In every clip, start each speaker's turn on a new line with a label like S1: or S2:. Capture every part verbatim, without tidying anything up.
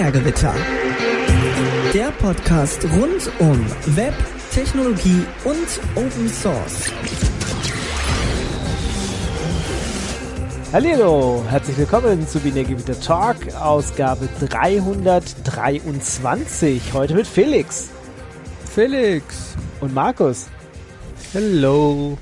S1: Dreiergewitter. Der Podcast rund um Web, Technologie und Open Source.
S2: Hallo, herzlich willkommen zu Binärgewitter Talk, Ausgabe dreihundertdreiundzwanzig. Heute mit Felix.
S3: Felix.
S2: Und Markus.
S3: Hello.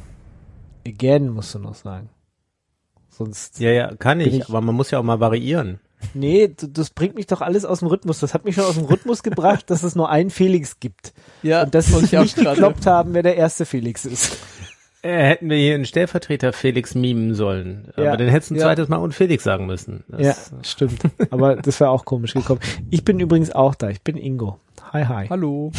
S2: Again musst du noch sagen. Sonst
S4: ja, ja, kann ich,
S2: ich,
S4: aber man muss ja auch mal variieren.
S2: Nee, das bringt mich doch alles aus dem Rhythmus. Das hat mich schon aus dem Rhythmus gebracht, dass es nur einen Felix gibt.
S3: Ja,
S2: und dass sie nicht gekloppt haben, wer der erste Felix ist.
S4: Äh, hätten wir hier einen Stellvertreter Felix mimen sollen.
S2: Ja.
S4: Aber dann hättest du ein
S2: ja.
S4: zweites Mal und Felix sagen müssen. Das
S2: ja, stimmt. Aber das wäre auch komisch gekommen. Ich bin übrigens auch da. Ich bin Ingo. Hi, hi.
S3: Hallo.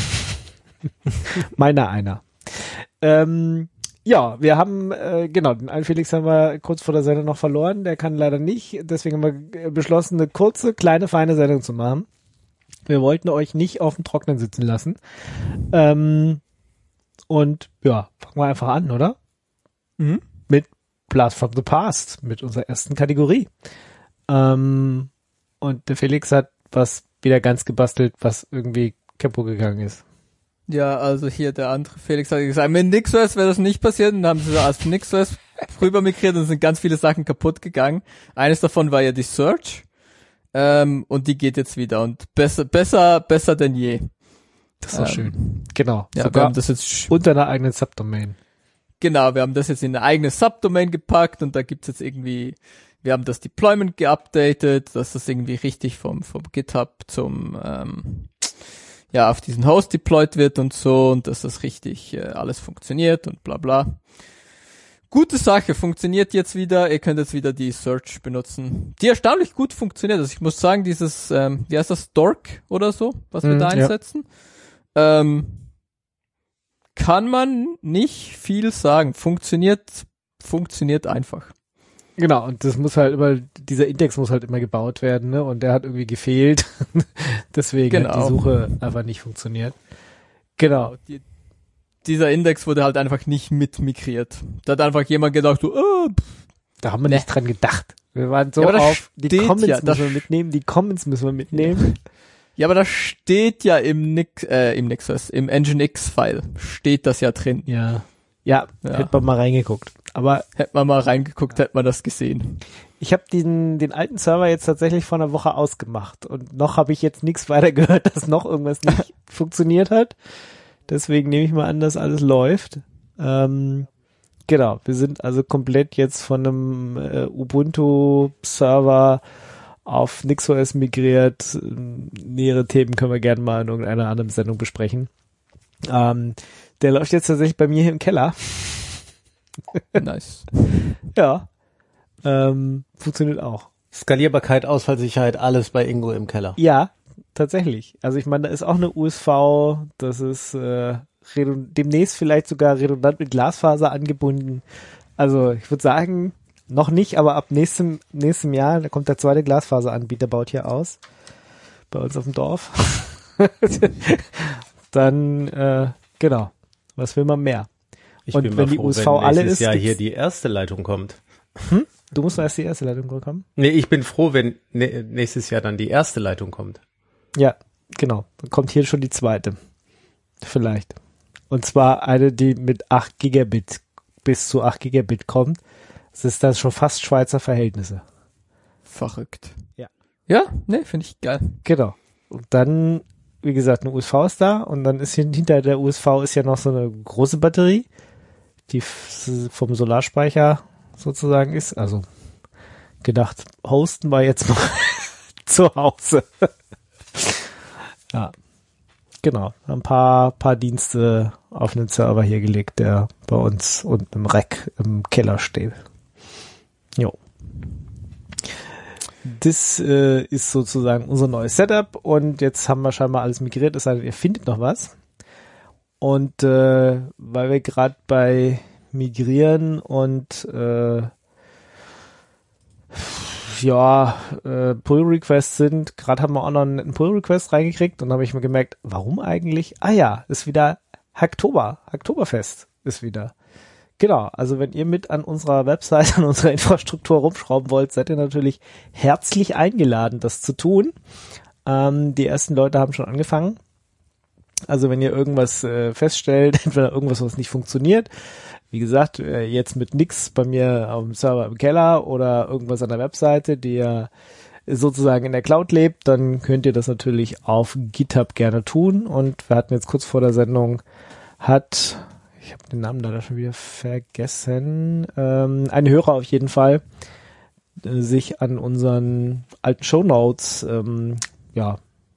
S2: Meiner einer. Ähm, ja, wir haben, äh, genau, den einen Felix haben wir kurz vor der Sendung noch verloren. Der kann leider nicht. Deswegen haben wir beschlossen, eine kurze, kleine, feine Sendung zu machen. Wir wollten euch nicht auf dem Trocknen sitzen lassen. Ähm, Und ja, fangen wir einfach an, oder?
S3: Mhm.
S2: Mit Blast from the Past, mit unserer ersten Kategorie. Ähm, und der Felix hat was wieder ganz gebastelt, was irgendwie kaputt gegangen ist.
S3: Ja, also hier der andere Felix hat gesagt, mit NixOS wäre das nicht passiert. Und dann haben sie so als NixOS rüber migriert und sind ganz viele Sachen kaputt gegangen. Eines davon war ja die Search. Ähm, und die geht jetzt wieder und besser, besser, besser denn je.
S2: Das ist doch
S3: ähm,
S2: schön. Genau.
S3: Ja,
S2: sogar
S3: wir haben das jetzt
S2: unter einer eigenen Subdomain.
S3: Genau, wir haben das jetzt in eine eigene Subdomain gepackt und da gibt's jetzt irgendwie, wir haben das Deployment geupdatet, dass das irgendwie richtig vom vom GitHub zum ähm, ja auf diesen Host deployed wird und so und dass das richtig äh, alles funktioniert und bla bla. Gute Sache, funktioniert jetzt wieder. Ihr könnt jetzt wieder die Search benutzen, die erstaunlich gut funktioniert. Also ich muss sagen, dieses, ähm, wie heißt das, Stork oder so, was wir
S2: mm,
S3: da einsetzen. Ja. Ähm, kann man nicht viel sagen. Funktioniert, funktioniert einfach.
S2: Genau, und das muss halt immer, dieser Index muss halt immer gebaut werden, ne? Und der hat irgendwie gefehlt. Deswegen
S3: genau.
S2: hat die Suche einfach nicht funktioniert. Genau.
S3: Die, dieser Index wurde halt einfach nicht mit migriert. Da hat einfach jemand gedacht, so, oh, pff,
S2: da haben wir
S3: ne.
S2: nicht dran gedacht. Wir waren so
S3: ja,
S2: auf, die Comments
S3: ja,
S2: müssen wir mitnehmen, die Comments müssen wir mitnehmen.
S3: Ja, aber das steht ja im Nix, äh, im NixOS, im Nginx-File steht das ja drin.
S2: Ja. Ja, ja. Hätte man mal reingeguckt. Aber
S3: hätte man mal reingeguckt, hätte man das gesehen.
S2: Ich habe den den alten Server jetzt tatsächlich vor einer Woche ausgemacht und noch habe ich jetzt nichts weiter gehört, dass noch irgendwas nicht funktioniert hat. Deswegen nehme ich mal an, dass alles läuft. Ähm, genau, wir sind also komplett jetzt von einem äh, Ubuntu-Server auf NixOS migriert. Nähere Themen können wir gerne mal in irgendeiner anderen Sendung besprechen. Ähm, der läuft jetzt tatsächlich bei mir hier im Keller.
S3: Nice.
S2: Ja. Ähm, funktioniert auch.
S4: Skalierbarkeit, Ausfallsicherheit, alles bei Ingo im Keller.
S2: Ja, tatsächlich. Also ich meine, da ist auch eine U S V, das ist äh, demnächst vielleicht sogar redundant mit Glasfaser angebunden. Also ich würde sagen, noch nicht, aber ab nächstem nächstem Jahr, da kommt der zweite Glasfaseranbieter, baut hier aus. Bei uns auf dem Dorf. Dann, äh, genau. Was will man mehr?
S4: Ich
S2: Und
S4: bin
S2: wenn
S4: mal
S2: die
S4: froh,
S2: U S V
S4: wenn
S2: alle
S4: nächstes
S2: ist,
S4: Jahr
S2: gibt's-
S4: hier die erste Leitung kommt.
S2: Hm? Du musst erst die erste Leitung bekommen?
S4: Nee, ich bin froh, wenn ne, nächstes Jahr dann die erste Leitung kommt.
S2: Ja, genau. Dann kommt hier schon die zweite. Vielleicht. Und zwar eine, die mit acht Gigabit, bis zu acht Gigabit kommt. Das ist dann schon fast Schweizer Verhältnisse.
S3: Verrückt.
S2: Ja.
S3: Ja, ne, finde ich geil.
S2: Genau. Und dann, wie gesagt, eine U S V ist da und dann ist hinter der U S V ist ja noch so eine große Batterie, die f- vom Solarspeicher sozusagen ist. Also gedacht, hosten wir jetzt mal zu Hause. Ja. Genau. Ein paar, paar Dienste auf einen Server hier gelegt, der bei uns unten im Rack im Keller steht. Jo. Das äh, ist sozusagen unser neues Setup und jetzt haben wir scheinbar alles migriert, es sei denn, ihr findet noch was. Und äh, weil wir gerade bei Migrieren und äh, ja, äh, Pull-Requests sind, gerade haben wir auch noch einen Pull-Request reingekriegt und dann habe ich mir gemerkt, warum eigentlich? Ah ja, ist wieder Hacktober, Hacktoberfest ist wieder. Genau, also wenn ihr mit an unserer Website, an unserer Infrastruktur rumschrauben wollt, seid ihr natürlich herzlich eingeladen, das zu tun. Ähm, die ersten Leute haben schon angefangen. Also wenn ihr irgendwas äh, feststellt, entweder irgendwas, was nicht funktioniert, wie gesagt, äh, jetzt mit nix bei mir auf dem Server im Keller oder irgendwas an der Webseite, die ja sozusagen in der Cloud lebt, dann könnt ihr das natürlich auf GitHub gerne tun. Und wir hatten jetzt kurz vor der Sendung, hat, ich habe den Namen leider schon wieder vergessen, ähm, ein Hörer auf jeden Fall, äh, sich an unseren alten Shownotes, ähm, ja,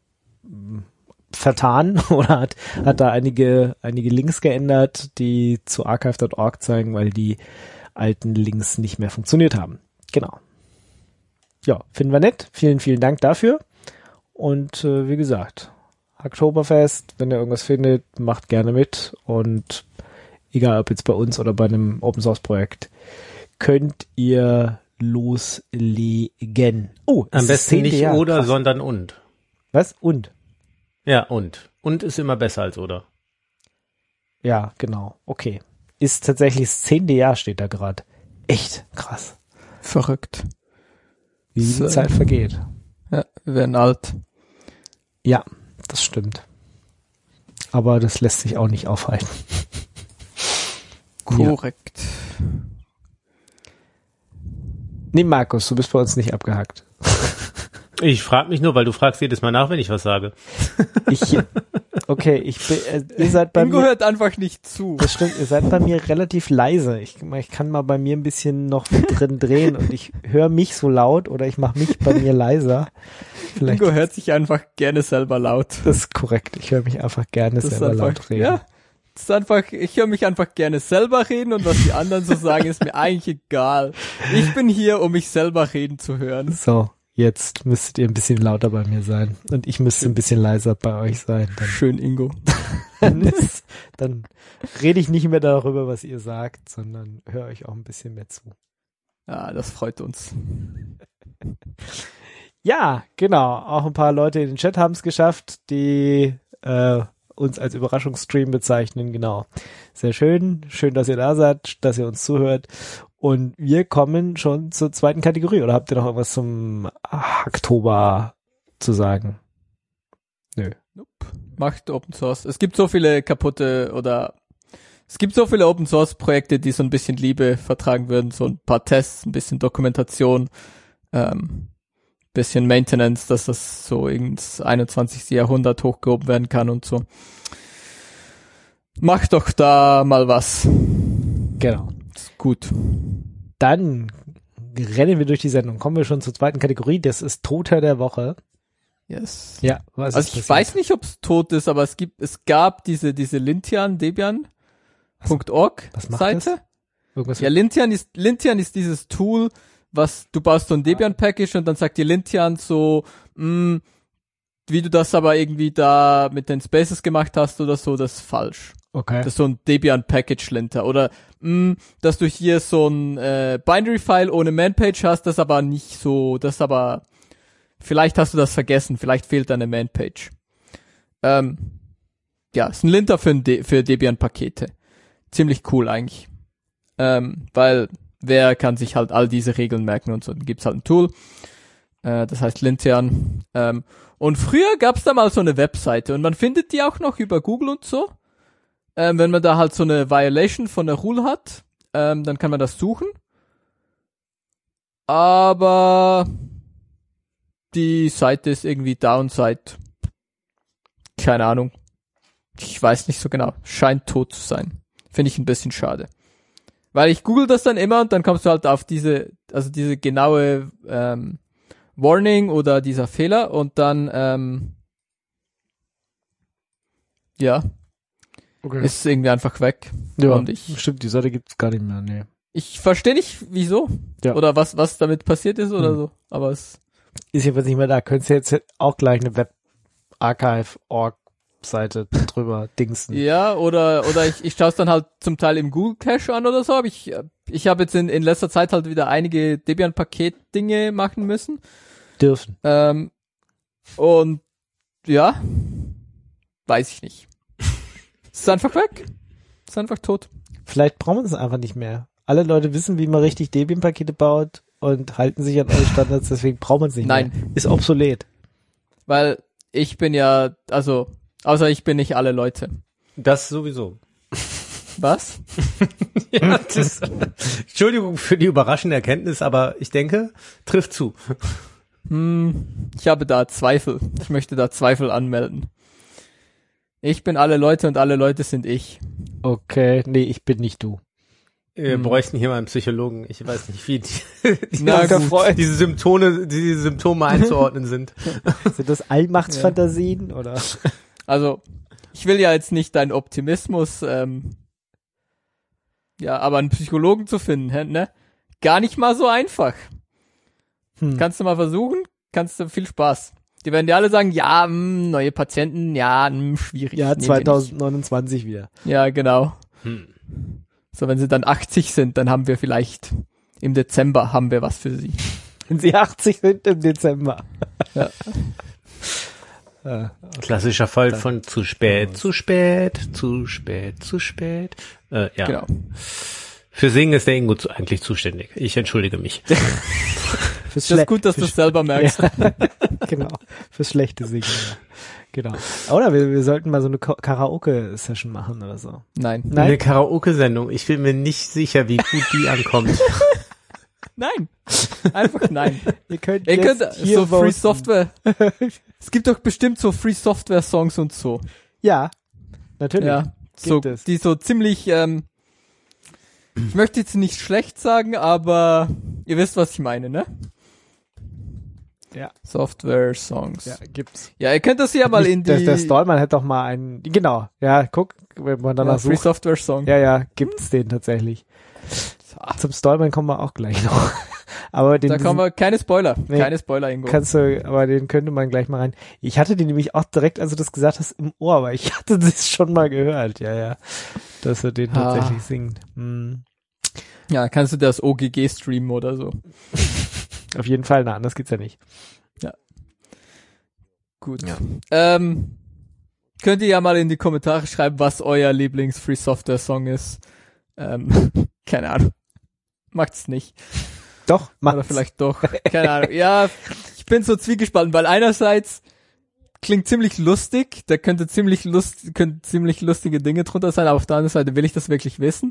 S2: vertan oder hat, hat da einige, einige Links geändert, die zu archive Punkt org zeigen, weil die alten Links nicht mehr funktioniert haben. Genau. Ja, finden wir nett. Vielen, vielen Dank dafür. Und äh, wie gesagt, Hacktoberfest, wenn ihr irgendwas findet, macht gerne mit. Und egal ob jetzt bei uns oder bei einem Open Source Projekt, könnt ihr loslegen. Oh,
S4: am besten nicht
S2: Jahr.
S4: oder,
S2: Krass.
S4: sondern und.
S2: Was? Und?
S4: Ja, und. Und ist immer besser als oder.
S2: Ja, genau. Okay. Ist tatsächlich das zehnte Jahr, steht da gerade. Echt krass.
S3: Verrückt.
S2: Wie die
S3: So.
S2: Zeit vergeht.
S3: Ja, wir werden alt.
S2: Ja, das stimmt. Aber das lässt sich auch nicht aufhalten.
S3: Korrekt.
S2: Ja. Nee, Markus, du bist bei uns nicht abgehackt.
S4: Ich frage mich nur, weil du fragst jedes Mal nach, wenn ich was sage.
S2: Ich, okay, ich bin, äh, ihr seid bei
S3: Ingo
S2: mir,
S3: hört einfach nicht zu.
S2: das stimmt, ihr seid bei mir relativ leise. Ich, ich kann mal bei mir ein bisschen noch drin drehen und ich höre mich so laut oder ich mache mich bei mir leiser. Vielleicht,
S3: Ingo hört sich einfach gerne selber laut.
S2: das ist korrekt. Ich höre mich einfach gerne
S3: Das ist
S2: selber
S3: einfach,
S2: laut reden.
S3: ja, das ist einfach, ich höre mich einfach gerne selber reden und was die anderen so sagen, ist mir eigentlich egal. Ich bin hier, um mich selber reden zu hören.
S2: So, jetzt müsstet ihr ein bisschen lauter bei mir sein und ich müsste ein bisschen leiser bei euch sein. Dann,
S3: Schön, Ingo.
S2: dann, ist, dann rede ich nicht mehr darüber, was ihr sagt, sondern höre euch auch ein bisschen mehr zu.
S3: Ja, das freut uns.
S2: Ja, genau. Auch ein paar Leute in den Chat haben es geschafft, die äh, uns als Überraschungsstream bezeichnen. Genau. Sehr schön. Schön, dass ihr da seid, dass ihr uns zuhört. Und wir kommen schon zur zweiten Kategorie. Oder habt ihr noch irgendwas zum Oktober zu sagen? Nö.
S3: Nope. Macht Open Source. Es gibt so viele kaputte oder es gibt so viele Open Source Projekte, die so ein bisschen Liebe vertragen würden. So ein paar Tests, ein bisschen Dokumentation, ähm, bisschen Maintenance, dass das so ins einundzwanzigste Jahrhundert hochgehoben werden kann und so. Macht doch da mal was.
S2: Genau.
S3: Ist gut.
S2: Dann rennen wir durch die Sendung. Kommen wir schon zur zweiten Kategorie. Das ist Toter der Woche.
S3: Yes.
S2: Ja, was
S3: Also
S2: ist
S3: ich
S2: passiert?
S3: weiß nicht, ob es tot ist, aber es gibt, es gab diese, diese Lintian, Debian Punkt org
S2: Was macht
S3: Seite.
S2: das? Irgendwas
S3: Ja, Lintian ist, Lintian ist dieses Tool, was, du baust so ein Debian-Package und dann sagt dir Lintian so, mh, wie du das aber irgendwie da mit den Spaces gemacht hast oder so, das ist falsch.
S2: Okay.
S3: Das ist so ein Debian-Package-Linter. Oder, mh, dass du hier so ein äh, Binary-File ohne Man-Page hast, das aber nicht so, das aber, vielleicht hast du das vergessen, vielleicht fehlt da eine Man-Page. Ähm, ja, ist ein Linter für, ein De- für Debian-Pakete. Ziemlich cool eigentlich. Ähm, weil wer kann sich halt all diese Regeln merken und so. Dann gibt's halt ein Tool, äh, das heißt Lintian. Ähm, und früher gab's da mal so eine Webseite und man findet die auch noch über Google und so. Ähm, wenn man da halt so eine Violation von der Rule hat, ähm, dann kann man das suchen. Aber die Seite ist irgendwie down seit, keine Ahnung. Ich weiß nicht so genau. Scheint tot zu sein. Finde ich ein bisschen schade. Weil ich google das dann immer und dann kommst du halt auf diese, also diese genaue ähm, Warning oder dieser Fehler und dann, ähm, ja,
S2: Okay.
S3: ist es irgendwie einfach weg.
S2: Ja,
S3: Und ich,
S2: stimmt, die Seite gibt's gar nicht mehr, nee.
S3: ich verstehe nicht, wieso.
S2: Ja.
S3: Oder was, was damit passiert ist oder
S2: Hm.
S3: so. Aber es,
S2: Ist jedenfalls nicht mehr da. Könntest du jetzt auch gleich eine Web-Archive Punkt org Seite drüber dingsen.
S3: ja, oder, oder ich, ich schaue es dann halt zum Teil im Google Cache an oder so. Aber ich, ich habe jetzt in, in letzter Zeit halt wieder einige Debian-Paket-Dinge machen müssen.
S2: Dürfen.
S3: Ähm, und ja, weiß ich nicht. Ist einfach weg. Ist einfach tot.
S2: Vielleicht brauchen wir es einfach nicht mehr. Alle Leute wissen, wie man richtig Debian-Pakete baut und halten sich an eure Standards, deswegen braucht man es nicht
S3: Nein.
S2: mehr. Ist obsolet.
S3: Weil ich bin ja, also, außer ich bin nicht alle Leute.
S4: Das sowieso.
S3: Was?
S4: Ja, das, Entschuldigung für die überraschende Erkenntnis, aber ich denke, trifft zu.
S3: Hm, ich habe da Zweifel. Ich möchte da Zweifel anmelden. Ich bin alle Leute und alle Leute sind ich.
S2: Okay, nee, ich bin nicht du.
S4: Wir
S3: Hm.
S4: bräuchten hier mal einen Psychologen. Ich weiß nicht, wie die, die
S3: Na
S4: diese,
S3: gut.
S4: diese Symptome, diese Symptome einzuordnen sind.
S2: Sind das Allmachtsfantasien oder?
S3: Also, ich will ja jetzt nicht deinen Optimismus, ähm, ja, aber einen Psychologen zu finden, hä, ne? Gar nicht mal so einfach.
S2: Hm.
S3: Kannst du mal versuchen, kannst du viel Spaß. Die werden dir alle sagen, ja, mh, neue Patienten, ja, mh, schwierig.
S2: Ja,
S3: nehmen wir
S2: zwanzig neunundzwanzig wieder.
S3: nicht. Ja, genau.
S4: Hm.
S3: So, wenn sie dann achtzig sind, dann haben wir vielleicht im Dezember haben wir was für sie.
S2: Wenn sie achtzig sind im Dezember.
S3: Ja.
S2: Ja.
S4: Klassischer Fall von zu spät, zu spät, zu spät, zu spät. Äh, ja.
S3: Genau.
S4: Für Singen ist der Ingo zu, eigentlich zuständig. Ich entschuldige mich.
S2: Fürs
S3: Das
S2: Schle-
S3: ist gut, dass du es selber merkst.
S2: Ja. Genau. Fürs schlechte Singen. Ja. Genau. Oder wir, wir sollten mal so eine Ko- Karaoke-Session machen oder so.
S3: Nein.
S2: Nein?
S4: Eine Karaoke-Sendung. Ich bin mir nicht sicher, wie gut die ankommt.
S3: Nein. Einfach nein.
S2: Ihr könnt,
S3: Ihr
S2: jetzt
S3: könnt
S2: hier
S3: so Free
S2: voten.
S3: Software. Es gibt doch bestimmt so Free Software Songs und so.
S2: Ja, natürlich.
S3: Ja. So,
S2: es.
S3: die so ziemlich, ähm, ich möchte jetzt nicht schlecht sagen, aber ihr wisst, was ich meine, ne?
S2: Ja.
S3: Software Songs.
S2: Ja, gibt's.
S3: Ja, ihr könnt das ja mal
S2: Nicht,
S3: in die
S2: der, der Stallman hat doch mal einen, genau, ja, guck, wenn man danach
S3: ja, Free
S2: sucht.
S3: Software Song.
S2: Ja, ja, gibt's den tatsächlich. Zum Stallman kommen wir auch gleich noch. Aber den
S3: Da kommen wir, keine Spoiler,
S2: Nee.
S3: keine Spoiler, Ingo.
S2: kannst du, aber den könnte man gleich mal rein. Ich hatte den nämlich auch direkt, als du das gesagt hast, im Ohr, aber ich hatte das schon mal gehört, ja, ja, dass er den
S3: Ah.
S2: tatsächlich singt. Hm.
S3: Ja, kannst du das O G G streamen oder so.
S2: Auf jeden Fall, na, anders geht's ja nicht.
S3: Gut.
S4: Ja.
S3: Ähm, könnt ihr ja mal in die Kommentare schreiben, was euer Lieblings-Free-Software-Song ist. Ähm, keine Ahnung. Macht's nicht.
S2: Doch,
S3: Oder
S2: macht's.
S3: vielleicht doch. Keine Ahnung. Ja, ich bin so zwiegespalten, weil einerseits klingt ziemlich lustig, da könnte ziemlich lust, könnte ziemlich lustige Dinge drunter sein, aber auf der anderen Seite will ich das wirklich wissen?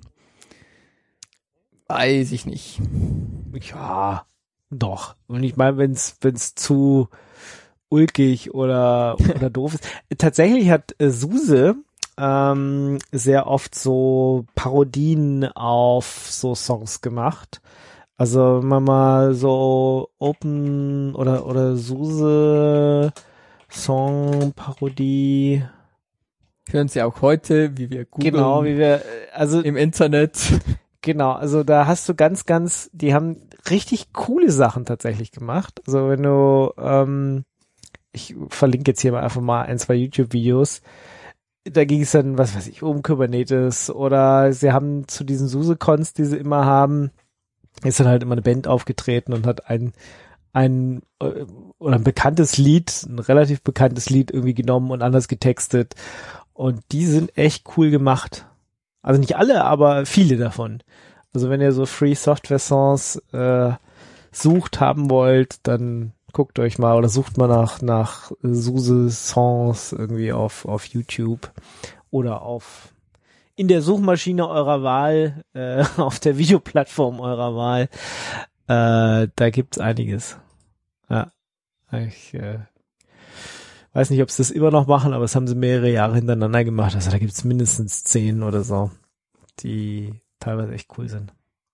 S3: Weiß ich nicht.
S2: Ja, doch. Und ich meine, wenn's, wenn's zu ulkig oder, oder doof ist. Tatsächlich hat äh, Suse ähm, sehr oft so Parodien auf so Songs gemacht. Also wenn man mal so Open oder oder Suse Song Parodie.
S3: Hören Sie auch heute, wie wir googeln
S2: Genau, wie wir äh, also
S3: im Internet.
S2: genau, also da hast du ganz ganz, die haben richtig coole Sachen tatsächlich gemacht. Also wenn du ähm, ich verlinke jetzt hier mal einfach mal ein, zwei YouTube-Videos. Da ging es dann, was weiß ich, um Kubernetes oder sie haben zu diesen SuseCons, die sie immer haben, ist dann halt immer eine Band aufgetreten und hat ein, ein äh, oder ein bekanntes Lied, ein relativ bekanntes Lied irgendwie genommen und anders getextet. Und die sind echt cool gemacht. Also nicht alle, aber viele davon. Also wenn ihr so Free Software Songs äh, sucht, haben wollt, dann guckt euch mal oder sucht mal nach, nach Suse Songs irgendwie auf, auf YouTube oder auf, in der Suchmaschine eurer Wahl, äh, auf der Videoplattform eurer Wahl. Äh, da gibt's einiges. Ja. Ich, äh, weiß nicht, ob sie das immer noch machen, aber das haben sie mehrere Jahre hintereinander gemacht. Also da gibt's mindestens zehn oder so, die teilweise echt cool sind.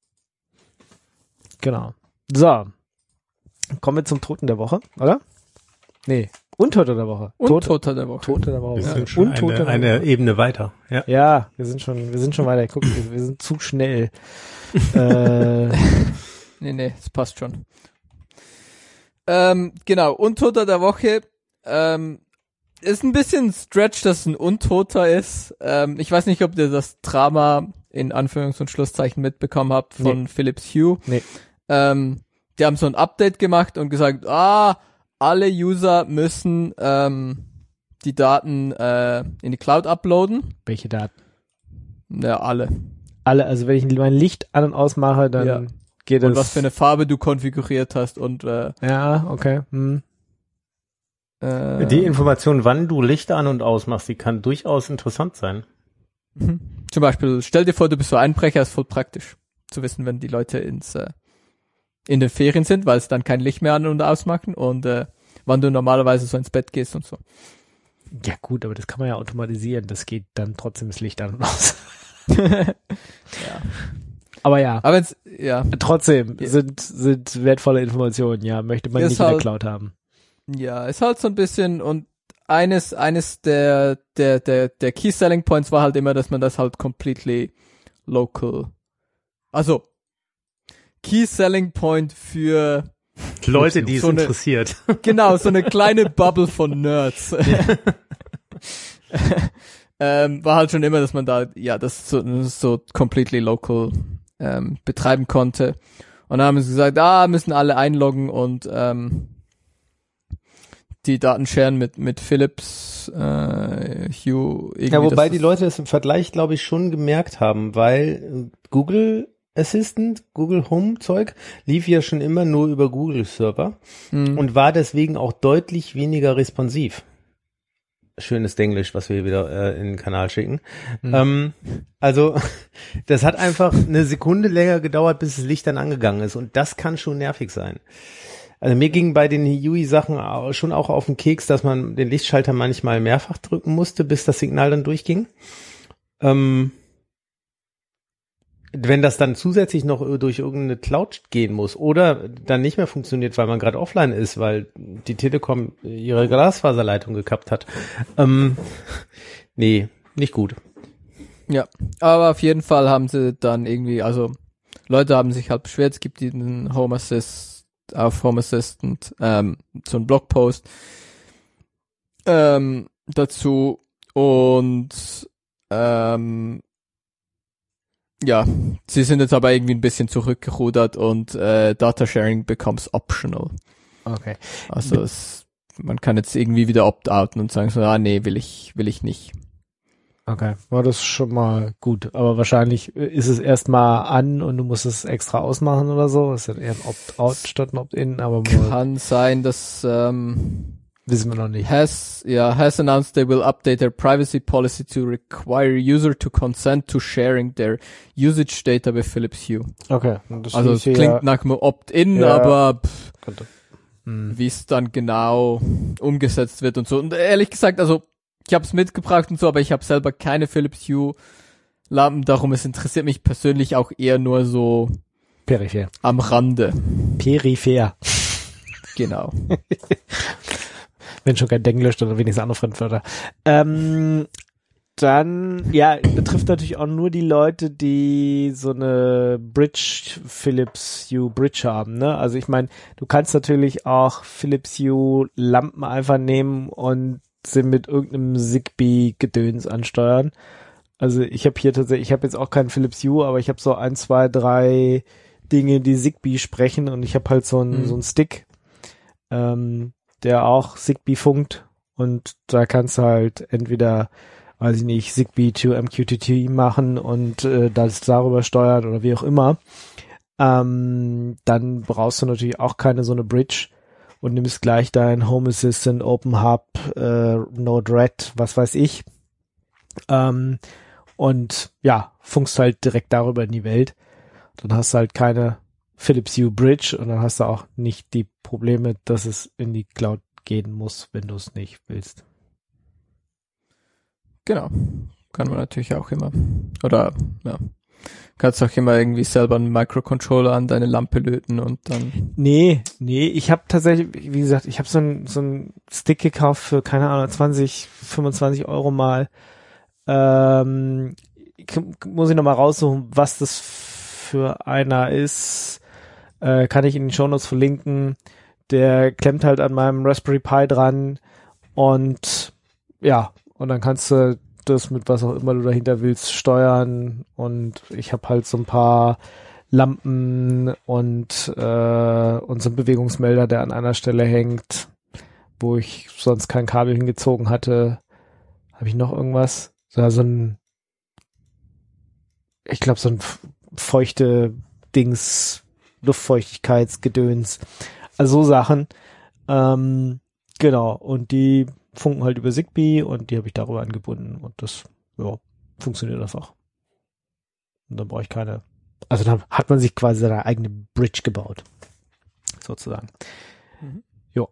S2: Genau. So. Kommen wir zum Toten der Woche, oder? Nee, Untote der Woche.
S3: Und
S2: Tote,
S3: Toter der Woche.
S2: Tote der Woche.
S4: Wir
S2: Ja.
S4: sind schon
S2: Untote
S4: eine,
S2: der
S4: eine
S2: Woche.
S4: Ebene weiter. Ja.
S2: Ja, wir sind schon, wir sind schon weiter. Guck, wir, wir sind zu schnell. äh,
S3: Nee, nee, das passt schon. Ähm, genau, Untoter der Woche. Ähm, ist ein bisschen Stretch, dass ein Untoter ist. Ähm, ich weiß nicht, ob ihr das Drama in Anführungs- und Schlusszeichen mitbekommen habt von
S2: Nee.
S3: Philips Hue.
S2: Nee.
S3: Ähm, die haben so ein Update gemacht und gesagt, ah, alle User müssen ähm, die Daten äh, in die Cloud uploaden.
S2: welche Daten?
S3: Ja, alle.
S2: Alle, also wenn ich mein Licht an und ausmache, dann
S3: Ja.
S2: geht es.
S3: Und was für eine Farbe du konfiguriert hast und äh,
S2: Ja, okay. Hm.
S3: Äh,
S4: Die Information, wann du Licht an und ausmachst, die kann durchaus interessant sein.
S3: Mhm. Zum Beispiel, stell dir vor, du bist so Einbrecher, ist voll praktisch zu wissen, wenn die Leute ins äh, in den Ferien sind, weil es dann kein Licht mehr an und ausmachen und äh, wann du normalerweise so ins Bett gehst und so.
S2: Ja gut, aber das kann man ja automatisieren. Das geht dann trotzdem das Licht an und aus.
S3: Ja.
S2: Aber ja,
S3: Aber wenn's, ja,
S2: trotzdem
S3: Ja.
S2: sind sind wertvolle Informationen. Ja, möchte man
S3: Ist
S2: nicht in der
S3: halt-
S2: Cloud haben.
S3: ja, ist halt so ein bisschen und eines eines der der der der Key Selling Points war halt immer, dass man das halt completely local, also Key Selling Point für
S4: Leute, die es
S3: So eine-
S4: interessiert.
S3: genau so eine kleine Bubble von Nerds. ähm, war halt schon immer, dass man da ja das so, so completely local ähm, betreiben konnte. Und dann haben sie gesagt, ah, müssen alle einloggen und ähm, die Daten sharen mit mit Philips, äh, Hue. Irgendwie,
S4: Ja, wobei
S3: dass
S4: die
S3: das-
S4: Leute es im Vergleich, glaube ich, schon gemerkt haben, weil äh, Google Assistant, Google Home Zeug lief ja schon immer nur über Google Server
S3: Hm.
S4: und war deswegen auch deutlich weniger responsiv. Schönes Denglisch, was wir hier wieder äh, in den Kanal schicken.
S2: Hm.
S4: Ähm, also das hat einfach eine Sekunde länger gedauert, bis das Licht dann angegangen ist und das kann schon nervig sein. Also mir ging bei den U I-Sachen au- schon auch auf den Keks, dass man den Lichtschalter manchmal mehrfach drücken musste, bis das Signal dann durchging. Ähm, wenn das dann zusätzlich noch durch irgendeine Cloud gehen muss oder dann nicht mehr funktioniert, weil man gerade offline ist, weil die Telekom ihre Glasfaserleitung gekappt hat. Ähm, nee, nicht gut.
S3: Ja, aber auf jeden Fall haben sie dann irgendwie, also Leute haben sich halt beschwert, es gibt diesen Home Assist auf Home Assistant, ähm, so einen Blogpost ähm, dazu und ähm, ja, sie sind jetzt aber irgendwie ein bisschen zurückgerudert und äh, Data Sharing becomes optional.
S2: Okay.
S3: Also es, man kann jetzt irgendwie wieder opt-outen und sagen so, ah nee, will ich, will ich nicht.
S2: Okay, war das schon mal gut. Aber wahrscheinlich ist es erstmal an und du musst es extra ausmachen oder so. Das ist ja eher ein Opt-out statt ein Opt-in, aber mal,
S3: Kann sein, dass ähm,
S2: wissen wir noch nicht.
S3: has yeah has announced they will update their privacy policy to require user to consent to sharing their usage data with Philips Hue.
S2: Okay. und das
S3: Also
S2: hieß
S3: es
S2: hier
S3: klingt
S2: ja-
S3: nach einem Opt-in,
S2: Ja.
S3: aber pff,
S2: könnte. Hm.
S3: wie es dann genau umgesetzt wird und so. Und ehrlich gesagt, also ich habe es mitgebracht und so, aber ich habe selber keine Philips Hue Lampen, darum es interessiert mich persönlich auch eher nur so
S2: Peripher.
S3: am Rande.
S2: Peripher.
S3: Genau.
S2: Wenn schon kein Denglisch, dann wenigstens andere Fremdwörter. Ähm, dann, ja, betrifft natürlich auch nur die Leute, die so eine Bridge, Philips Hue Bridge haben, ne? Also ich meine, du kannst natürlich auch Philips Hue Lampen einfach nehmen und sie mit irgendeinem Zigbee-Gedöns ansteuern. Also ich habe hier tatsächlich, ich habe jetzt auch keinen Philips Hue, aber ich habe so ein, zwei, drei Dinge, die Zigbee sprechen und ich habe halt so einen
S3: Mhm.
S2: so einen Stick, ähm, der auch Zigbee funkt und da kannst du halt entweder, weiß ich nicht, Zigbee to M Q T T machen und äh, das darüber steuern oder wie auch immer. Ähm, dann brauchst du natürlich auch keine so eine Bridge und nimmst gleich dein Home Assistant, Open Hub, äh, Node-RED, was weiß ich. Ähm, und ja, funkst halt direkt darüber in die Welt. Dann hast du halt keine Philips Hue Bridge und dann hast du auch nicht die Probleme, dass es in die Cloud gehen muss, wenn du es nicht willst.
S3: Genau. Kann man natürlich auch immer. Oder, ja. Kannst auch immer irgendwie selber einen Microcontroller an deine Lampe löten und dann.
S2: Nee, nee, ich habe tatsächlich, wie gesagt, ich habe so einen so einen Stick gekauft für, keine Ahnung, zwanzig, fünfundzwanzig Euro mal. Ähm, k- muss ich nochmal raussuchen, was das für einer ist. Äh, kann ich in den Shownotes verlinken. Der klemmt halt an meinem Raspberry Pi dran und ja, und dann kannst du das mit was auch immer du dahinter willst steuern und ich habe halt so ein paar Lampen und äh, und so ein Bewegungsmelder, der an einer Stelle hängt, wo ich sonst kein Kabel hingezogen hatte. Habe ich noch irgendwas? So, so ein, ich glaube so ein f- feuchte Dings, Luftfeuchtigkeitsgedöns, also so Sachen. Ähm, Genau, und die funken halt über Zigbee und die habe ich darüber angebunden und das, ja, funktioniert das auch. Und dann brauche ich keine, also dann hat man sich quasi seine eigene Bridge gebaut, sozusagen.
S3: Mhm.
S2: Jo.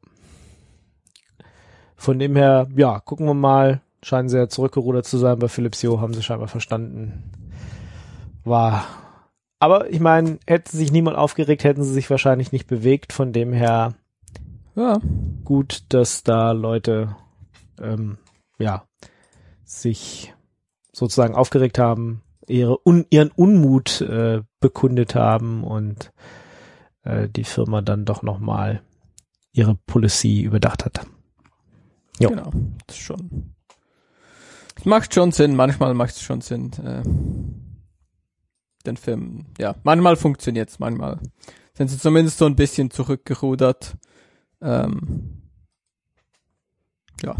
S2: Von dem her, ja, gucken wir mal, scheinen sie ja zurückgerudert zu sein bei Philips Hue, haben sie scheinbar verstanden. War, aber ich meine, hätte sich niemand aufgeregt, hätten sie sich wahrscheinlich nicht bewegt, von dem her
S3: Ja.
S2: gut, dass da Leute ähm, ja sich sozusagen aufgeregt haben, ihre un, ihren Unmut äh, bekundet haben und äh, die Firma dann doch nochmal ihre Policy überdacht hat. Jo.
S3: Genau. Das ist schon. Es macht schon Sinn, manchmal macht es schon Sinn, äh, den Film, ja, manchmal funktioniert es, manchmal sind sie zumindest so ein bisschen zurückgerudert. Ähm, ja.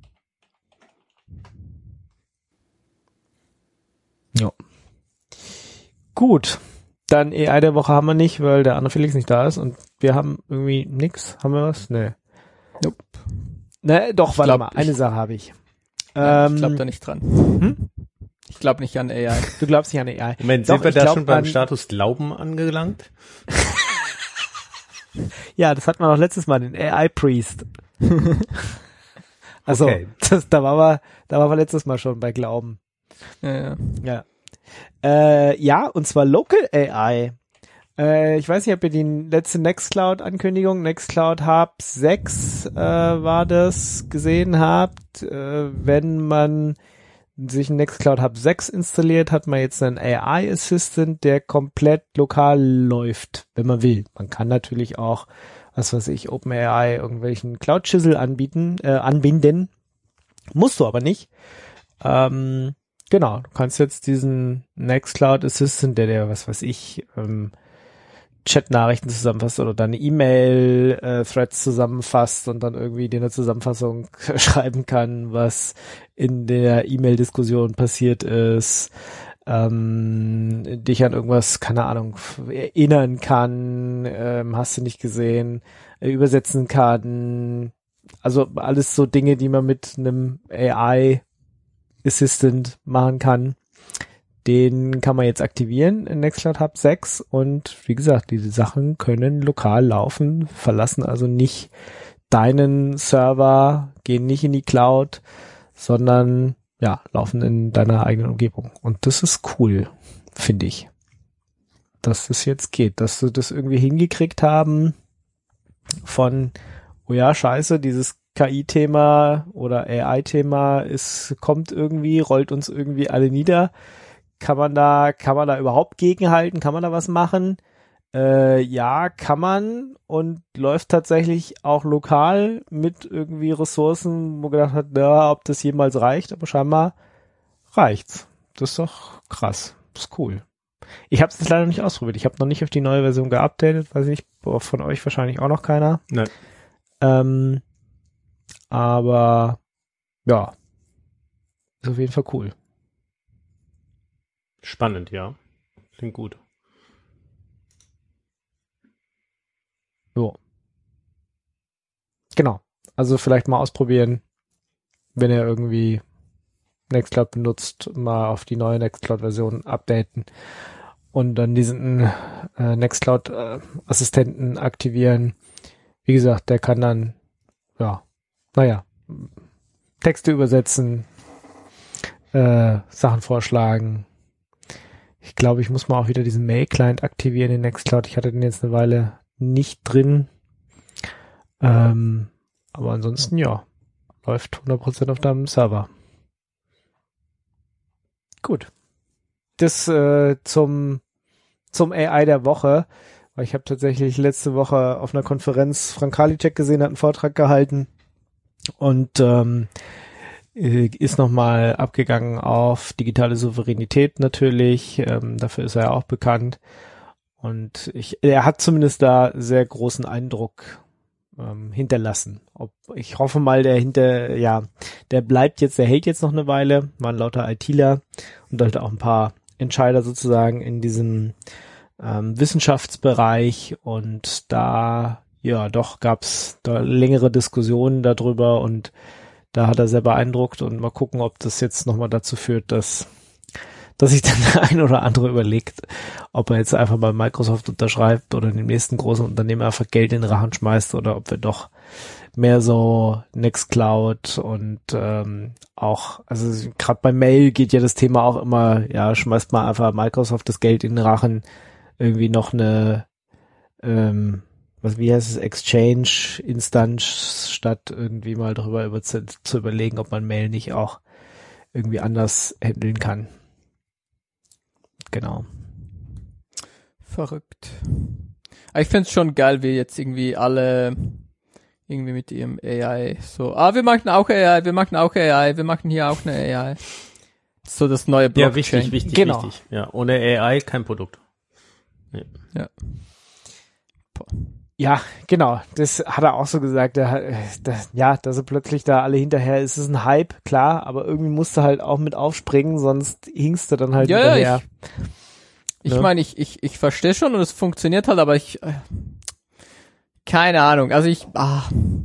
S2: Ja. Gut. Dann A I der Woche haben wir nicht, weil der andere Felix nicht da ist und wir haben irgendwie nix. Haben wir was? Nee.
S3: Nope.
S2: Ne, doch,
S3: Ich
S2: warte
S3: glaub,
S2: mal.
S3: ich-
S2: Eine Sache habe ich.
S3: Nein,
S2: Ähm,
S3: ich glaube da nicht dran.
S2: hm?
S3: Ich glaube nicht an A I.
S2: Du glaubst nicht an A I.
S4: Moment,
S2: Doch,
S4: sind wir
S2: ich
S4: da
S2: glaub
S4: schon beim
S2: an-
S4: Status Glauben angelangt?
S2: Ja, das hatten wir noch letztes Mal, den A I-Priest. Also,
S4: Okay.
S2: das, da waren wir, da waren wir letztes Mal schon bei Glauben.
S3: Ja, ja.
S2: Ja. Äh, ja, und zwar Local A I. Äh, ich weiß nicht, ob ihr die letzte Nextcloud-Ankündigung, Nextcloud Hub sechs äh, war das, gesehen habt. Äh, wenn man sich ein Nextcloud Hub sechs installiert, hat man jetzt einen A I Assistant, der komplett lokal läuft, wenn man will. Man kann natürlich auch, was weiß ich, OpenAI irgendwelchen Cloud Chisel anbieten, äh, anbinden. Musst du aber nicht. Ähm, genau, du kannst jetzt diesen Nextcloud Assistant, der der, was weiß ich, ähm, Chat-Nachrichten zusammenfasst oder deine E-Mail-Threads zusammenfasst und dann irgendwie dir eine Zusammenfassung schreiben kann, was in der E-Mail-Diskussion passiert ist, ähm, dich an irgendwas, keine Ahnung, erinnern kann, ähm, hast du nicht gesehen, äh, übersetzen kann, also alles so Dinge, die man mit einem A I-Assistant machen kann. Den kann man jetzt aktivieren in Nextcloud Hub sechs und wie gesagt, diese Sachen können lokal laufen, verlassen also nicht deinen Server, gehen nicht in die Cloud, sondern ja, laufen in deiner eigenen Umgebung. Und das ist cool, finde ich, dass das jetzt geht, dass sie das irgendwie hingekriegt haben von, oh ja, scheiße, dieses K I-Thema oder A I-Thema ist, kommt irgendwie, rollt uns irgendwie alle nieder. Kann man da, kann man da überhaupt gegenhalten? Kann man da was machen? Äh, ja, kann man und läuft tatsächlich auch lokal mit irgendwie Ressourcen, wo man gedacht hat, ja, ob das jemals reicht, aber scheinbar reicht's. Das ist doch krass. Das ist cool. Ich habe es leider nicht ausprobiert. Ich habe noch nicht auf die neue Version geupdatet, weiß ich, von euch wahrscheinlich auch noch keiner.
S4: Nein.
S2: Ähm, aber ja, ist auf jeden Fall cool.
S4: Spannend, ja. Klingt gut.
S2: Jo. Genau. Also vielleicht mal ausprobieren, wenn ihr irgendwie Nextcloud benutzt, mal auf die neue Nextcloud-Version updaten und dann diesen äh, Nextcloud-Assistenten aktivieren. Wie gesagt, der kann dann, ja, naja, Texte übersetzen, äh, Sachen vorschlagen. Ich glaube, ich muss mal auch wieder diesen Mail-Client aktivieren in Nextcloud. Ich hatte den jetzt eine Weile nicht drin. Ähm, aber ansonsten, ja, läuft hundert Prozent auf deinem Server. Gut. Das äh, zum zum A I der Woche, weil ich habe tatsächlich letzte Woche auf einer Konferenz Frank Karliczek gesehen, hat einen Vortrag gehalten und ähm, ist nochmal abgegangen auf digitale Souveränität natürlich, ähm, dafür ist er ja auch bekannt und ich, er hat zumindest da sehr großen Eindruck ähm, hinterlassen. Ob, ich hoffe mal, der hinter, ja, der bleibt jetzt, der hält jetzt noch eine Weile, waren lauter ITler und halt auch ein paar Entscheider sozusagen in diesem ähm, Wissenschaftsbereich und da ja, doch gab's da längere Diskussionen darüber und da hat er sehr beeindruckt und mal gucken, ob das jetzt nochmal dazu führt, dass dass sich dann der ein oder andere überlegt, ob er jetzt einfach bei Microsoft unterschreibt oder dem nächsten großen Unternehmen einfach Geld in den Rachen schmeißt oder ob wir doch mehr so Nextcloud und ähm, auch, also gerade bei Mail geht ja das Thema auch immer, ja, schmeißt mal einfach Microsoft das Geld in den Rachen, irgendwie noch eine ähm, was, wie heißt es, Exchange-Instanz, statt irgendwie mal darüber über zu, zu überlegen, ob man Mail nicht auch irgendwie anders handeln kann. Genau.
S3: Verrückt. Aber ich find's schon geil, wie jetzt irgendwie alle irgendwie mit ihrem A I so, ah, wir machen auch A I, wir machen auch A I, wir machen hier auch eine A I. So das neue Blockchain.
S4: Ja, wichtig, wichtig,
S2: genau.
S4: wichtig. Ja, ohne A I kein Produkt.
S3: Ja. Ja.
S2: Ja, genau. Das hat er auch so gesagt. Der, der, ja, dass er plötzlich da alle hinterher ist, ist ein Hype, klar, aber irgendwie musst du halt auch mit aufspringen, sonst hingst du dann halt
S3: ja,
S2: hinterher.
S3: Ja, ich ich meine, ich, ich, ich verstehe schon und es funktioniert halt, aber ich, äh, keine Ahnung, also ich, ah,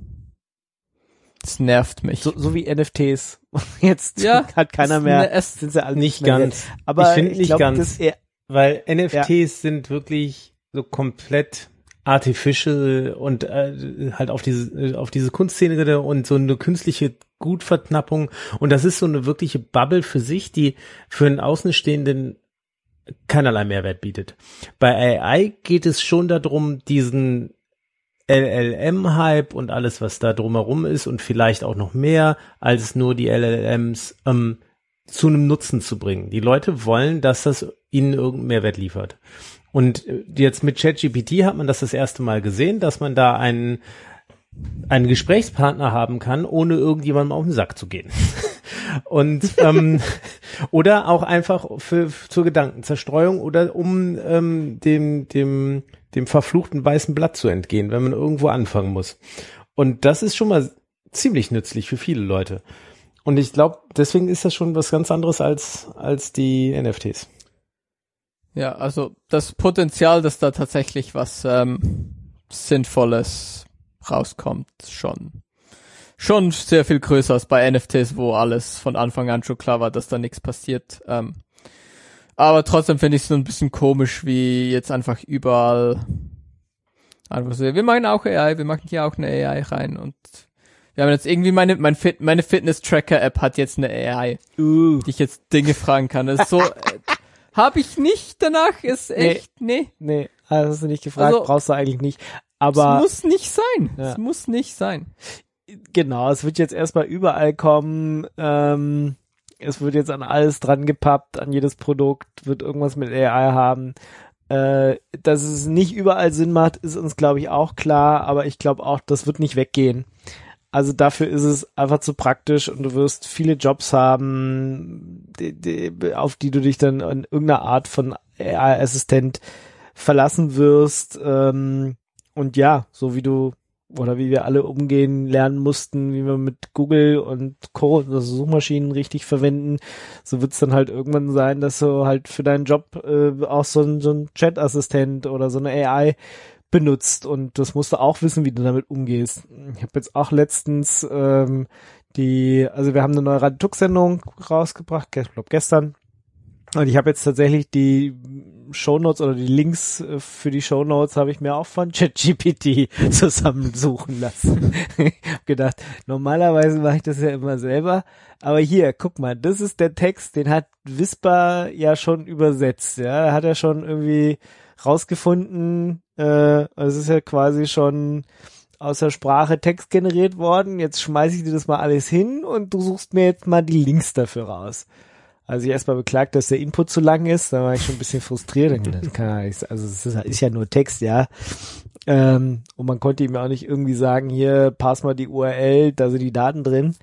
S3: es nervt mich.
S2: So, so wie N F Ts. Jetzt
S3: ja,
S2: hat keiner
S3: es,
S2: mehr,
S3: es
S2: sind sie alle
S4: nicht
S2: mehr
S4: ganz.
S2: Wert. Aber
S4: ich finde nicht
S2: glaub,
S4: ganz,
S2: eher,
S4: weil N F Ts
S2: ja.
S4: sind wirklich so komplett artificial und äh, halt auf diese auf diese Kunstszene und so eine künstliche Gutverknappung und das ist so eine wirkliche Bubble für sich, die für einen Außenstehenden keinerlei Mehrwert bietet. Bei A I geht es schon darum, diesen L L M-Hype und alles, was da drumherum ist und vielleicht auch noch mehr als nur die L L Ms ähm, zu einem Nutzen zu bringen. Die Leute wollen, dass das ihnen irgendeinen Mehrwert liefert. Und jetzt mit ChatGPT hat man das das erste Mal gesehen, dass man da einen, einen Gesprächspartner haben kann, ohne irgendjemandem auf den Sack zu gehen. Und ähm, oder auch einfach für, für zur Gedankenzerstreuung oder um ähm, dem dem dem verfluchten weißen Blatt zu entgehen, wenn man irgendwo anfangen muss. Und das ist schon mal ziemlich nützlich für viele Leute. Und ich glaube, deswegen ist das schon was ganz anderes als als die N F Ts.
S3: Ja, also das Potenzial, dass da tatsächlich was ähm, Sinnvolles rauskommt, schon schon sehr viel größer als bei N F Ts, wo alles von Anfang an schon klar war, dass da nichts passiert. Ähm, aber trotzdem finde ich es so ein bisschen komisch, wie jetzt einfach überall einfach so, wir machen auch A I, wir machen hier auch eine A I rein und wir haben jetzt irgendwie meine mein Fit, meine Fitness-Tracker-App hat jetzt eine A I, uh. die ich jetzt Dinge fragen kann. Das ist so... Habe ich nicht danach, ist echt, nee.
S2: Nee, nee hast du nicht gefragt, also, brauchst du eigentlich nicht. Aber
S3: es muss nicht sein,
S2: ja.
S3: es muss nicht sein.
S2: Genau, es wird jetzt erstmal überall kommen, ähm, es wird jetzt an alles dran gepappt, an jedes Produkt, wird irgendwas mit A I haben. Äh, dass es nicht überall Sinn macht, ist uns, glaube ich, auch klar, aber ich glaube auch, das wird nicht weggehen. Also dafür ist es einfach zu praktisch und du wirst viele Jobs haben, die, die, auf die du dich dann in irgendeiner Art von A I-Assistent verlassen wirst. Ähm, und ja, so wie du oder wie wir alle umgehen lernen mussten, wie wir mit Google und Co., also Suchmaschinen richtig verwenden, so wird es dann halt irgendwann sein, dass du halt für deinen Job äh, auch so ein, so ein Chat-Assistent oder so eine A I benutzt und das musst du auch wissen, wie du damit umgehst. Ich habe jetzt auch letztens ähm, die, also wir haben eine neue Radio-Tux-Sendung rausgebracht, ich glaube gestern, und ich habe jetzt tatsächlich die Shownotes oder die Links für die Shownotes habe ich mir auch von ChatGPT zusammensuchen lassen. Ich habe gedacht, normalerweise mache ich das ja immer selber, aber hier, guck mal, das ist der Text, den hat Whisper ja schon übersetzt, ja, da hat er schon irgendwie rausgefunden, äh, es ist ja quasi schon aus der Sprache Text generiert worden, jetzt schmeiße ich dir das mal alles hin und du suchst mir jetzt mal die Links dafür raus. Also ich erstmal beklagt, dass der Input zu lang ist, da war ich schon ein bisschen frustriert. Das kann ja nicht, also es ist, ist ja nur Text, ja. Ähm, und man konnte ihm ja auch nicht irgendwie sagen, hier, pass mal die U R L, da sind die Daten drin.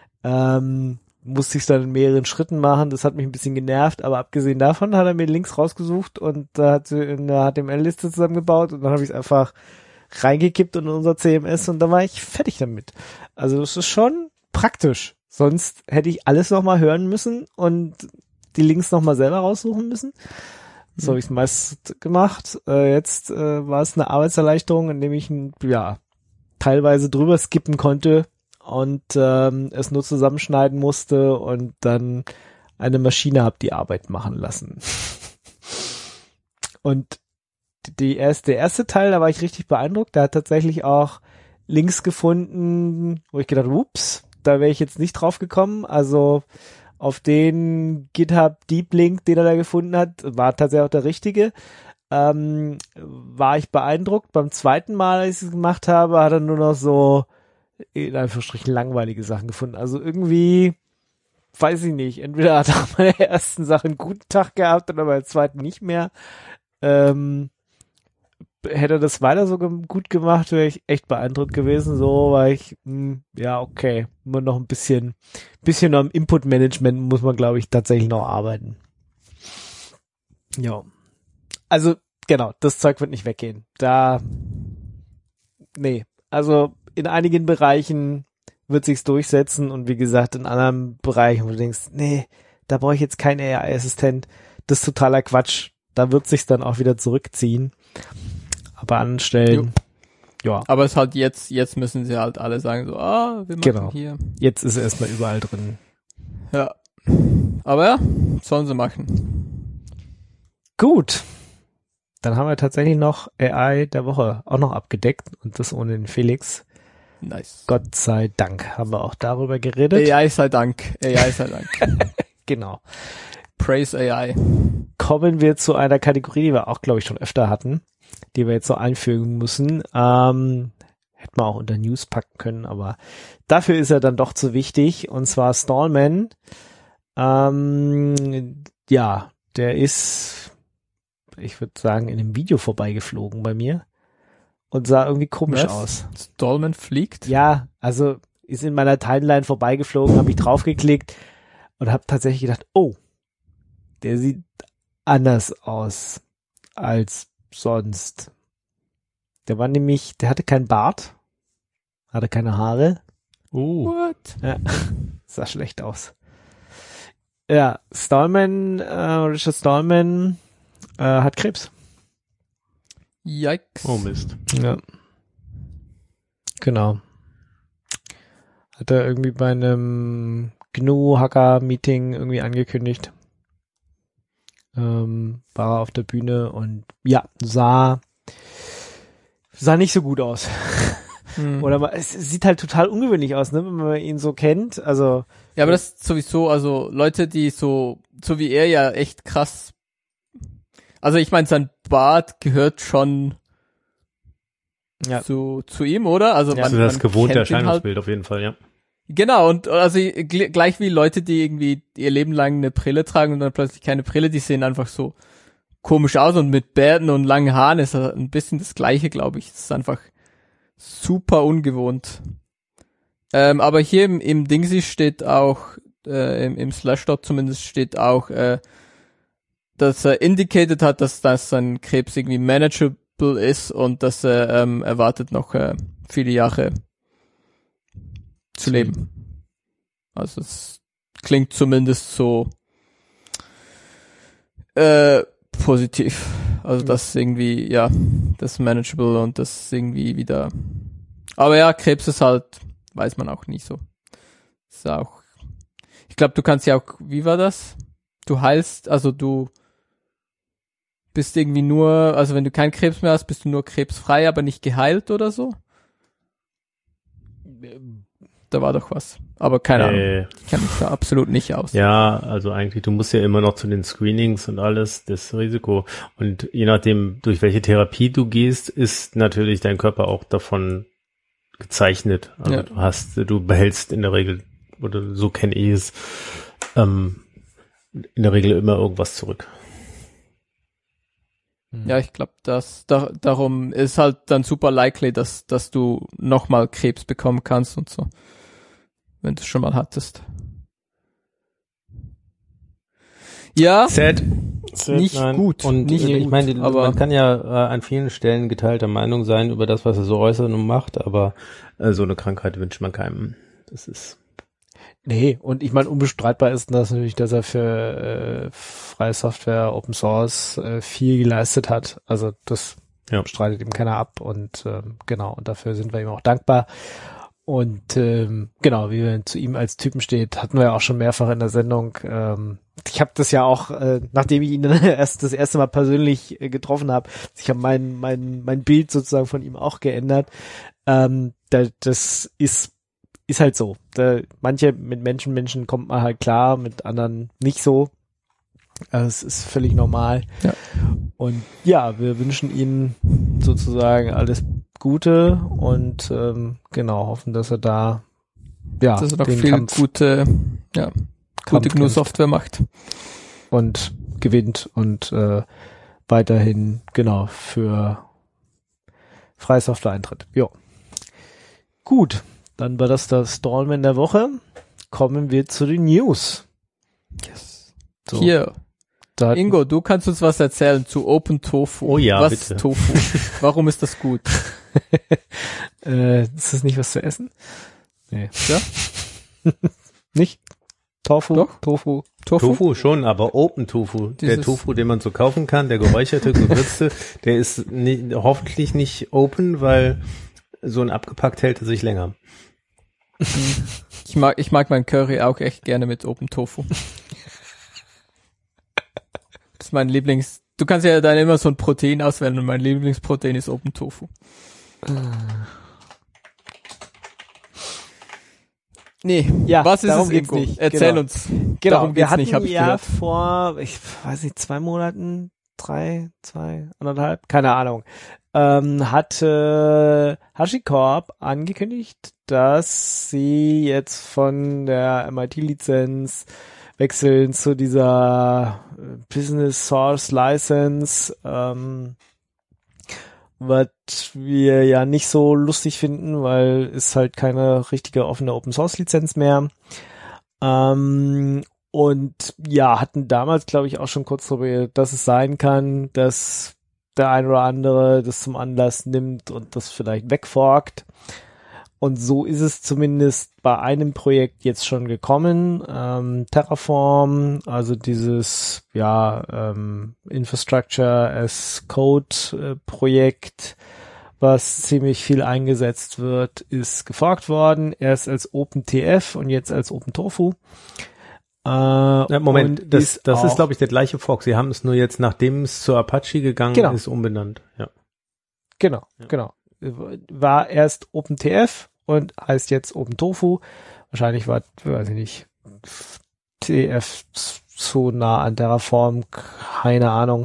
S2: Ähm, musste ich es dann in mehreren Schritten machen, das hat mich ein bisschen genervt, aber abgesehen davon hat er mir Links rausgesucht und da hat sie eine H T M L-Liste zusammengebaut und dann habe ich es einfach reingekippt in unser C M S und dann war ich fertig damit. Also das ist schon praktisch. Sonst hätte ich alles nochmal hören müssen und die Links nochmal selber raussuchen müssen. So habe ich es meist gemacht. Äh, jetzt äh, war es eine Arbeitserleichterung, indem ich ein, ja teilweise drüber skippen konnte und ähm, es nur zusammenschneiden musste und dann eine Maschine habe die Arbeit machen lassen. Und die erste, der erste Teil, da war ich richtig beeindruckt. Der hat tatsächlich auch Links gefunden, wo ich gedacht, ups, da wäre ich jetzt nicht drauf gekommen. Also auf den GitHub Deep Link, den er da gefunden hat, war tatsächlich auch der richtige. Ähm, war ich beeindruckt. Beim zweiten Mal, als ich es gemacht habe, hat er nur noch so in Anführungsstrichen langweilige Sachen gefunden. Also irgendwie, weiß ich nicht, entweder hat er bei der ersten Sache einen guten Tag gehabt oder bei der zweiten nicht mehr. Ähm, hätte er das weiter so ge- gut gemacht, wäre ich echt beeindruckt gewesen. So war ich, mh, ja, okay, nur noch ein bisschen, bisschen am Input-Management muss man, glaube ich, tatsächlich noch arbeiten. Ja. Also, genau, das Zeug wird nicht weggehen. Da, nee, also in einigen Bereichen wird sich's durchsetzen und wie gesagt, in anderen Bereichen, wo du denkst, nee, da brauche ich jetzt keinen A I-Assistent, das ist totaler Quatsch. Da wird sich's dann auch wieder zurückziehen. Aber an Stellen, jo. ja.
S3: Aber es halt jetzt, jetzt müssen sie halt alle sagen so, ah, wir machen
S2: Genau.
S3: hier.
S2: Jetzt ist er erstmal überall drin.
S3: Ja. Aber ja, sollen sie machen.
S2: Gut. Dann haben wir tatsächlich noch A I der Woche auch noch abgedeckt und das ohne den Felix.
S3: Nice.
S2: Gott sei Dank haben wir auch darüber geredet.
S3: A I sei Dank. A I sei Dank.
S2: Genau.
S3: Praise A I.
S2: Kommen wir zu einer Kategorie, die wir auch, glaube ich, schon öfter hatten, die wir jetzt so einfügen müssen. Ähm, hätten wir auch unter News packen können, aber dafür ist er dann doch zu wichtig. Und zwar Stallman. Ähm, ja, der ist, ich würde sagen, in einem Video vorbeigeflogen bei mir und sah irgendwie komisch
S3: Was?
S2: aus.
S3: Stallman fliegt?
S2: Ja, also ist in meiner Timeline vorbeigeflogen, habe ich draufgeklickt und habe tatsächlich gedacht, oh, der sieht anders aus als sonst. Der war nämlich, der hatte keinen Bart, hatte keine Haare.
S4: Uh.
S3: What?
S2: Ja, sah schlecht aus. Ja, Stallman, äh, Richard Stallman äh, hat Krebs.
S3: Yikes.
S4: Oh Mist.
S2: Ja. Genau. Hat er irgendwie bei einem G N U-Hacker-Meeting irgendwie angekündigt. Ähm, war er auf der Bühne und ja, sah sah nicht so gut aus.
S3: Hm.
S2: Oder man, es sieht halt total ungewöhnlich aus, ne, wenn man ihn so kennt. Also
S3: Ja, aber das ist sowieso, also Leute, die so, so wie er ja echt krass, also ich meine, sein Bart gehört schon
S2: ja,
S3: zu, zu ihm, oder? Also
S2: Ja.
S3: man,
S4: Also das
S3: man
S4: gewohnte
S3: kennt ihn halt.
S4: Erscheinungsbild auf jeden Fall, ja.
S3: Genau, und also gl- gleich wie Leute, die irgendwie ihr Leben lang eine Brille tragen und dann plötzlich keine Brille, die sehen einfach so komisch aus und mit Bärten und langen Haaren ist er ein bisschen das Gleiche, glaube ich. Es ist einfach super ungewohnt. Ähm, aber hier im, im Dingsy steht auch, äh, im, im Slashdot zumindest steht auch, äh, dass er indicated hat, dass das sein Krebs irgendwie manageable ist und dass er ähm, erwartet noch äh, viele Jahre zu leben. Also es klingt zumindest so äh, positiv. Also das irgendwie, ja, das ist manageable und das ist irgendwie wieder. Aber ja, Krebs ist halt, weiß man auch nicht so. Ist auch. Ich glaube, du kannst ja auch, wie war das? Du heilst, also du bist irgendwie nur, also wenn du keinen Krebs mehr hast, bist du nur krebsfrei, aber nicht geheilt oder so. Da war doch was. Aber keine Ahnung.
S4: Äh,
S3: Ich kenne mich da absolut nicht aus.
S4: ja, also eigentlich, du musst ja immer noch zu den Screenings und alles, das Risiko. Und je nachdem, durch welche Therapie du gehst, ist natürlich dein Körper auch davon gezeichnet. Also
S3: Ja.
S4: du hast, du behältst in der Regel, oder so kenne ich es, ähm, in der Regel immer irgendwas zurück.
S3: Ja, ich glaube, dass da, darum ist halt dann super likely, dass dass du nochmal Krebs bekommen kannst und so, wenn du es schon mal hattest. Ja,
S4: Sad.
S3: nicht
S4: Nein.
S3: gut,
S4: Und
S3: nicht
S4: äh, ich
S3: gut,
S4: meine,
S3: aber
S4: man kann ja äh, an vielen Stellen geteilter Meinung sein über das, was er so äußert und macht, aber äh, so eine Krankheit wünscht man keinem. Das ist
S2: Nee, und ich meine, unbestreitbar ist das natürlich, dass er für äh, freie Software, Open Source äh, viel geleistet hat. Also das ja. streitet ihm keiner ab und ähm, genau, und dafür sind wir ihm auch dankbar. Und ähm, genau, wie er zu ihm als Typen steht, hatten wir ja auch schon mehrfach in der Sendung. Ähm, ich habe das ja auch, äh, nachdem ich ihn dann erst das erste Mal persönlich äh, getroffen habe, ich habe mein mein mein Bild sozusagen von ihm auch geändert. Ähm, da, das ist ist halt so. Da, manche mit Menschen Menschen kommt man halt klar, mit anderen nicht so. Also es ist völlig normal.
S3: Ja.
S2: Und ja, wir wünschen ihm sozusagen alles Gute und ähm, genau, hoffen, dass er da ja
S3: dass er noch
S2: den
S3: viel
S2: Kampf,
S3: gute, ja, gute G N U-Software macht.
S2: Und gewinnt und äh, weiterhin genau für freie Software eintritt. Jo. Gut, dann war das das Stallman der Woche. Kommen wir zu den News.
S3: Yes.
S2: So.
S3: Hier.
S2: Da
S3: Ingo, du kannst uns was erzählen zu Open Tofu.
S4: Oh ja,
S3: was
S4: bitte.
S3: ist Tofu? Warum ist das gut?
S2: äh, ist das nicht was zu essen? Nee.
S3: Ja?
S2: Nicht? Tofu?
S3: Doch.
S2: Tofu?
S3: Tofu?
S4: Tofu schon, aber Open Tofu.
S3: Dieses
S4: der Tofu, den man so kaufen kann, der geräucherte, gewürzte, der ist nie, hoffentlich nicht open, weil so ein abgepackt hält er sich länger.
S3: Ich mag, ich mag mein Curry auch echt gerne mit Open Tofu. Das ist mein Lieblings... Du kannst ja dann immer so ein Protein auswählen und mein Lieblingsprotein ist Open Tofu. Nee,
S2: Ja,
S3: was ist
S2: darum
S3: es,
S2: geht's
S3: Ingo?
S2: nicht.
S3: Erzähl
S2: Genau.
S3: uns.
S2: Genau,
S3: Darum
S2: wir
S3: geht's
S2: hatten
S3: nicht, hab ich
S2: ja
S3: gehört.
S2: vor, ich weiß nicht, zwei Monaten, drei, zwei, anderthalb, keine Ahnung, ähm, hatte HashiCorp angekündigt, dass sie jetzt von der M I T-Lizenz wechseln zu dieser Business Source License, ähm, was wir ja nicht so lustig finden, weil es halt keine richtige offene Open Source Lizenz mehr. Ähm, und ja, hatten damals, glaube ich, auch schon kurz darüber geredet, dass es sein kann, dass der ein oder andere das zum Anlass nimmt und das vielleicht wegforkt. Und so ist es zumindest bei einem Projekt jetzt schon gekommen. Ähm, Terraform, also dieses ja ähm, Infrastructure as Code äh, Projekt, was ziemlich viel eingesetzt wird, ist geforkt worden. Erst als OpenTF und jetzt als OpenTofu. Äh,
S4: Ja, Moment,
S2: und
S4: das,
S2: ist
S4: das ist,
S2: auch-
S4: glaube ich, der gleiche Fork. Sie haben es nur jetzt, nachdem es zu Apache gegangen
S2: Genau.
S4: ist, umbenannt. Ja.
S2: Genau,
S4: Ja.
S2: genau. War erst OpenTF und heißt jetzt OpenTofu. Wahrscheinlich war, weiß ich nicht, T F zu nah an Terraform, keine Ahnung.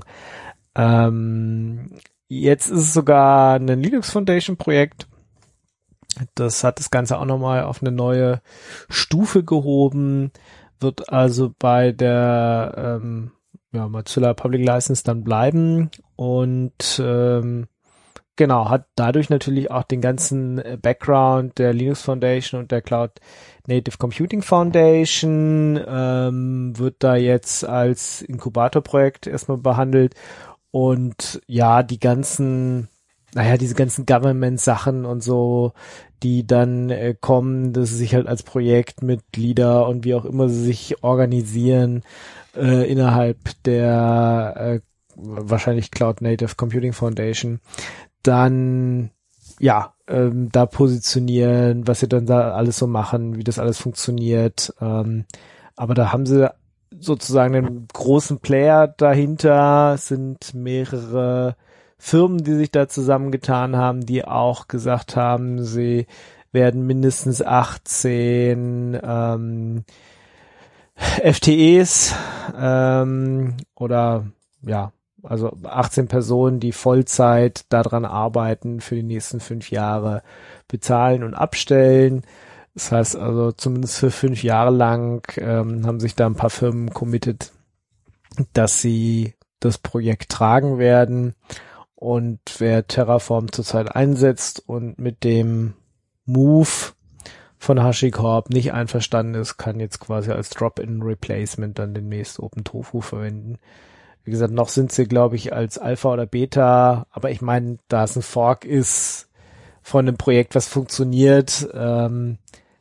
S2: Ähm, jetzt ist es sogar ein Linux Foundation Projekt. Das hat das Ganze auch nochmal auf eine neue Stufe gehoben, wird also bei der ähm, ja, Mozilla Public License dann bleiben und ähm, genau, hat dadurch natürlich auch den ganzen äh, Background der Linux Foundation und der Cloud Native Computing Foundation, ähm, wird da jetzt als Inkubatorprojekt erstmal behandelt und ja, die ganzen, naja, diese ganzen Government-Sachen und so, die dann äh, kommen, dass sie sich halt als Projektmitglieder und wie auch immer sie sich organisieren äh, innerhalb der äh, wahrscheinlich Cloud Native Computing Foundation, dann ja, ähm, da positionieren, was sie dann da alles so machen, wie das alles funktioniert. Ähm, aber da haben sie sozusagen einen großen Player dahinter, es sind mehrere Firmen, die sich da zusammengetan haben, die auch gesagt haben, sie werden mindestens achtzehn ähm, F T Es ähm, oder ja, also achtzehn Personen, die Vollzeit daran arbeiten, für die nächsten fünf Jahre bezahlen und abstellen. Das heißt also, zumindest für fünf Jahre lang ähm, haben sich da ein paar Firmen committed, dass sie das Projekt tragen werden. Und wer Terraform zurzeit einsetzt und mit dem Move von HashiCorp nicht einverstanden ist, kann jetzt quasi als Drop-in-Replacement dann demnächst OpenTofu verwenden. Wie gesagt, noch sind sie, glaube ich, als Alpha oder Beta, aber ich meine, da es ein Fork ist von einem Projekt, was funktioniert, ähm,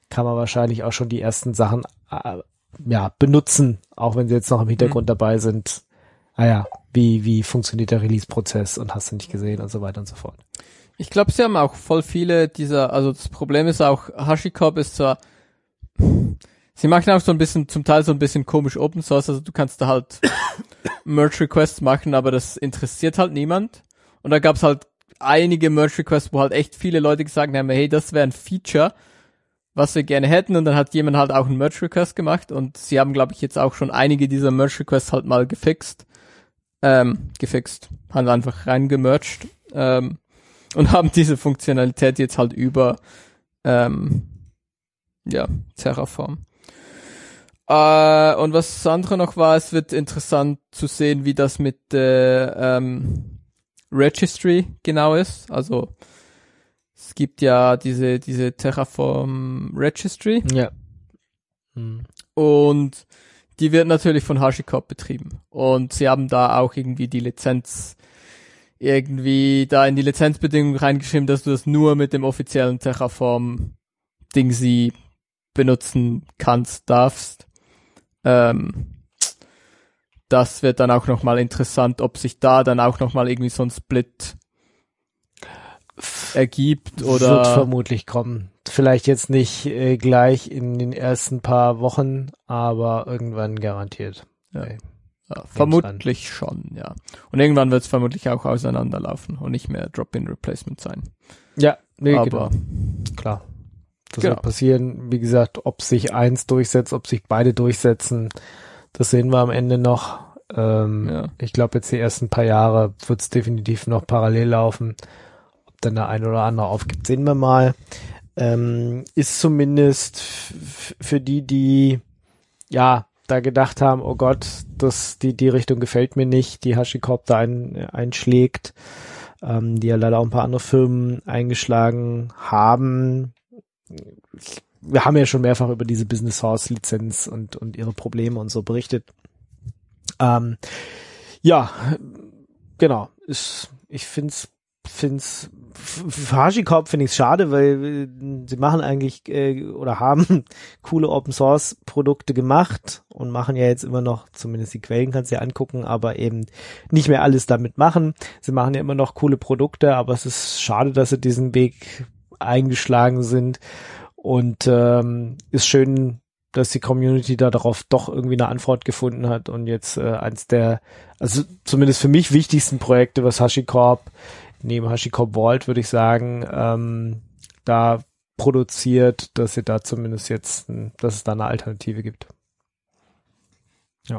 S2: kann man wahrscheinlich auch schon die ersten Sachen äh, ja benutzen, auch wenn sie jetzt noch im Hintergrund mhm. dabei sind. Ah ja, wie wie funktioniert der Release-Prozess und hast du nicht gesehen und so weiter und so fort.
S3: Ich glaube, sie haben auch voll viele dieser, also das Problem ist auch, HashiCorp ist zwar, sie machen auch so ein bisschen, zum Teil so ein bisschen komisch Open Source, also du kannst da halt Merge Requests machen, aber das interessiert halt niemand. Und da gab's halt einige Merge Requests, wo halt echt viele Leute gesagt haben, hey, das wäre ein Feature, was wir gerne hätten, und dann hat jemand halt auch einen Merge Request gemacht und sie haben, glaube ich, jetzt auch schon einige dieser Merge Requests halt mal gefixt, ähm, gefixt, haben einfach reingemerged, ähm, und haben diese Funktionalität jetzt halt über, ähm, ja, Terraform. Äh, und was das andere noch war, es wird interessant zu sehen, wie das mit der ähm, Registry genau ist. Also es gibt ja diese diese Terraform Registry.
S2: Ja. Hm.
S3: Und die wird natürlich von HashiCorp betrieben. Und sie haben da auch irgendwie die Lizenz irgendwie da in die Lizenzbedingungen reingeschrieben, dass du das nur mit dem offiziellen Terraform-Ding sie benutzen kannst, darfst. Ähm, das wird dann auch nochmal interessant, ob sich da dann auch nochmal irgendwie so ein Split ergibt oder...
S2: Wird vermutlich kommen. Vielleicht jetzt nicht äh, gleich in den ersten paar Wochen, aber irgendwann garantiert.
S3: Ja. Okay. Ja, vermutlich schon, ja. Und irgendwann wird es vermutlich auch auseinanderlaufen und nicht mehr Drop-in-Replacement sein.
S2: Ja, nee,
S3: aber
S2: genau. Klar. Das
S3: genau.
S2: wird passieren. Wie gesagt, ob sich eins durchsetzt, ob sich beide durchsetzen, das sehen wir am Ende noch. Ähm,
S3: ja.
S2: Ich glaube, jetzt die ersten paar Jahre wird es definitiv noch parallel laufen. Ob dann der eine oder andere aufgibt, sehen wir mal. Ähm, ist zumindest f- für die, die ja da gedacht haben, oh Gott, das, die, die Richtung gefällt mir nicht, die HashiCorp da ein, einschlägt, ähm, die ja leider auch ein paar andere Firmen eingeschlagen haben. Wir haben ja schon mehrfach über diese Business Source Lizenz und, und ihre Probleme und so berichtet. Ähm, ja, genau, ist, ich find's, find's, für HashiCorp finde ich es schade, weil sie machen eigentlich äh, oder haben coole Open Source Produkte gemacht und machen ja jetzt immer noch, zumindest die Quellen kannst du ja angucken, aber eben nicht mehr alles damit machen. Sie machen ja immer noch coole Produkte, aber es ist schade, dass sie diesen Weg eingeschlagen sind, und ähm, ist schön, dass die Community da darauf doch irgendwie eine Antwort gefunden hat und jetzt äh, eins der, also zumindest für mich wichtigsten Projekte, was HashiCorp neben HashiCorp Vault, würde ich sagen, ähm, da produziert, dass sie da zumindest jetzt, dass es da eine Alternative gibt. Ja.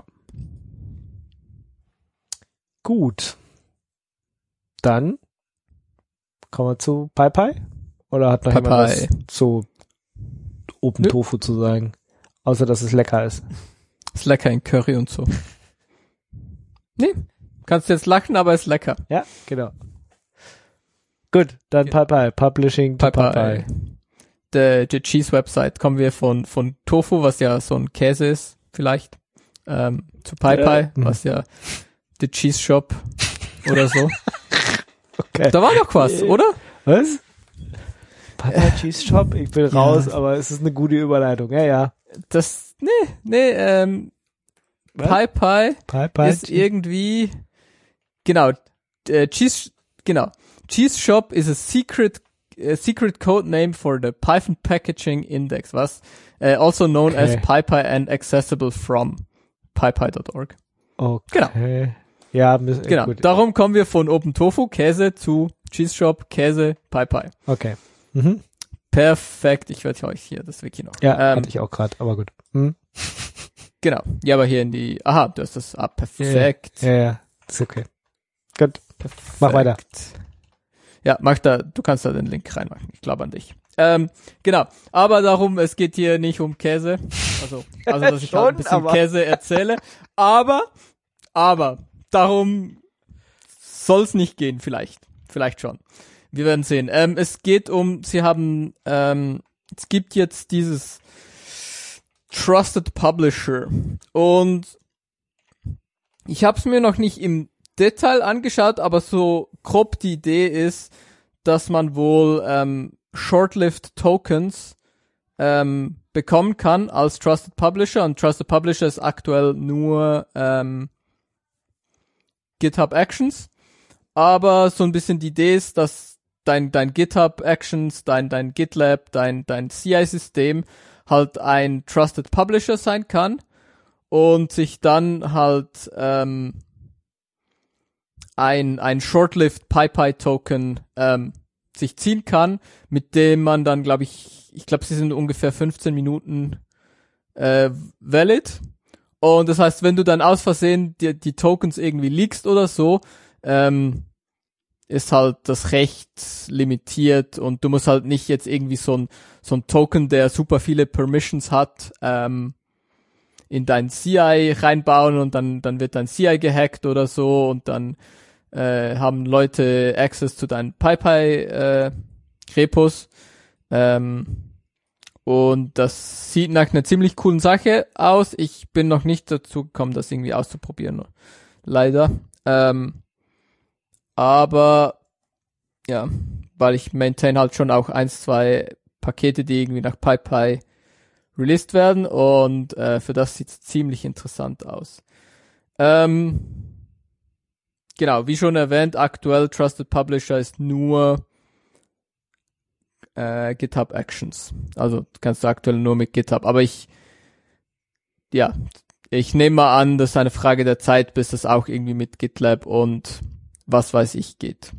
S2: Gut. Dann kommen wir zu PyPy. Oder hat noch
S3: Pi
S2: jemand
S3: Pi.
S2: was zu Open
S3: Nö.
S2: Tofu zu sagen? Außer, dass es lecker ist.
S3: Ist lecker in Curry und so. Nee, kannst jetzt lachen, aber ist lecker.
S2: Ja, genau. Gut, dann
S3: Ja.
S2: PyPy, Publishing to
S3: PyPy.
S2: PyPy.
S3: Der, der Cheese-Website kommen wir von, von Tofu, was ja so ein Käse ist, vielleicht, ähm, zu PyPy,
S2: Ja.
S3: was ja der Cheese Shop oder so.
S2: Okay.
S3: Da war doch was, oder?
S2: Was? PyPy Cheese Shop? Ich bin
S3: Ja.
S2: raus, aber es ist eine gute Überleitung. Ja, ja.
S3: Das, nee, nee, ähm,
S2: Was?
S3: PyPy
S2: PyPy
S3: ist irgendwie, genau, äh, Cheese, genau. Cheese Shop is a secret, a secret code name for the Python Packaging Index, was, uh, also known
S2: Okay.
S3: as PyPy and accessible from pypy dot org.
S2: Okay.
S3: Genau.
S2: Ja, müssen,
S3: Genau.
S2: gut.
S3: Darum kommen wir von OpenTofu, Käse, zu Cheese Shop, Käse, PyPy.
S2: Okay. Mhm.
S3: Perfekt. Ich werde euch hier das Wiki noch.
S2: Ja,
S3: ähm,
S2: hatte ich auch gerade, aber gut. Hm?
S3: Genau. Ja, aber hier in die, aha, du hast das, ah, perfekt.
S2: Ja, ja, ist okay. Gut,
S3: Perfekt.
S2: mach weiter.
S3: Ja, mach da, du kannst da den Link reinmachen. Ich glaube an dich. Ähm, genau. Aber darum, es geht hier nicht um Käse. Also, also dass ich halt ein
S2: Schon,
S3: bisschen
S2: aber-
S3: Käse erzähle. Aber, aber, darum soll's nicht gehen, vielleicht. Vielleicht schon. Wir werden sehen. Ähm, es geht um, sie haben, ähm, es gibt jetzt dieses Trusted Publisher. Und ich habe es mir noch nicht im Detail angeschaut, aber so grob die Idee ist, dass man wohl ähm, Short-Lived Tokens ähm, bekommen kann als Trusted Publisher. Und Trusted Publisher ist aktuell nur ähm, GitHub Actions. Aber so ein bisschen die Idee ist, dass dein dein GitHub Actions, dein dein GitLab, dein dein C I-System halt ein Trusted Publisher sein kann und sich dann halt ähm, ein ein Short-Lived PyPy-Token ähm, sich ziehen kann, mit dem man dann, glaube ich, ich glaube, sie sind ungefähr fünfzehn Minuten äh, valid. Und das heißt, wenn du dann aus Versehen die, die Tokens irgendwie leakst oder so, ähm, ist halt das Recht limitiert und du musst halt nicht jetzt irgendwie so ein so ein Token, der super viele Permissions hat, ähm, in dein C I reinbauen und dann dann wird dein C I gehackt oder so und dann äh, haben Leute Access zu deinen PyPy äh, Repos. Ähm, und das sieht nach einer ziemlich coolen Sache aus. Ich bin noch nicht dazu gekommen, das irgendwie auszuprobieren. Leider. Ähm, aber ja, weil ich maintain halt schon auch eins, zwei Pakete, die irgendwie nach PyPy released werden und äh, für das sieht es ziemlich interessant aus. Ähm, genau, wie schon erwähnt, aktuell Trusted Publisher ist nur äh, GitHub Actions. Also kannst du aktuell nur mit GitHub. Aber ich, ja, ich nehme mal an, das ist eine Frage der Zeit, bis das auch irgendwie mit GitLab und was weiß ich geht.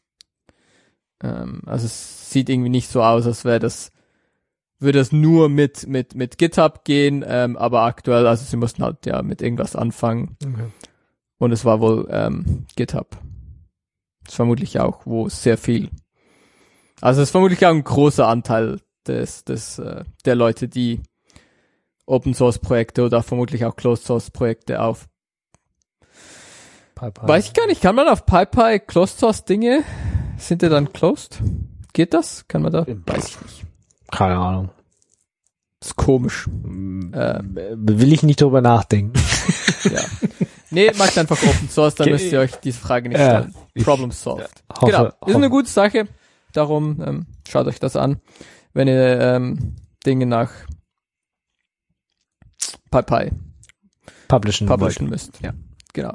S3: Ähm, also es sieht irgendwie nicht so aus, als wäre das, würde das nur mit mit mit GitHub gehen, ähm, aber aktuell, also sie mussten halt ja mit irgendwas anfangen. Okay. Und es war wohl ähm, GitHub. Das ist vermutlich auch, wo sehr viel. Also es ist vermutlich auch ein großer Anteil des des äh, der Leute, die Open Source Projekte oder vermutlich auch Closed Source Projekte auf PyPy. Weiß ich gar nicht, kann man auf PyPy Closed Source Dinge, sind die dann closed? Geht das? Kann man da? Weiß ich nicht.
S2: Keine Ahnung.
S3: Das ist komisch.
S2: Ähm, Will ich nicht drüber nachdenken.
S3: Ja. Nee, macht einfach Open Source, dann müsst ihr euch diese Frage nicht stellen. Ja, Problem solved. Hoffe, genau. Ist hoffe. Eine gute Sache. Darum ähm, schaut euch das an, wenn ihr ähm, Dinge nach PyPy
S2: publishen,
S3: publishen müsst. Ja, genau.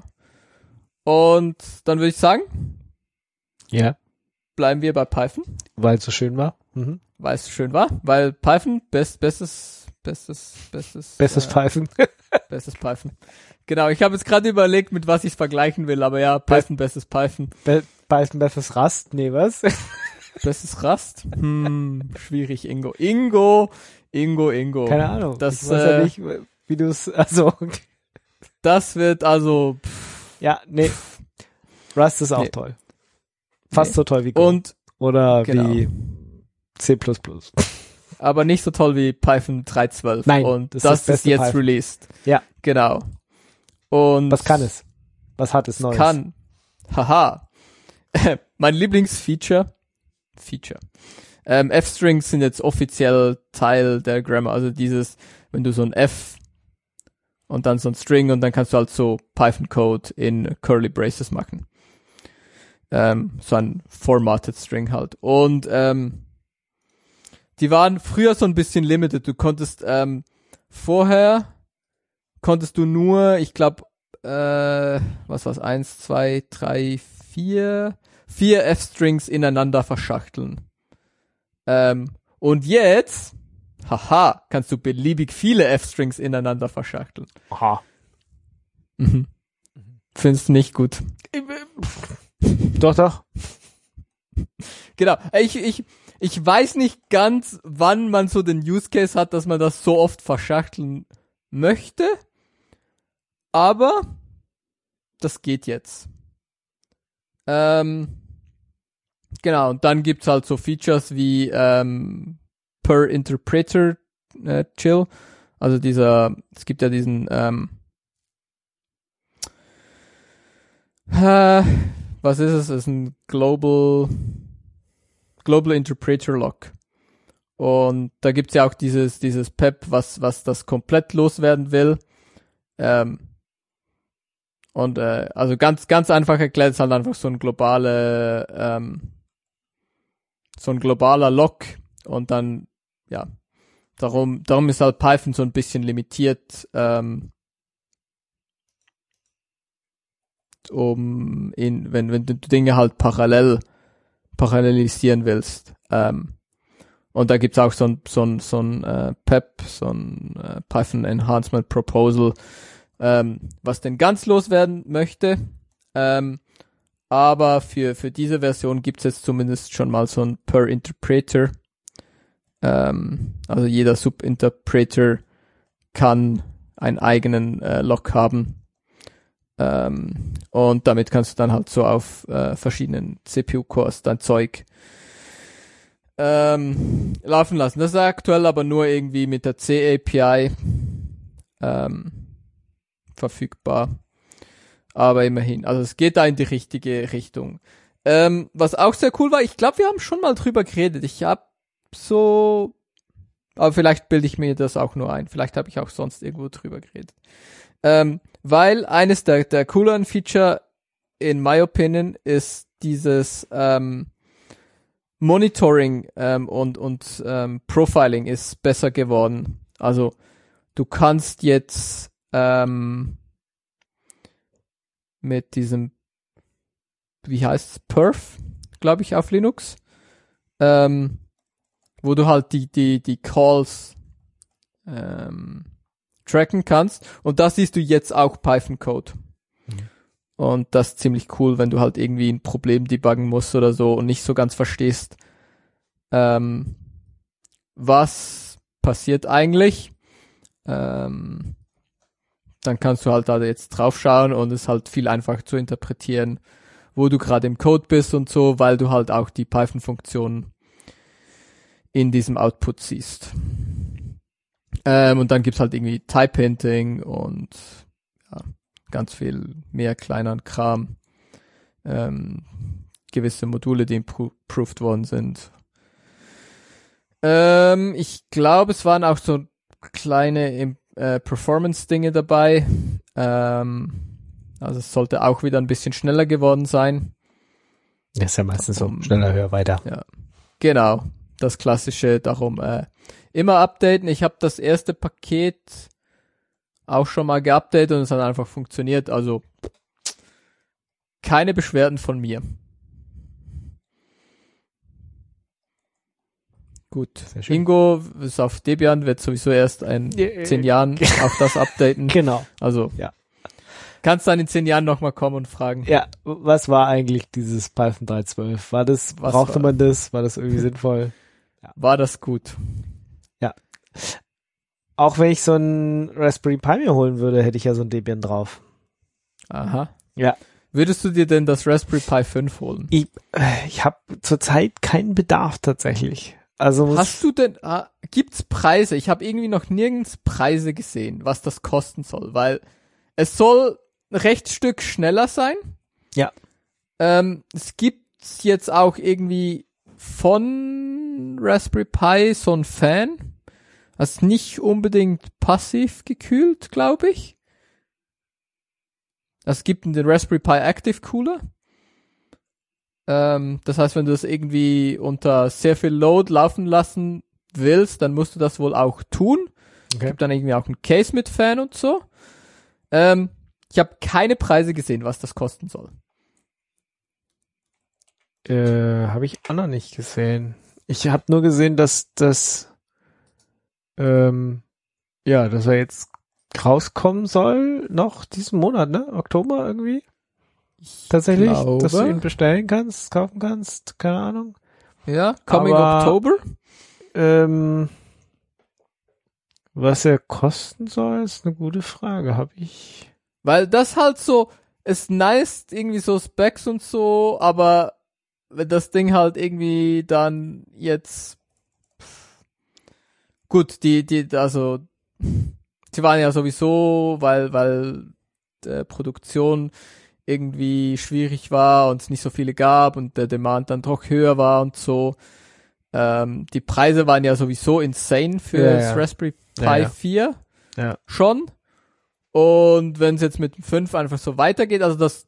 S3: Und dann würde ich sagen,
S2: ja,
S3: bleiben wir bei Python.
S2: Weil es so schön war. Mhm.
S3: Weil es so schön war, weil Python, best, bestes, bestes, bestes,
S2: bestes
S3: äh,
S2: Python.
S3: bestes Python. Genau, ich habe jetzt gerade überlegt, mit was ich es vergleichen will, aber ja, Python, Be- bestes Python.
S2: Be- Python, bestes Rust, nee, was?
S3: Bestes Rust? Hm, schwierig, Ingo. Ingo, Ingo, Ingo.
S2: Keine Ahnung.
S3: Das,
S2: ich weiß
S3: äh,
S2: ja nicht, wie du es, also.
S3: Das wird also, pff,
S2: ja, nee. Rust ist auch
S3: nee.
S2: toll. Fast nee. so toll wie
S3: Go. Und,
S2: oder
S3: genau.
S2: wie C plus plus.
S3: Aber nicht so toll wie Python drei Punkt zwölf.
S2: Nein,
S3: und das, das ist jetzt Python. Released.
S2: Ja.
S3: Genau. Und
S2: was kann es? Was hat es Neues?
S3: Kann. Haha. Mein Lieblingsfeature. Feature. Ähm, F-Strings sind jetzt offiziell Teil der Grammar. Also dieses, wenn du so ein F und dann so ein String und dann kannst du halt so Python-Code in Curly Braces machen. Ähm, so ein Formatted String halt. Und ähm, die waren früher so ein bisschen limited. Du konntest ähm, vorher konntest du nur, ich glaube, äh, was war's, eins, zwei, drei, vier, vier F-Strings ineinander verschachteln. Ähm, und jetzt, haha, kannst du beliebig viele F-Strings ineinander verschachteln.
S2: Aha.
S3: Mhm. Findest du nicht gut?
S2: Doch, doch.
S3: Genau. Ich, ich, ich weiß nicht ganz, wann man so den Use Case hat, dass man das so oft verschachteln möchte. Aber das geht jetzt. Ähm, genau, und dann gibt's halt so Features wie ähm, Per Interpreter äh, Chill. Also dieser, es gibt ja diesen ähm, äh, was ist es? Es ist ein Global Global Interpreter Lock. Und da gibt's ja auch dieses dieses P E P, was was das komplett loswerden will. Ähm, und äh, also ganz ganz einfach erklärt, ist halt einfach so ein globale ähm, so ein globaler Lock und dann ja darum, darum ist halt Python so ein bisschen limitiert, ähm, um in, wenn, wenn du Dinge halt parallel, parallelisieren willst. Ähm, und da gibt's auch so ein, so ein, so ein äh, P E P, so ein äh, Python Enhancement Proposal, ähm, was denn ganz loswerden möchte. Ähm, aber für, für diese Version gibt's jetzt zumindest schon mal so ein Per Interpreter. Ähm, also jeder Subinterpreter kann einen eigenen äh, Lock haben. Ähm, und damit kannst du dann halt so auf äh, verschiedenen C P U-Cores dein Zeug ähm, laufen lassen. Das ist aktuell aber nur irgendwie mit der C A P I ähm, verfügbar. Aber immerhin, also es geht da in die richtige Richtung. Ähm, was auch sehr cool war, ich glaube, wir haben schon mal drüber geredet. Ich habe so, aber vielleicht bilde ich mir das auch nur ein. Vielleicht habe ich auch sonst irgendwo drüber geredet. Ähm, weil eines der, der cooleren Feature, in my opinion, ist dieses ähm, Monitoring ähm, und, und ähm, Profiling ist besser geworden. Also du kannst jetzt ähm, mit diesem, wie heißt es, Perf, glaube ich, auf Linux, ähm, wo du halt die, die, die Calls ähm, tracken kannst. Und da siehst du jetzt auch Python-Code. Mhm. Und das ist ziemlich cool, wenn du halt irgendwie ein Problem debuggen musst oder so und nicht so ganz verstehst, ähm, was passiert eigentlich. Ähm, dann kannst du halt da jetzt drauf schauen und es ist halt viel einfacher zu interpretieren, wo du gerade im Code bist und so, weil du halt auch die Python-Funktionen in diesem Output siehst. Ähm, und dann gibt's halt irgendwie Type-Hinting und ja, ganz viel mehr kleineren Kram. Ähm, gewisse Module, die improved worden sind. Ähm, ich glaube, es waren auch so kleine äh, Performance-Dinge dabei. Ähm, also es sollte auch wieder ein bisschen schneller geworden sein.
S2: Das ist ja meistens
S3: darum,
S2: so, schneller, höher, weiter.
S3: Ja, genau. Das klassische, darum äh, immer updaten. Ich habe das erste Paket auch schon mal geupdatet und es hat einfach funktioniert. Also keine Beschwerden von mir. Gut. Ingo ist auf Debian, wird sowieso erst in zehn Jahren auch das updaten.
S2: Genau.
S3: Also
S2: ja.
S3: Kannst dann in zehn Jahren nochmal kommen und fragen.
S2: Ja, was war eigentlich dieses Python drei Punkt zwölf? War das, was brauchte war? man das? War das irgendwie sinnvoll?
S3: Ja. War das gut?
S2: Ja. Auch wenn ich so ein Raspberry Pi mir holen würde, hätte ich ja so ein Debian drauf.
S3: Aha.
S2: Ja.
S3: Würdest du dir denn das Raspberry Pi fünf holen?
S2: Ich, ich habe zurzeit keinen Bedarf tatsächlich. Also
S3: hast du denn, ah, gibt's Preise? Ich habe irgendwie noch nirgends Preise gesehen, was das kosten soll, weil es soll ein recht Stück schneller sein.
S2: Ja.
S3: Ähm, es gibt jetzt auch irgendwie von Raspberry Pi so ein Fan. Das ist nicht unbedingt passiv gekühlt, glaube ich. Es gibt den Raspberry Pi Active Cooler. Ähm, das heißt, wenn du das irgendwie unter sehr viel Load laufen lassen willst, dann musst du das wohl auch tun. Es okay. gibt dann irgendwie auch einen Case mit Fan und so. Ähm, ich habe keine Preise gesehen, was das kosten soll.
S2: Äh, habe ich auch noch nicht gesehen. Ich habe nur gesehen, dass das ähm, ja, dass er jetzt rauskommen soll, noch diesen Monat, ne? Oktober irgendwie? Ich Tatsächlich, glaube. Dass du ihn bestellen kannst, kaufen kannst, keine Ahnung.
S3: Ja, coming
S2: Aber,
S3: October.
S2: Ähm, was er kosten soll, ist eine gute Frage, habe ich.
S3: Weil das halt so, ist nice, irgendwie so Specs und so, aber wenn das Ding halt irgendwie dann jetzt gut, die, die, also sie waren ja sowieso, weil, weil äh, Produktion irgendwie schwierig war und es nicht so viele gab und der Demand dann doch höher war und so. Ähm, die Preise waren ja sowieso insane für
S2: ja,
S3: das
S2: ja.
S3: Raspberry Pi
S2: ja, ja.
S3: vier
S2: Ja.
S3: schon. Und wenn es jetzt mit dem fünf einfach so weitergeht, also das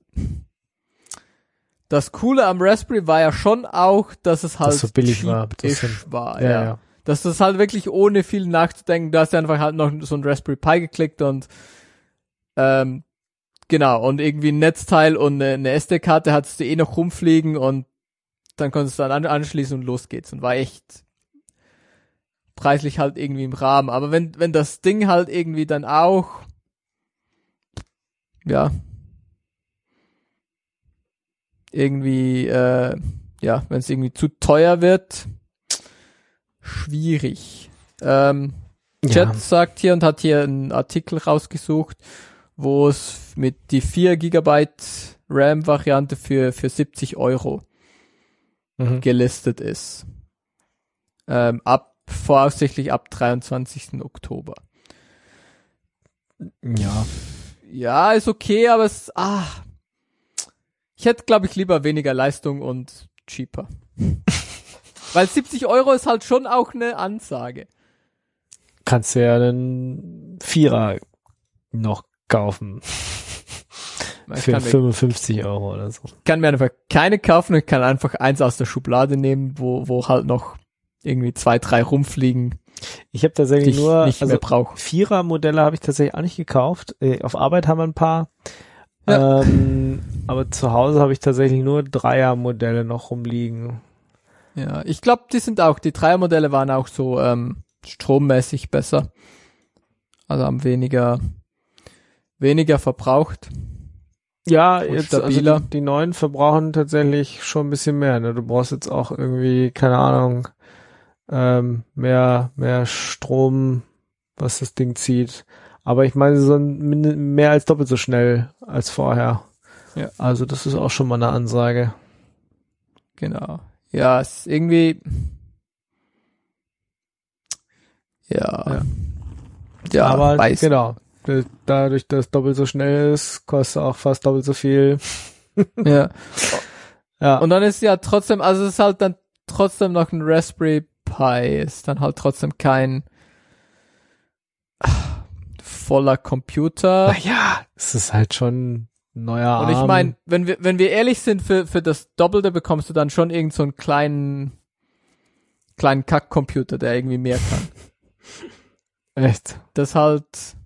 S3: das Coole am Raspberry war ja schon auch, dass es halt
S2: das so billig
S3: cheap
S2: war.
S3: ist war
S2: ja,
S3: ja.
S2: ja.
S3: dass das halt wirklich ohne viel nachzudenken, du hast ja einfach halt noch so ein Raspberry Pi geklickt und ähm, genau, und irgendwie ein Netzteil und eine, eine S D-Karte hattest du eh noch rumfliegen und dann konntest du dann an, anschließen und los geht's und war echt preislich halt irgendwie im Rahmen. Aber wenn wenn das Ding halt irgendwie dann auch ja irgendwie äh, ja, wenn es irgendwie zu teuer wird, schwierig. Ähm, Chat ja. sagt hier und hat hier einen Artikel rausgesucht, wo es mit die vier Gigabyte RAM-Variante für für siebzig Euro mhm. gelistet ist. Ähm, ab voraussichtlich ab dreiundzwanzigsten Oktober.
S2: Ja.
S3: Ja, ist okay, aber es ah ich hätte, glaube ich, lieber weniger Leistung und cheaper. Weil siebzig Euro ist halt schon auch eine Ansage.
S2: Kannst du ja einen Vierer noch kaufen. Ich für fünfundfünfzig mir, Euro oder so.
S3: Ich kann mir einfach keine kaufen, ich kann einfach eins aus der Schublade nehmen, wo wo halt noch irgendwie zwei, drei rumfliegen.
S2: Ich habe tatsächlich nur
S3: nicht
S2: also
S3: brauche.
S2: Vierer-Modelle habe ich tatsächlich auch nicht gekauft. Auf Arbeit haben wir ein paar. Ja. Ähm, aber zu Hause habe ich tatsächlich nur Dreier-Modelle noch rumliegen.
S3: Ja, ich glaube, die sind auch, die Dreier-Modelle waren auch so ähm, strommäßig besser. Also haben weniger weniger verbraucht.
S2: Ja, jetzt also die, die neuen verbrauchen tatsächlich schon ein bisschen mehr. Ne? Du brauchst jetzt auch irgendwie, keine Ahnung, ähm, mehr mehr Strom, was das Ding zieht. Aber ich meine, so ein, mehr als doppelt so schnell als vorher.
S3: Ja.
S2: Also das ist auch schon mal eine Ansage.
S3: Genau. Ja, es ist irgendwie ja.
S2: Ja,
S3: ja
S2: aber
S3: weiß.
S2: Genau. Dadurch, dass es doppelt so schnell ist, kostet auch fast doppelt so viel.
S3: Ja.
S2: Ja.
S3: Und dann ist ja trotzdem, also es ist halt dann trotzdem noch ein Raspberry Pi, ist dann halt trotzdem kein voller Computer.
S2: Naja, es ist halt schon ein neuer Arm.
S3: Und ich meine, wenn wir wenn wir ehrlich sind, für für das Doppelte bekommst du dann schon irgend so einen kleinen kleinen Kack-Computer, der irgendwie mehr kann.
S2: Echt?
S3: Das halt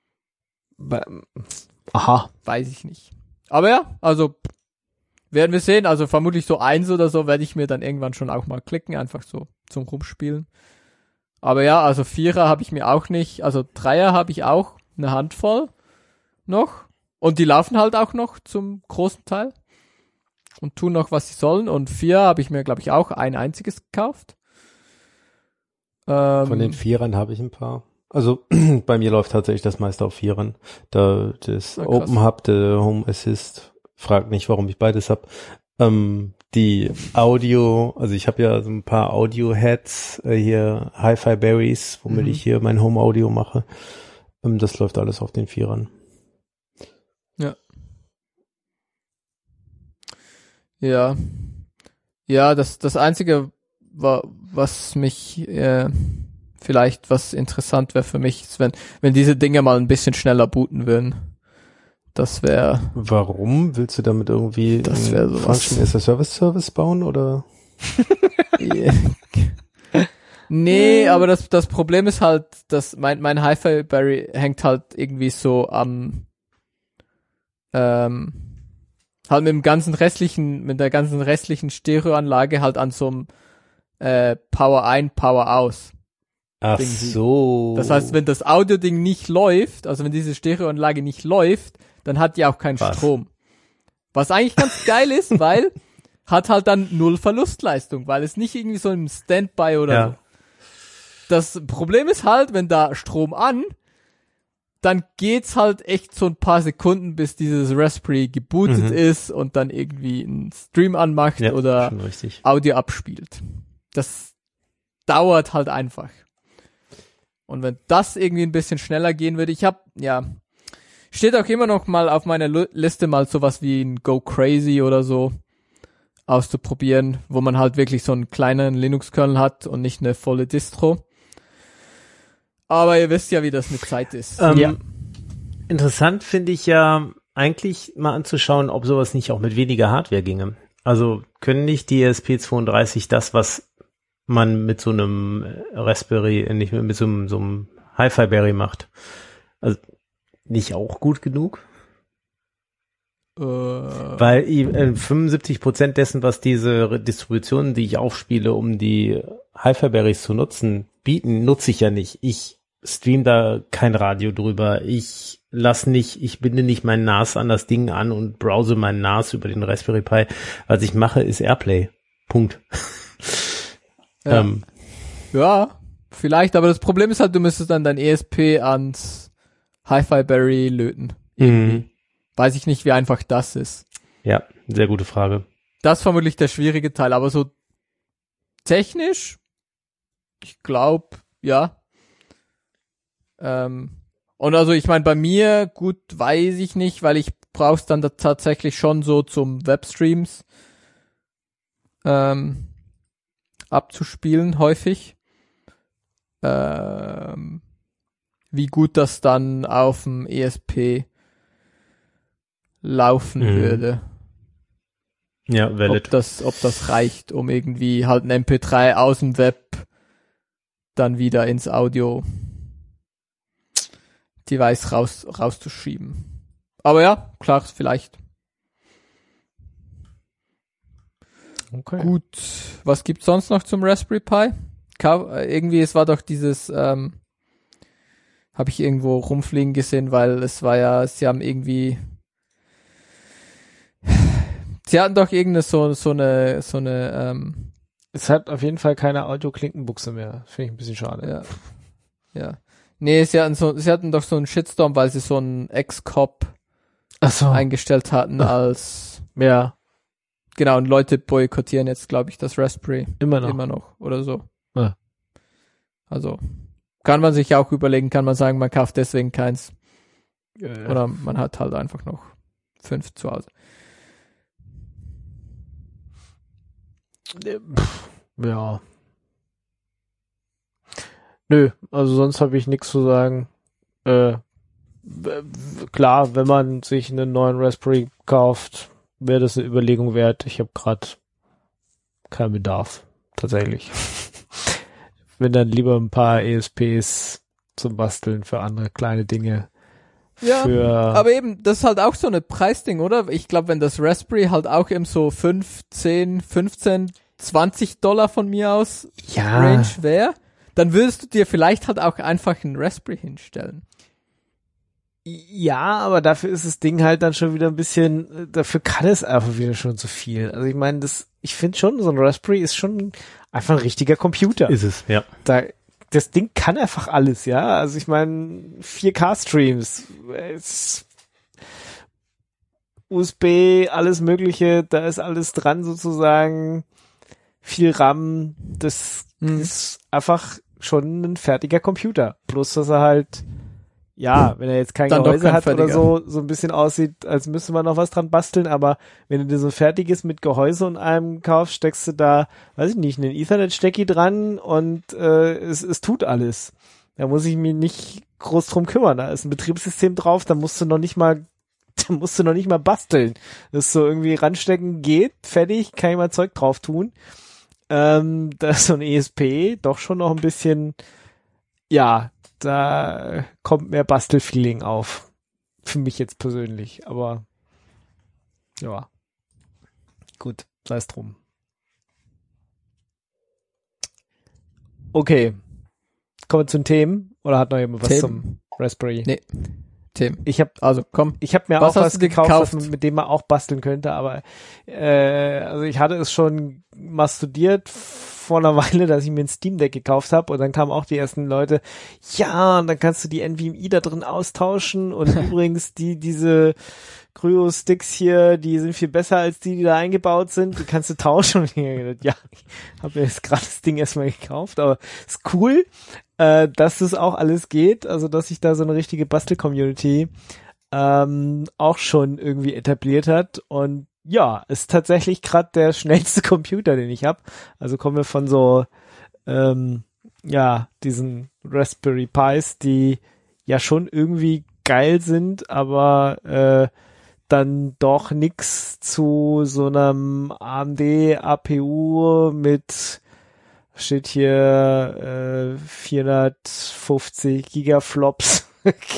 S2: aha,
S3: weiß ich nicht. Aber ja, also werden wir sehen, also vermutlich so eins oder so werde ich mir dann irgendwann schon auch mal klicken, einfach so zum Rumspielen. Aber ja, also Vierer habe ich mir auch nicht, also Dreier habe ich auch eine Handvoll noch und die laufen halt auch noch zum großen Teil und tun noch, was sie sollen und Vier habe ich mir, glaube ich, auch ein einziges gekauft.
S4: Ähm, Von den Vierern habe ich ein paar. Also bei mir läuft tatsächlich das meiste auf Vierern. Da das
S3: ah,
S4: Open Hub, der Home Assist, fragt nicht, warum ich beides hab. Ähm, die Audio, also ich habe ja so ein paar Audio-Heads, äh, hier Hi-Fi Berries, womit mhm. ich hier mein Home-Audio mache. Ähm, das läuft alles auf den Vierern.
S3: Ja. Ja. Ja, das, das Einzige, war, was mich äh, vielleicht was interessant wäre für mich, ist, wenn, wenn diese Dinge mal ein bisschen schneller booten würden. Das wäre.
S4: Warum? Willst du damit irgendwie
S3: das wäre so
S4: Function as a Service Service bauen oder?
S3: Nee, aber das das Problem ist halt, dass mein mein Hi-Fi Berry hängt halt irgendwie so am ähm, halt mit dem ganzen restlichen, mit der ganzen restlichen Stereoanlage halt an so einem äh, Power ein, Power aus.
S4: Ach Ding so.
S3: Das heißt, wenn das Audio-Ding nicht läuft, also wenn diese Stereoanlage nicht läuft, dann hat die auch keinen Was? Strom. Was eigentlich ganz geil ist, weil hat halt dann null Verlustleistung, weil es nicht irgendwie so im Standby oder
S4: ja.
S3: so. Das Problem ist halt, wenn da Strom an, dann geht's halt echt so ein paar Sekunden, bis dieses Raspberry gebootet mhm. ist und dann irgendwie einen Stream anmacht
S4: ja,
S3: oder Audio abspielt. Das dauert halt einfach. Und wenn das irgendwie ein bisschen schneller gehen würde, ich hab, ja, steht auch immer noch mal auf meiner L- Liste mal sowas wie ein Go Crazy oder so auszuprobieren, wo man halt wirklich so einen kleinen Linux-Kernel hat und nicht eine volle Distro. Aber ihr wisst ja, wie das mit Zeit ist.
S4: Ähm, ja. Interessant finde ich ja eigentlich mal anzuschauen, ob sowas nicht auch mit weniger Hardware ginge. Also können nicht die E S P zweiunddreißig das, was man mit so einem Raspberry, nicht mit so einem, so einem Hi-Fi-Berry macht. Also nicht auch gut genug?
S3: Äh,
S4: Weil äh, fünfundsiebzig Prozent dessen, was diese Distributionen, die ich aufspiele, um die Hi-Fi-Berries zu nutzen, bieten, nutze ich ja nicht. Ich stream da kein Radio drüber. Ich lass nicht, ich binde nicht mein N A S an das Ding an und browse mein N A S über den Raspberry Pi. Was ich mache, ist Airplay. Punkt.
S3: ja.
S4: ähm,
S3: ja, vielleicht, aber das Problem ist halt, du müsstest dann dein E S P ans Hi-Fi-Berry löten.
S4: Mhm.
S3: Weiß ich nicht, wie einfach das ist.
S4: Ja, sehr gute Frage.
S3: Das ist vermutlich der schwierige Teil, aber so technisch, ich glaube, ja. Ähm, und also ich meine, bei mir, gut, weiß ich nicht, weil ich brauch's dann da tatsächlich schon so zum Webstreams ähm, abzuspielen, häufig. Ähm, wie gut das dann auf dem E S P laufen
S4: Mhm.
S3: würde.
S4: Ja, valid.
S3: Ob das, ob das reicht, um irgendwie halt ein M P drei aus dem Web dann wieder ins Audio-Device raus, rauszuschieben. Aber ja, klar, vielleicht.
S2: Okay.
S3: Gut, was gibt's sonst noch zum Raspberry Pi? Ka- irgendwie, es war doch dieses, ähm, habe ich irgendwo rumfliegen gesehen, weil es war ja, sie haben irgendwie, sie hatten doch irgendeine so, so eine, so eine, ähm,
S2: Es hat auf jeden Fall keine Audio-Klinkenbuchse mehr. Finde ich ein bisschen schade.
S3: ja, ja. Nee, sie hatten so, sie hatten doch so einen Shitstorm, weil sie so einen Ex-Cop
S2: Ach so.
S3: eingestellt hatten als,
S2: Ja,
S3: genau, und Leute boykottieren jetzt, glaube ich, das Raspberry.
S2: immer noch.
S3: Immer noch, oder so.
S2: Ja.
S3: Also, kann man sich auch überlegen, kann man sagen, man kauft deswegen keins.
S2: Äh,
S3: Oder man hat halt einfach noch fünf zu Hause.
S2: äh, pff, ja. Nö, also sonst habe ich nichts zu sagen. Äh, w- w- klar, wenn man sich einen neuen Raspberry kauft, wäre das eine Überlegung wert. Ich habe gerade keinen Bedarf, tatsächlich. Wenn dann lieber ein paar E S Ps zum Basteln für andere kleine Dinge.
S3: Ja,
S2: Für,
S3: aber eben, das ist halt auch so eine Preisding, oder? Ich glaube, wenn das Raspberry halt auch eben so fünf, zehn, fünfzehn, zwanzig Dollar von mir aus
S2: ja,
S3: Range wäre, dann würdest du dir vielleicht halt auch einfach einen Raspberry hinstellen.
S2: ja, aber dafür ist das Ding halt dann schon wieder ein bisschen, dafür kann es einfach wieder schon zu viel. Also ich meine, das, ich finde schon, so ein Raspberry ist schon einfach ein richtiger Computer.
S4: Ist es, ja.
S2: Da, das Ding kann einfach alles, ja. Also ich meine, vier K-Streams, es- U S B, alles Mögliche, da ist alles dran sozusagen, viel RAM, das
S3: Mhm.
S2: ist einfach schon ein fertiger Computer. Bloß, dass er halt, ja, wenn er jetzt kein
S3: Dann doch
S2: Gehäuse
S3: kein
S2: hat oder
S3: fertiger.
S2: so, so ein bisschen aussieht, als müsste man noch was dran basteln, aber wenn du dir so fertig ist mit Gehäuse und allem kaufst, steckst du da, weiß ich nicht, einen Ethernet-Stecki dran und äh, es, es tut alles. Da muss ich mich nicht groß drum kümmern. Da ist ein Betriebssystem drauf, da musst du noch nicht mal, da musst du noch nicht mal basteln. Das ist so irgendwie ranstecken geht, fertig, kann ich mal Zeug drauf tun. Ähm, da ist so ein E S P doch schon noch ein bisschen, ja, da kommt mehr Bastelfeeling auf. Für mich jetzt persönlich, aber ja. Gut, sei es drum. Okay. Kommen wir zu den Themen? Oder hat noch jemand was
S3: Themen?
S2: zum Raspberry?
S3: Nee. Tim.
S2: Ich habe
S3: Also, komm.
S2: ich habe mir
S3: Was
S2: auch
S3: hast
S2: was
S3: du dir
S2: gekauft,
S3: gekauft?
S2: was man, mit dem man auch basteln könnte, aber äh, also ich hatte es schon mal studiert vor einer Weile, dass ich mir ein Steam Deck gekauft habe und dann kamen auch die ersten Leute, ja, und dann kannst du die NVMe da drin austauschen und übrigens die diese Cryo-Sticks hier, die sind viel besser als die, die da eingebaut sind, die kannst du tauschen. Und ich hab gedacht, ja, ich habe mir jetzt gerade das Ding erstmal gekauft, aber ist cool, äh, dass das auch alles geht, also dass sich da so eine richtige Bastel-Community ähm, auch schon irgendwie etabliert hat und ja, ist tatsächlich gerade der schnellste Computer, den ich habe. Also kommen wir von so ähm, ja, diesen Raspberry Pis, die ja schon irgendwie geil sind, aber äh, dann doch nix zu so einem A M D A P U mit steht hier äh, vierhundertfünfzig Gigaflops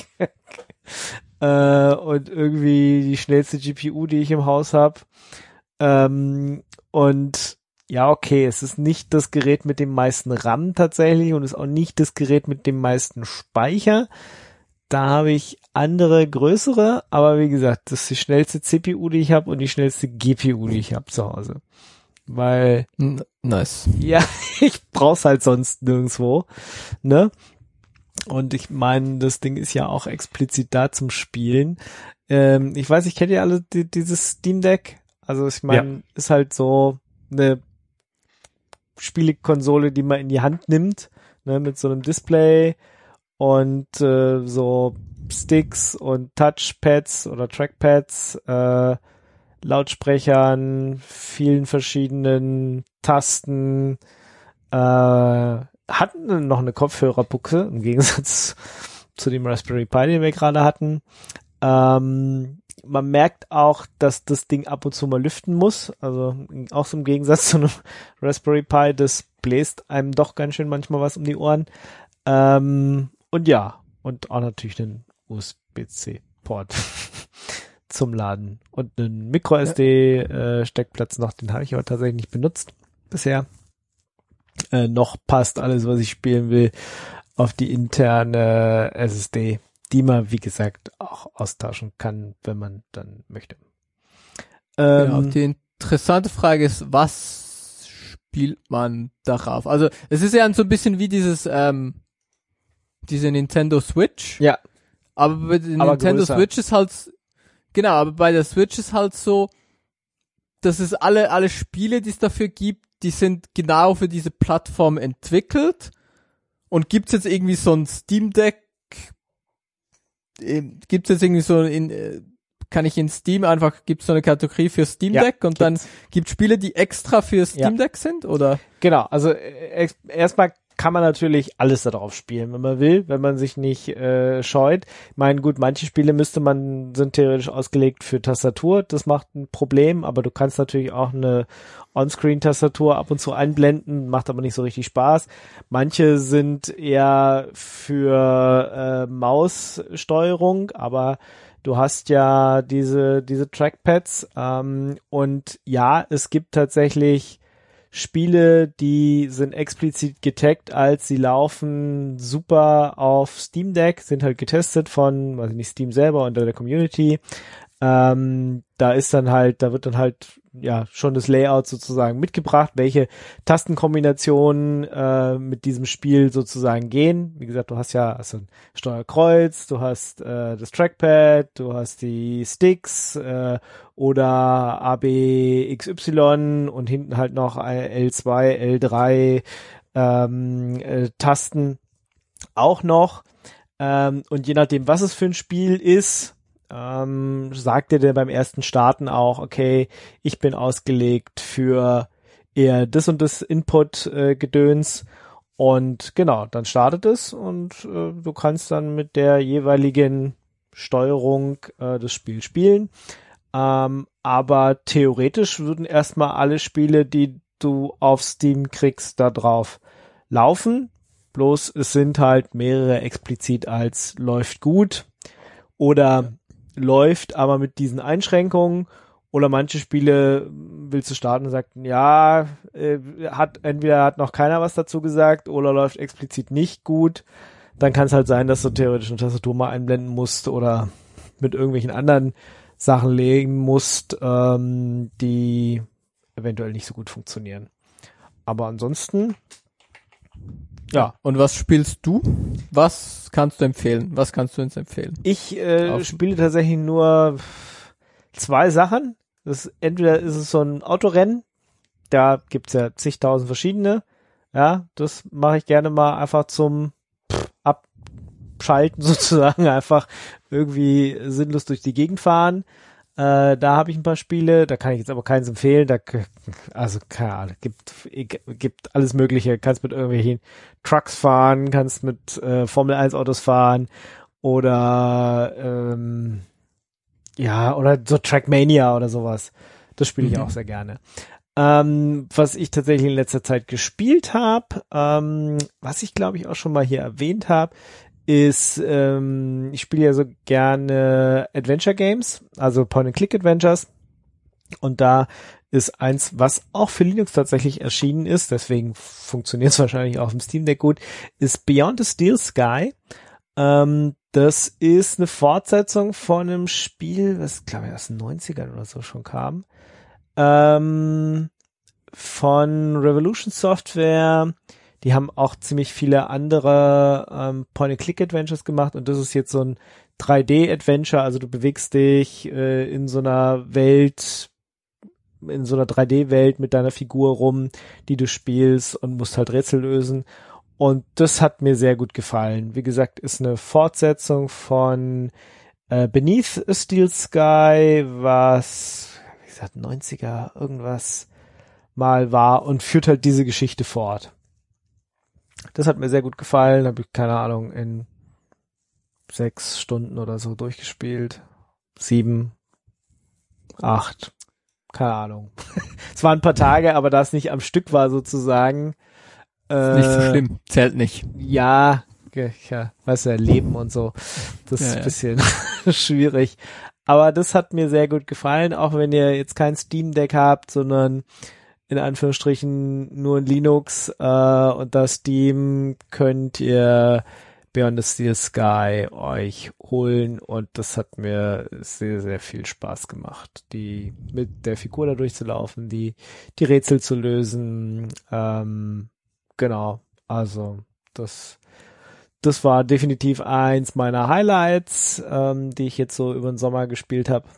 S2: äh, und irgendwie die schnellste G P U, die ich im Haus habe. Ähm, und ja, okay, es ist nicht das Gerät mit dem meisten RAM tatsächlich und ist auch nicht das Gerät mit dem meisten Speicher. Da habe ich andere, größere, aber wie gesagt, das ist die schnellste C P U, die ich habe und die schnellste G P U, die ich habe zu Hause. Weil,
S3: N- nice.
S2: ja, ich brauch's halt sonst nirgendwo, ne? Und ich meine, das Ding ist ja auch explizit da zum Spielen. Ähm, ich weiß, ich kennt ihr alle die, dieses Steam Deck? Also ich meine,
S4: Ja.
S2: ist halt so eine Spielekonsole, die man in die Hand nimmt, ne, mit so einem Display und äh, so Sticks und Touchpads oder Trackpads, äh, Lautsprechern, vielen verschiedenen Tasten, äh, hatten noch eine Kopfhörerbuchse im Gegensatz zu dem Raspberry Pi, den wir gerade hatten. Ähm, man merkt auch, dass das Ding ab und zu mal lüften muss, also auch so im Gegensatz zu einem Raspberry Pi, das bläst einem doch ganz schön manchmal was um die Ohren. Ähm, und ja, und auch natürlich einen U S B-C-Port zum Laden und einen Micro-S D-Steckplatz noch, den habe ich aber tatsächlich nicht benutzt bisher. Äh, noch passt alles, was ich spielen will, auf die interne S S D, die man, wie gesagt, auch austauschen kann, wenn man dann möchte. Ähm,
S3: Genau, die interessante Frage ist, was spielt man darauf? Also es ist ja so ein bisschen wie dieses ähm, diese Nintendo Switch.
S2: ja,
S3: Aber bei der
S2: Aber
S3: Nintendo
S2: größer.
S3: Switch ist halt, genau, aber bei der Switch ist halt so, dass es alle, alle Spiele, die es dafür gibt, die sind genau für diese Plattform entwickelt. Und gibt's jetzt irgendwie so ein Steam Deck, äh, gibt's jetzt irgendwie so in, äh, kann ich in Steam einfach, gibt's so eine Kategorie für Steam
S2: Ja,
S3: Deck und dann
S2: gibt's.
S3: gibt's Spiele, die extra für Steam Deck sind, oder?
S2: genau. Also äh, erstmal kann man natürlich alles darauf spielen, wenn man will, wenn man sich nicht äh, scheut. Ich meine, gut, manche Spiele müsste man, sind theoretisch ausgelegt für Tastatur, das macht ein Problem, aber du kannst natürlich auch eine On-Screen-Tastatur ab und zu einblenden, macht aber nicht so richtig Spaß. Manche sind eher für äh, Maussteuerung, aber du hast ja diese, diese Trackpads ähm, und ja, es gibt tatsächlich Spiele, die sind explizit getaggt, als sie laufen super auf Steam Deck, sind halt getestet von, weiß ich nicht, Steam selber und der Community. Ähm, da ist dann halt, da wird dann halt ja schon das Layout sozusagen mitgebracht, welche Tastenkombinationen äh, mit diesem Spiel sozusagen gehen. Wie gesagt, du hast ja also ein Steuerkreuz, du hast äh, das Trackpad, du hast die Sticks äh, oder A B X Y und hinten halt noch L zwei, L drei ähm, äh, Tasten auch noch. Ähm, und je nachdem, was es für ein Spiel ist, ähm, sagt er dir beim ersten Starten auch, okay, ich bin ausgelegt für eher das und das Input-Gedöns. Äh, und genau, dann startet es und äh, du kannst dann mit der jeweiligen Steuerung äh, das Spiel spielen. Ähm, aber theoretisch würden erstmal alle Spiele, die du auf Steam kriegst, da drauf laufen. Bloß es sind halt mehrere explizit als läuft gut oder läuft, aber mit diesen Einschränkungen. Oder manche Spiele willst du starten und sagst, ja, äh, hat entweder hat noch keiner was dazu gesagt oder läuft explizit nicht gut. Dann kann es halt sein, dass du theoretisch eine Tastatur mal einblenden musst oder mit irgendwelchen anderen Sachen legen musst, ähm, die eventuell nicht so gut funktionieren. Aber ansonsten, ja.
S3: Und was spielst du? Was kannst du empfehlen? Was kannst du uns empfehlen?
S2: Ich äh,
S3: Auf-
S2: spiele tatsächlich nur zwei Sachen. Das, entweder ist es so ein Autorennen, da gibt's ja zigtausend verschiedene. Ja, das mache ich gerne mal einfach zum Abschalten sozusagen, einfach irgendwie sinnlos durch die Gegend fahren. Äh, da habe ich ein paar Spiele, da kann ich jetzt aber keins empfehlen. Da, also keine Ahnung, gibt gibt alles Mögliche. Kannst mit irgendwelchen Trucks fahren, kannst mit äh, Formel eins Autos fahren oder ähm, ja oder so Trackmania oder sowas. Das spiele ich
S3: Mhm.
S2: auch sehr gerne. Ähm, was ich tatsächlich in letzter Zeit gespielt habe, ähm, was ich glaube ich auch schon mal hier erwähnt habe, ist, ähm, ich spiele ja so gerne Adventure Games, also Point-and-Click-Adventures. Und da ist eins, was auch für Linux tatsächlich erschienen ist, deswegen funktioniert es wahrscheinlich auch im Steam Deck gut, ist Beyond the Steel Sky. Ähm, das ist eine Fortsetzung von einem Spiel, was glaube ich aus den neunzigern oder so schon kam, ähm, von Revolution Software. Die haben auch ziemlich viele andere ähm, Point-and-Click-Adventures gemacht und das ist jetzt so ein drei D-Adventure, also du bewegst dich äh, in so einer Welt, in so einer drei D-Welt mit deiner Figur rum, die du spielst und musst halt Rätsel lösen. Und das hat mir sehr gut gefallen. Wie gesagt, ist eine Fortsetzung von äh, Beneath a Steel Sky, was, wie gesagt, neunziger irgendwas mal war und führt halt diese Geschichte fort. Das hat mir sehr gut gefallen, habe ich, keine Ahnung, in sechs Stunden oder so durchgespielt. Sieben, acht, keine Ahnung. Es waren ein paar Tage, aber da es nicht am Stück war sozusagen.
S3: Ist nicht so schlimm, zählt nicht.
S2: Ja, ja, weißt du, Leben und so. Das ist
S3: ja,
S2: ein
S3: ja.
S2: bisschen schwierig. Aber das hat mir sehr gut gefallen, auch wenn ihr jetzt kein Steam Deck habt, sondern in Anführungsstrichen nur ein Linux äh, und das Steam, könnt ihr Beyond the Steel Sky euch holen und das hat mir sehr, sehr viel Spaß gemacht, die mit der Figur da durchzulaufen, die die Rätsel zu lösen, ähm, genau, also das das war definitiv eins meiner Highlights, ähm, die ich jetzt so über den Sommer gespielt habe.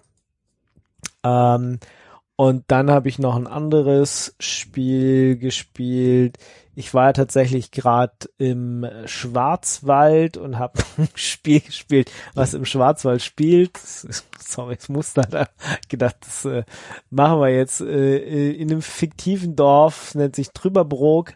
S2: Ähm, Und dann habe ich noch ein anderes Spiel gespielt. Ich war ja tatsächlich gerade im Schwarzwald und habe ein Spiel gespielt, was im Schwarzwald spielt. Sorry, ich muss da gedacht, das äh, machen wir jetzt äh, in einem fiktiven Dorf, nennt sich Trüberbrook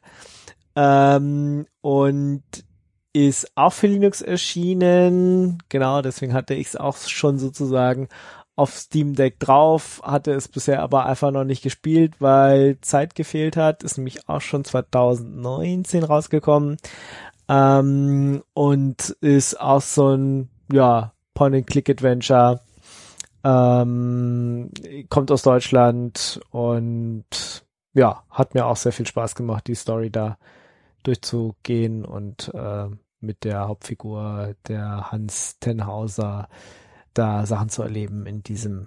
S2: ähm, und ist auch für Linux erschienen. Genau, deswegen hatte ich es auch schon sozusagen auf Steam Deck drauf, hatte es bisher aber einfach noch nicht gespielt, weil Zeit gefehlt hat. Ist nämlich auch schon zwanzig neunzehn rausgekommen. Ähm, und ist auch so ein, ja, Point-and-Click-Adventure. Ähm, kommt aus Deutschland und ja, hat mir auch sehr viel Spaß gemacht, die Story da durchzugehen und äh, mit der Hauptfigur, der Hans Tenhauser, da Sachen zu erleben in diesem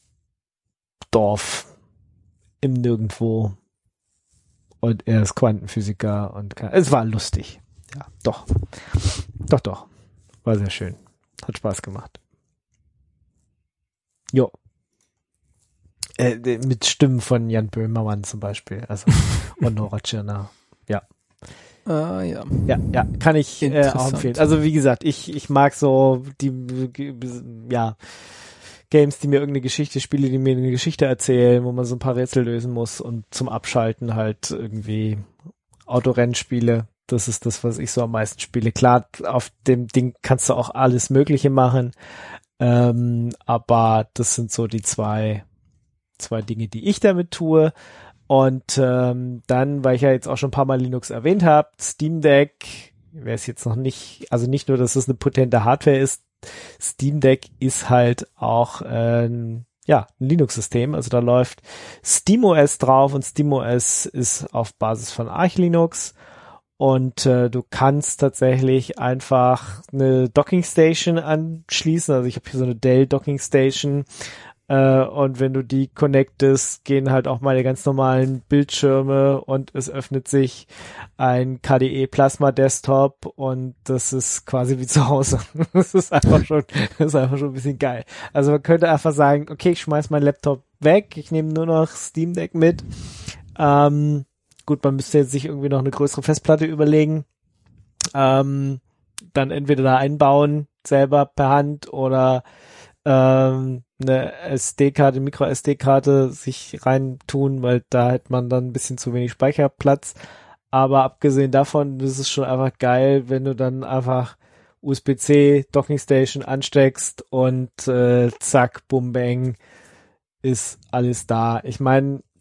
S2: Dorf im Nirgendwo. Und er ist Quantenphysiker und kann, es war lustig. Ja, doch. Doch, doch. War sehr schön. Hat Spaß gemacht. Jo. Äh, mit Stimmen von Jan Böhmermann zum Beispiel. Also, und Nora Tschirner. Ja.
S3: Ah, ja.
S2: Ja, ja, kann ich äh, auch empfehlen. Also wie gesagt, ich ich mag so die ja Games, die mir irgendeine Geschichte, Spiele, die mir eine Geschichte erzählen, wo man so ein paar Rätsel lösen muss und zum Abschalten halt irgendwie Autorennspiele. Das ist das, was ich so am meisten spiele. Klar, auf dem Ding kannst du auch alles Mögliche machen, ähm, aber das sind so die zwei zwei Dinge, die ich damit tue. Und ähm, dann, weil ich ja jetzt auch schon ein paar Mal Linux erwähnt habe, Steam Deck, wer es jetzt noch nicht, also nicht nur, dass es eine potente Hardware ist, Steam Deck ist halt auch ähm, ja ein Linux-System, also da läuft SteamOS drauf und SteamOS ist auf Basis von Arch Linux und äh, du kannst tatsächlich einfach eine Docking Station anschließen, also ich habe hier so eine Dell Docking Station. Uh, und wenn du die connectest, gehen halt auch meine ganz normalen Bildschirme und es öffnet sich ein K D E Plasma Desktop und das ist quasi wie zu Hause. Das ist einfach schon, das ist einfach schon ein bisschen geil. Also man könnte einfach sagen, okay, ich schmeiß meinen Laptop weg, ich nehme nur noch Steam Deck mit. Ähm, gut, man müsste jetzt sich irgendwie noch eine größere Festplatte überlegen. Ähm, dann entweder da einbauen, selber per Hand oder ähm, eine S D-Karte, Micro-S D-Karte sich reintun, weil da hat man dann ein bisschen zu wenig Speicherplatz. Aber abgesehen davon, das ist schon einfach geil, wenn du dann einfach U S B C Docking Station ansteckst und äh, zack, bum, bang, ist alles da. Ich meine,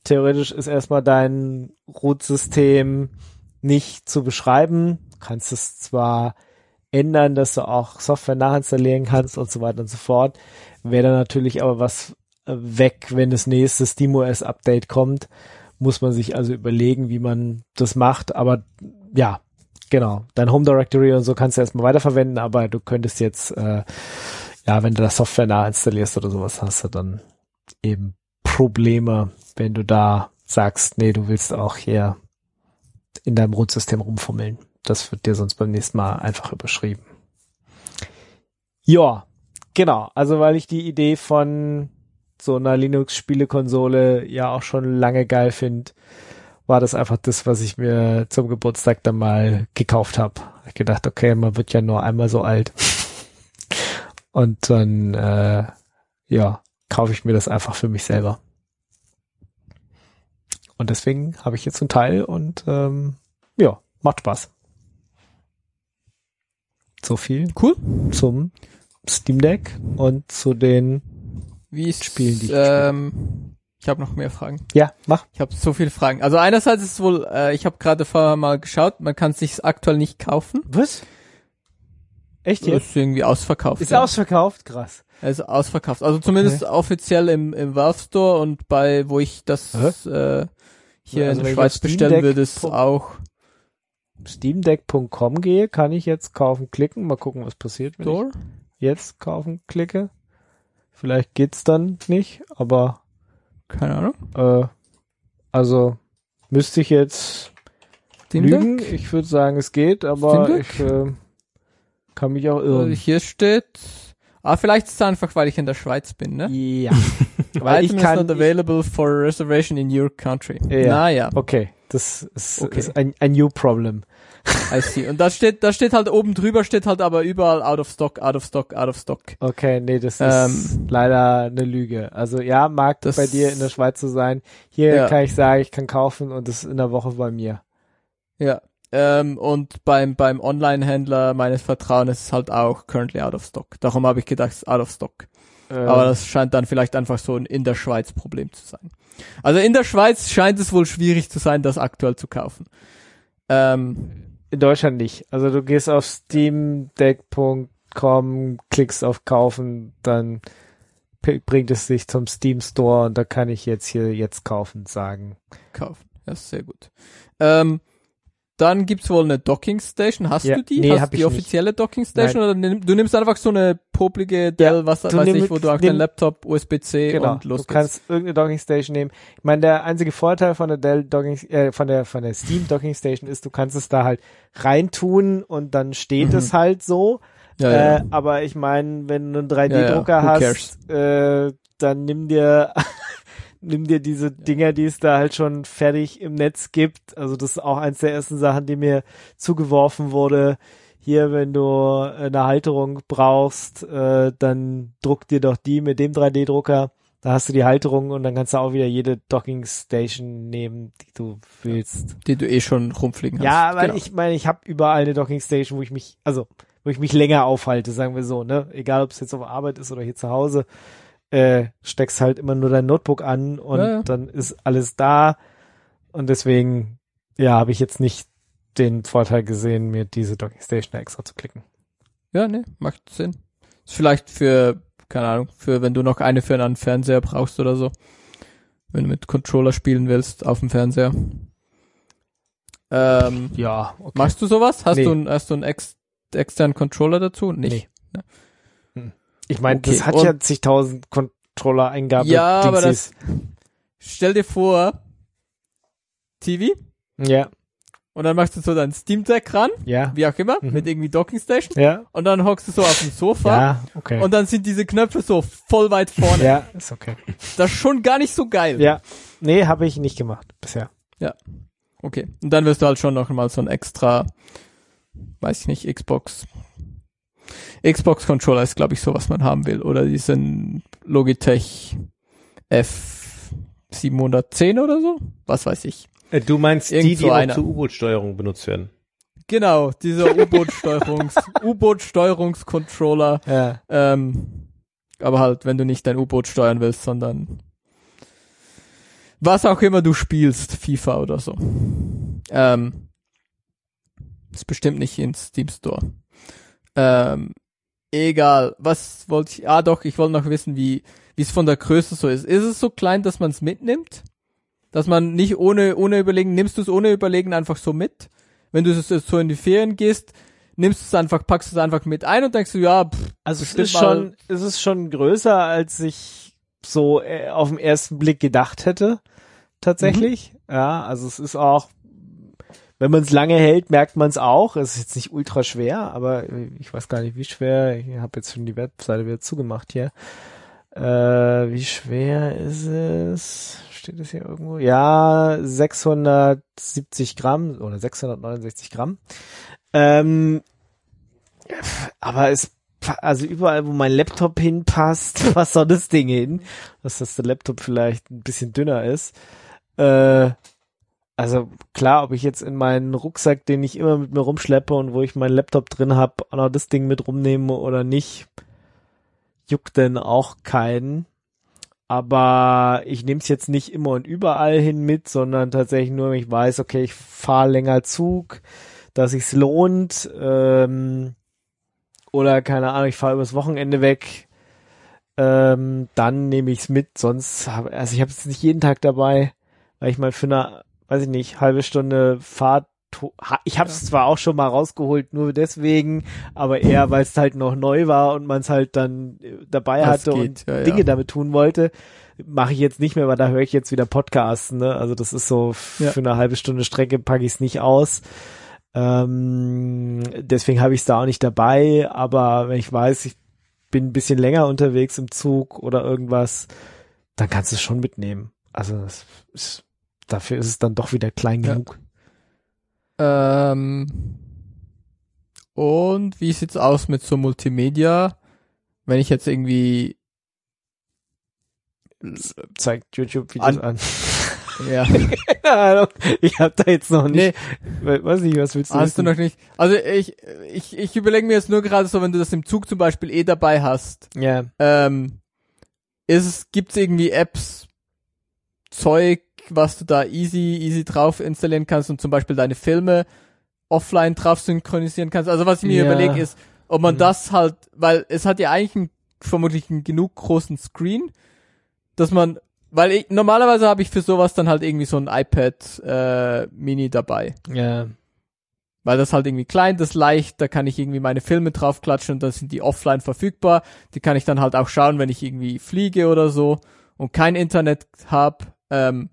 S2: theoretisch ist erstmal dein Root-System nicht zu beschreiben. Du kannst es zwar ändern, dass du auch Software nachinstallieren kannst und so weiter und so fort. Wäre dann natürlich aber was weg, wenn das nächste SteamOS-Update kommt. Muss man sich also überlegen, wie man das macht. Aber ja, genau. Dein Home Directory und so kannst du erstmal weiterverwenden, aber du könntest jetzt, äh, ja, wenn du das Software nachinstallierst oder sowas, hast du dann eben Probleme, wenn du da sagst, nee, du willst auch hier in deinem Root-System rumfummeln. Das wird dir sonst beim nächsten Mal einfach überschrieben. Ja, genau. Also weil ich die Idee von so einer Linux-Spielekonsole ja auch schon lange geil finde, war das einfach das, was ich mir zum Geburtstag dann mal gekauft habe. Ich gedacht, okay, man wird ja nur einmal so alt. Und dann, äh, ja, kaufe ich mir das einfach für mich selber. Und deswegen habe ich jetzt einen Teil und ähm, ja, macht Spaß. So viel
S3: Cool.
S2: zum Steam Deck und zu den
S3: Wie ist
S2: Spielen, die ich
S3: ähm, ich habe noch mehr Fragen.
S2: Ja, mach.
S3: Ich habe so viele Fragen. Also einerseits ist es wohl, äh, ich habe gerade vorher mal geschaut, man kann es sich aktuell nicht kaufen.
S2: Was? Echt
S3: Es
S2: jetzt?
S3: ist irgendwie ausverkauft.
S2: Ist
S3: ja.
S2: ausverkauft? Krass.
S3: Es ist ausverkauft. Also zumindest
S2: Okay.
S3: offiziell im, im Valve Store und bei, wo ich das äh, hier
S2: Also
S3: in
S2: wenn
S3: der
S2: ich
S3: Schweiz
S2: auf
S3: bestellen
S2: Steam Deck
S3: würde, ist
S2: Punkt-
S3: auch
S2: steam deck punkt com gehe, kann ich jetzt kaufen, klicken. Mal gucken, was passiert, wenn
S3: Store.
S2: ich jetzt kaufen klicke. Vielleicht geht's dann nicht, aber
S3: Keine Ahnung.
S2: äh, also müsste ich jetzt
S3: Steam
S2: lügen.
S3: Deck?
S2: Ich würde sagen, es geht, aber
S3: Steam
S2: ich äh, kann mich auch
S3: Also
S2: irren.
S3: hier steht, ah, vielleicht ist es einfach, weil ich in der Schweiz bin, ne?
S2: Ja, weil ich
S3: Item is
S2: kann.
S3: not available for reservation in your country.
S2: Ja.
S3: Naja,
S2: Okay, das ist,
S3: Okay.
S2: ist ein, ein new problem.
S3: I see. Und da steht, da steht halt oben drüber, steht halt aber überall out of stock, out of stock, out of stock.
S2: Okay, nee, das ist
S3: Ähm,
S2: leider eine Lüge. Also ja, mag
S3: das-
S2: bei dir in der Schweiz so sein. Hier
S3: Ja.
S2: kann ich sagen, ich kann kaufen und das ist in der Woche bei mir.
S3: Ja. Ähm, und beim, beim Online-Händler meines Vertrauens ist es halt auch currently out of stock. Darum habe ich gedacht, es ist out of stock.
S2: Ähm,
S3: Aber das scheint dann vielleicht einfach so ein in der Schweiz Problem zu sein. Also in der Schweiz scheint es wohl schwierig zu sein, das aktuell zu kaufen. Ähm,
S2: in Deutschland nicht. Also du gehst auf steam deck punkt com, klickst auf kaufen, dann p- bringt es dich zum Steam Store und da kann ich jetzt hier jetzt kaufen sagen.
S3: kaufen. Das ist sehr gut. Ähm, dann gibt's wohl eine Docking Station. Hast
S2: Ja,
S3: du die?
S2: nee,
S3: Hast
S2: hab
S3: du die
S2: ich
S3: offizielle Docking Station oder nimm, du nimmst einfach so eine poplige Dell, was
S2: du
S3: weiß
S2: nimm-
S3: ich, wo du auch
S2: nimm-
S3: deinen Laptop, U S B C
S2: Genau.
S3: und los
S2: Du kannst irgendeine Docking Station nehmen. Ich meine, der einzige Vorteil von der Dell Docking, äh, von der von der Steam Docking Station ist, du kannst es da halt reintun und dann steht
S3: Mhm.
S2: es halt so.
S3: Ja, ja.
S2: Äh, aber ich meine, wenn du einen drei D Drucker
S3: Ja, ja, who
S2: hast, äh, dann nimm dir nimm dir diese Dinger, die es da halt schon fertig im Netz gibt. Also das ist auch eins der ersten Sachen, die mir zugeworfen wurde. Hier, wenn du eine Halterung brauchst, äh, dann druck dir doch die mit dem drei D Drucker. Da hast du die Halterung und dann kannst du auch wieder jede Docking Station nehmen, die du willst.
S3: die du eh schon rumfliegen hast.
S2: Ja, weil
S3: Genau.
S2: ich meine, ich habe überall eine Docking Station, wo ich mich, also wo ich mich länger aufhalte, sagen wir so, ne? Egal, ob es jetzt auf der Arbeit ist oder hier zu Hause, äh, steckst halt immer nur dein Notebook an und
S3: Ja, ja.
S2: dann ist alles da. Und deswegen, ja, habe ich jetzt nicht den Vorteil gesehen, mir diese Docking Station extra zu klicken.
S3: Ja, ne, macht Sinn. Ist vielleicht für, keine Ahnung, für wenn du noch eine für einen Fernseher brauchst oder so. Wenn du mit Controller spielen willst auf dem Fernseher. Ähm,
S2: Ja, okay.
S3: Machst du sowas? Hast
S2: Nee.
S3: du, ein- hast du einen ex externen Controller dazu? Nicht.
S2: Ich meine,
S3: Okay,
S2: das hat
S3: und-
S2: ja zigtausend Controller-Eingabe.
S3: Ja, aber das,
S2: Dingsies.
S3: stell dir vor, T V,
S2: Ja,
S3: und dann machst du so dein Steam Deck ran,
S2: ja,
S3: wie auch immer,
S2: Mhm.
S3: mit irgendwie Docking Station,
S2: ja,
S3: und dann hockst du so auf dem Sofa,
S2: ja, okay.
S3: und dann sind diese Knöpfe so voll weit vorne.
S2: ja, ist okay.
S3: Das ist schon gar nicht so geil.
S2: Ja, nee, habe ich nicht gemacht bisher.
S3: Okay. Und dann wirst du halt schon noch mal so ein extra, weiß ich nicht, Xbox. Xbox Controller ist, glaube ich, so, was man haben will. Oder diesen Logitech F siebenhundertzehn oder so? Was weiß ich.
S4: Äh, Du meinst die,
S3: Irgend so
S4: die auch
S3: einer.
S4: zur U-Boot-Steuerung benutzt werden?
S3: Genau, dieser U-Boot-Steuerungs, U-Boot-Steuerungscontroller.
S2: Ja,
S3: Ähm, aber halt, wenn du nicht dein U-Boot steuern willst, sondern was auch immer du spielst, FIFA oder so. Ähm, ist bestimmt nicht in Steam Store. Ähm, egal, was wollte ich, ah doch, ich wollte noch wissen, wie wie es von der Größe so ist. Ist es so klein, dass man es mitnimmt? Dass man nicht ohne ohne überlegen, nimmst du es ohne überlegen einfach so mit? Wenn du so in die Ferien gehst, nimmst du es einfach, packst es einfach mit ein und denkst du, ja, pff,
S2: also es ist schon, es ist schon größer, als ich so äh, auf den ersten Blick gedacht hätte, tatsächlich. Mhm. Ja, also es ist auch, wenn man es lange hält, merkt man es auch. Es ist jetzt nicht ultra schwer, aber ich weiß gar nicht, wie schwer. Ich habe jetzt schon die Webseite wieder zugemacht hier. Äh, wie schwer ist es? Steht es hier irgendwo? Ja, sechshundertsiebzig Gramm oder sechshundertneunundsechzig Gramm. Ähm, aber es, also überall, wo mein Laptop hinpasst, was soll das Ding hin? Dass das der Laptop vielleicht ein bisschen dünner ist. Äh, also klar, ob ich jetzt in meinen Rucksack, den ich immer mit mir rumschleppe und wo ich meinen Laptop drin habe, auch noch das Ding mit rumnehme oder nicht, juckt denn auch keinen. Aber ich nehme es jetzt nicht immer und überall hin mit, sondern tatsächlich nur, wenn ich weiß, okay, ich fahre länger Zug, dass sich's lohnt, ähm, oder keine Ahnung, ich fahre übers Wochenende weg, ähm, dann nehme ich's mit. Sonst habe, also ich habe es nicht jeden Tag dabei, weil ich mal für eine, weiß ich nicht, halbe Stunde Fahrt, ich habe es ja. zwar auch schon mal rausgeholt, nur deswegen, aber eher, weil es halt noch neu war und man es halt dann dabei das hatte geht, und ja, Dinge ja. damit tun wollte, mache ich jetzt nicht mehr, weil da höre ich jetzt wieder Podcasts, ne? Also das ist so, ja. für eine halbe Stunde Strecke packe ich es nicht aus. Ähm, deswegen habe ich es da auch nicht dabei, aber wenn ich weiß, ich bin ein bisschen länger unterwegs im Zug oder irgendwas, dann kannst du es schon mitnehmen. Also das ist, dafür ist es dann doch wieder klein
S3: ja.
S2: genug.
S3: Ähm, und wie sieht's aus mit so Multimedia? Wenn ich jetzt irgendwie
S2: zeigt YouTube-Videos an. an.
S3: Ja.
S2: Keine Ahnung. Ich hab da jetzt noch nicht. Nee. Weiß nicht, was willst du
S3: Hast
S2: wissen?
S3: du noch nicht? Also ich, ich, ich überlege mir jetzt nur gerade so, wenn du das im Zug zum Beispiel eh dabei hast.
S2: Ja.
S3: Ähm, ist es, gibt's irgendwie Apps, Zeug, was du da easy, easy drauf installieren kannst und zum Beispiel deine Filme offline drauf synchronisieren kannst. Also was ich mir ja. überlege ist, ob man mhm. das halt, weil es hat ja eigentlich einen, vermutlich einen genug großen Screen, dass man, weil ich, normalerweise habe ich für sowas dann halt irgendwie so ein iPad äh, Mini dabei.
S2: Ja.
S3: Weil das halt irgendwie klein, das leicht, da kann ich irgendwie meine Filme draufklatschen und dann sind die offline verfügbar. Die kann ich dann halt auch schauen, wenn ich irgendwie fliege oder so und kein Internet habe. Ähm,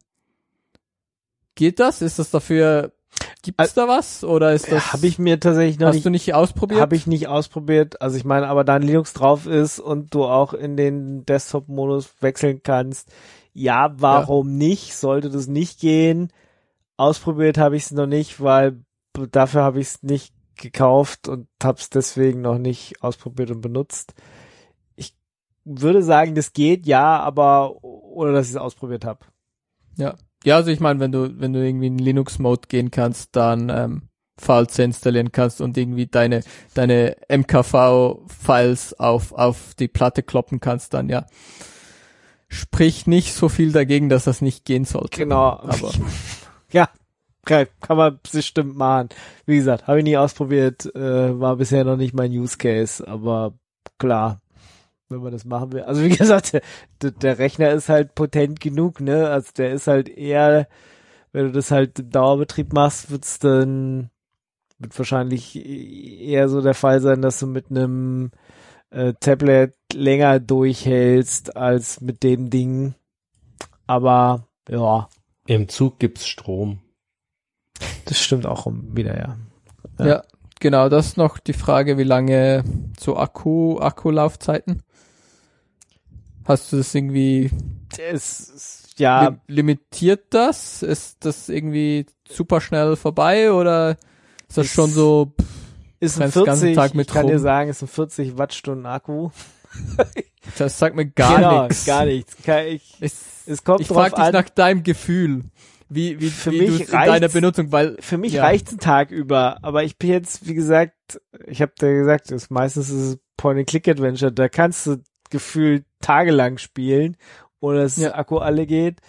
S3: geht das? Ist das dafür, gibt es da was? Oder ist das?
S2: Habe ich mir tatsächlich noch
S3: hast
S2: nicht.
S3: du nicht ausprobiert?
S2: Habe ich nicht ausprobiert. Also ich meine, aber da ein Linux drauf ist und du auch in den Desktop-Modus wechseln kannst, ja, warum ja. nicht? Sollte das nicht gehen? Ausprobiert habe ich es noch nicht, weil dafür habe ich es nicht gekauft und habe es deswegen noch nicht ausprobiert und benutzt. Ich würde sagen, das geht, ja, aber ohne dass ich es ausprobiert habe.
S3: Ja. Ja, also ich meine, wenn du wenn du irgendwie in Linux-Mode gehen kannst, dann ähm, Files installieren kannst und irgendwie deine deine M K V-Files auf auf die Platte kloppen kannst, dann ja, sprich nicht so viel dagegen, dass das nicht gehen sollte.
S2: Genau.
S3: Aber
S2: ja, kann man bestimmt machen. Wie gesagt, habe ich nie ausprobiert, äh, war bisher noch nicht mein Use Case, aber klar, wenn man das machen will. Also wie gesagt, der, der Rechner ist halt potent genug, ne? Also der ist halt eher, wenn du das halt im Dauerbetrieb machst, wird's dann, wird wahrscheinlich eher so der Fall sein, dass du mit einem äh, Tablet länger durchhältst als mit dem Ding. Aber ja.
S4: Im Zug gibt's Strom.
S2: Das stimmt auch wieder, ja.
S3: Ja, ja genau, das ist noch die Frage, wie lange so Akku, Akkulaufzeiten? Hast du das irgendwie
S2: es, ja
S3: li- limitiert das? Ist das irgendwie super schnell vorbei oder ist das ist, schon so pff,
S2: ist ein vierzig, Tag mit ich kann rum? dir sagen, ist ein vierzig Wattstunden Akku.
S3: Das sagt mir gar
S2: genau,
S3: nichts.
S2: gar nichts. Ich,
S3: es,
S2: es kommt
S3: ich
S2: drauf
S3: frag dich
S2: an.
S3: nach deinem Gefühl. Wie, wie,
S2: für
S3: wie
S2: mich
S3: in deiner Benutzung, weil
S2: für mich
S3: ja.
S2: reicht's einen Tag über, aber ich bin jetzt, wie gesagt, ich habe dir gesagt, ist meistens ist es Point-and-Click-Adventure, da kannst du gefühlt tagelang spielen, ohne dass
S3: ja.
S2: der Akku alle geht.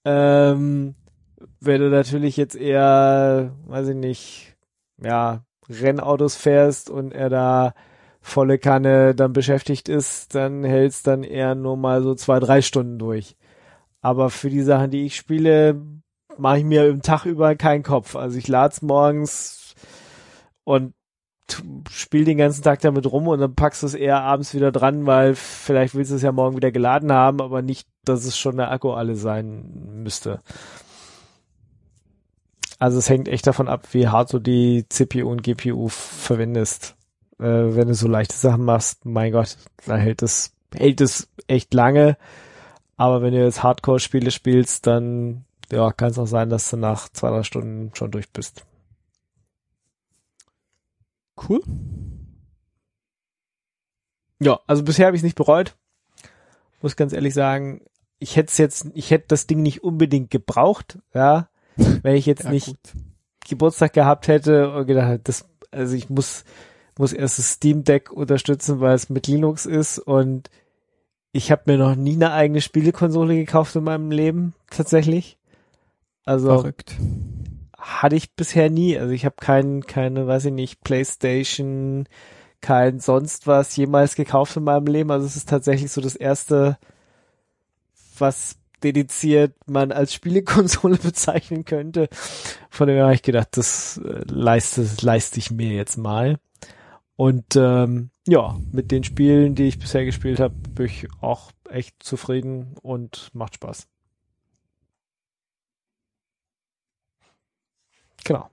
S2: Ähm, wenn du natürlich jetzt eher, weiß ich nicht, ja, Rennautos fährst und er da volle Kanne dann beschäftigt ist, dann hält's dann eher nur mal so zwei, drei Stunden durch. Aber für die Sachen, die ich spiele, mache ich mir im Tag über keinen Kopf. Also ich lad's morgens und spiel den ganzen Tag damit rum und dann packst du es eher abends wieder dran, weil vielleicht willst du es ja morgen wieder geladen haben, aber nicht, dass es schon der Akku alle sein müsste. Also es hängt echt davon ab, wie hart du die C P U und G P U verwendest. Äh, wenn du so leichte Sachen machst, mein Gott, dann hält es, hält es echt lange. Aber wenn du jetzt Hardcore-Spiele spielst, dann ja, kann es auch sein, dass du nach zwei, drei Stunden schon durch bist.
S3: Cool.
S2: Ja, also bisher habe ich es nicht bereut. Muss ganz ehrlich sagen, ich hätte es jetzt, ich hätte das Ding nicht unbedingt gebraucht, ja, wenn ich jetzt
S3: Ja,
S2: nicht
S3: gut.
S2: Geburtstag gehabt hätte und gedacht, hätte, das, also ich muss, muss erst das Steam Deck unterstützen, weil es mit Linux ist und ich habe mir noch nie eine eigene Spielekonsole gekauft in meinem Leben, tatsächlich. Also
S3: Verrückt.
S2: hatte ich bisher nie. Also ich habe kein, keine, weiß ich nicht, PlayStation, kein sonst was jemals gekauft in meinem Leben. Also es ist tatsächlich so das erste, was dediziert man als Spielekonsole bezeichnen könnte. Von dem her habe ich gedacht, das äh, leiste, leiste ich mir jetzt mal. Und ähm, ja, mit den Spielen, die ich bisher gespielt habe, bin ich auch echt zufrieden und macht Spaß. Genau.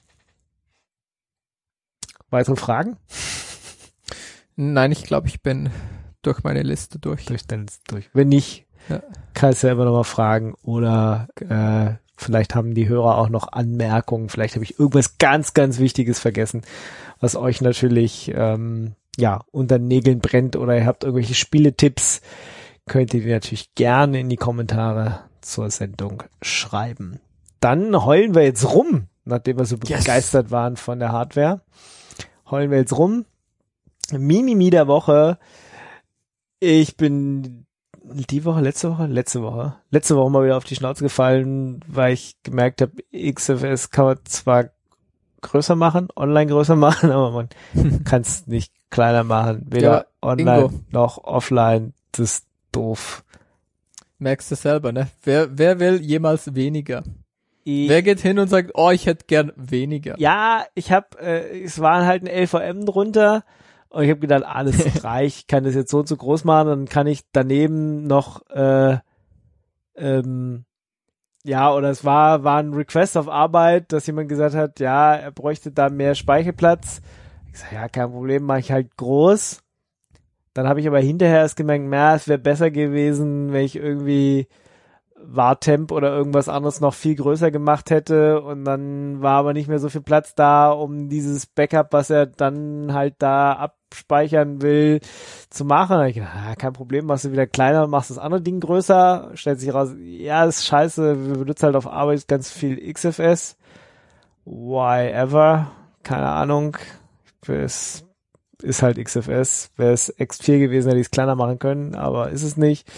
S2: Weitere Fragen?
S3: Nein, ich glaube, ich bin durch meine Liste durch.
S2: Durch, dann durch. Wenn nicht,
S3: Ja.
S2: kannst du ja immer noch mal fragen oder äh, vielleicht haben die Hörer auch noch Anmerkungen. Vielleicht habe ich irgendwas ganz, ganz Wichtiges vergessen, was euch natürlich ähm, ja unter den Nägeln brennt oder ihr habt irgendwelche Spieletipps, könnt ihr natürlich gerne in die Kommentare zur Sendung schreiben. Dann heulen wir jetzt rum, nachdem wir so
S3: Yes.
S2: begeistert waren von der Hardware. Heulen wir jetzt rum. Mimimi der Woche. Ich bin die Woche, letzte Woche, letzte Woche, letzte Woche mal wieder auf die Schnauze gefallen, weil ich gemerkt habe, X F S kann man zwar größer machen, online größer machen, aber man kann es nicht kleiner machen. Weder
S3: Ja,
S2: online
S3: Ingo.
S2: noch offline. Das ist doof.
S3: Merkst du selber, ne? Wer, wer will jemals weniger?
S2: Ich,
S3: Wer geht hin und sagt, oh, ich hätte gern weniger?
S2: ja, ich habe, äh, es waren halt ein L V M drunter und ich habe gedacht, alles reicht, ich kann das jetzt so und so groß machen, dann kann ich daneben noch, äh, ähm, ja, oder es war, war ein Request auf Arbeit, dass jemand gesagt hat, ja, er bräuchte da mehr Speicherplatz. Ich sag, ja, kein Problem, mache ich halt groß. Dann habe ich aber hinterher erst gemerkt, na, es wäre besser gewesen, wenn ich irgendwie Wartemp oder irgendwas anderes noch viel größer gemacht hätte und dann war aber nicht mehr so viel Platz da, um dieses Backup, was er dann halt da abspeichern will, zu machen. Da hab ich gedacht, ah, kein Problem, machst du wieder kleiner, machst das andere Ding größer, stellt sich raus, ja, ist scheiße, wir benutzen halt auf Arbeit ganz viel X F S. Why ever? Keine Ahnung. Es ist halt X F S. Wäre es X vier gewesen, hätte ich es kleiner machen können, aber ist es nicht.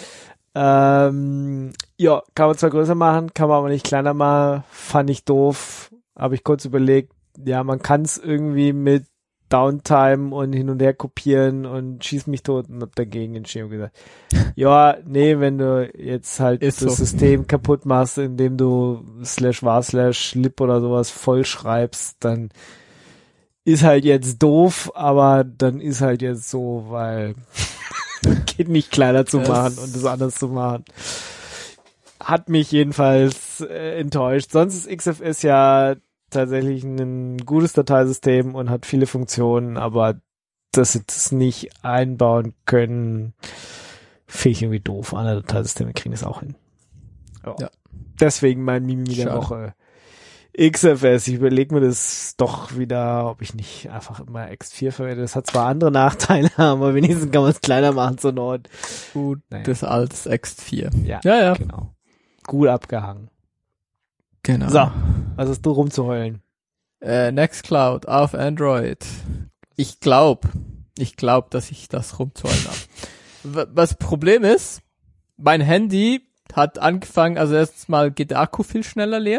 S2: Ähm, ja, kann man zwar größer machen, kann man aber nicht kleiner machen. Fand ich doof. Habe ich kurz überlegt, ja, man kann es irgendwie mit Downtime und hin und her kopieren und schieß mich tot und hab dagegen entschieden und gesagt, ja, nee, wenn du jetzt halt
S3: Ist
S2: das
S3: so.
S2: System kaputt machst, indem du slash var slash lib oder sowas voll schreibst, dann ist halt jetzt doof, aber dann ist halt jetzt so, weil geht nicht kleiner zu
S3: Es-
S2: machen und das anders zu machen. Hat mich jedenfalls äh, enttäuscht. Sonst ist X F S ja tatsächlich ein gutes Dateisystem und hat viele Funktionen, aber dass sie das nicht einbauen können, finde ich irgendwie doof. Andere Dateisysteme kriegen das auch hin. Ja.
S3: Ja.
S2: Deswegen mein Mimi der
S3: Schade.
S2: Woche. X F S, ich überlege mir das doch wieder, ob ich nicht einfach immer X vier verwende. Das hat zwar andere Nachteile, aber wenigstens kann man es kleiner machen zur Not.
S3: Gut,
S2: Naja.
S3: das als X vier.
S2: Ja,
S3: Ja, ja.
S2: genau. Gut abgehangen.
S3: Genau.
S2: So, was hast du rumzuheulen?
S3: Äh, Nextcloud auf Android. Ich glaub, ich glaub, dass ich das rumzuholen habe. W- Was Problem ist, mein Handy hat angefangen, also erstens mal geht der Akku viel schneller leer.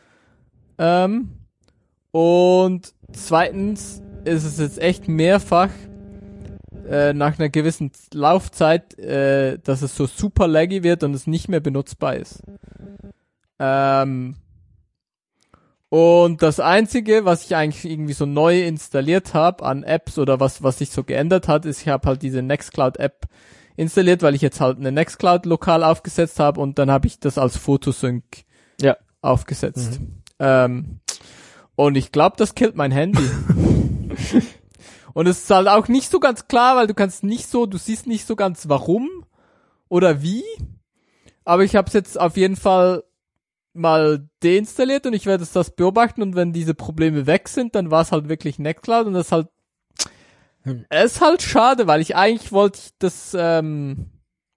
S3: Ähm, und zweitens ist es jetzt echt mehrfach äh, nach einer gewissen Laufzeit, äh, dass es so super laggy wird und es nicht mehr benutzbar ist. Ähm, und das Einzige, was ich eigentlich irgendwie so neu installiert habe an Apps oder was was sich so geändert hat, ist, ich habe halt diese Nextcloud-App installiert, weil ich jetzt halt eine Nextcloud lokal aufgesetzt habe und dann habe ich das als Photosync
S2: ja.
S3: aufgesetzt.
S2: Mhm.
S3: Ähm, und ich glaube, das killt mein Handy. Und es ist halt auch nicht so ganz klar, weil du kannst nicht so, du siehst nicht so ganz warum oder wie. Aber ich habe es jetzt auf jeden Fall mal deinstalliert und ich werde das beobachten und wenn diese Probleme weg sind, dann war es halt wirklich Nextcloud und das ist halt hm. es ist halt schade, weil ich eigentlich wollte ich das ähm,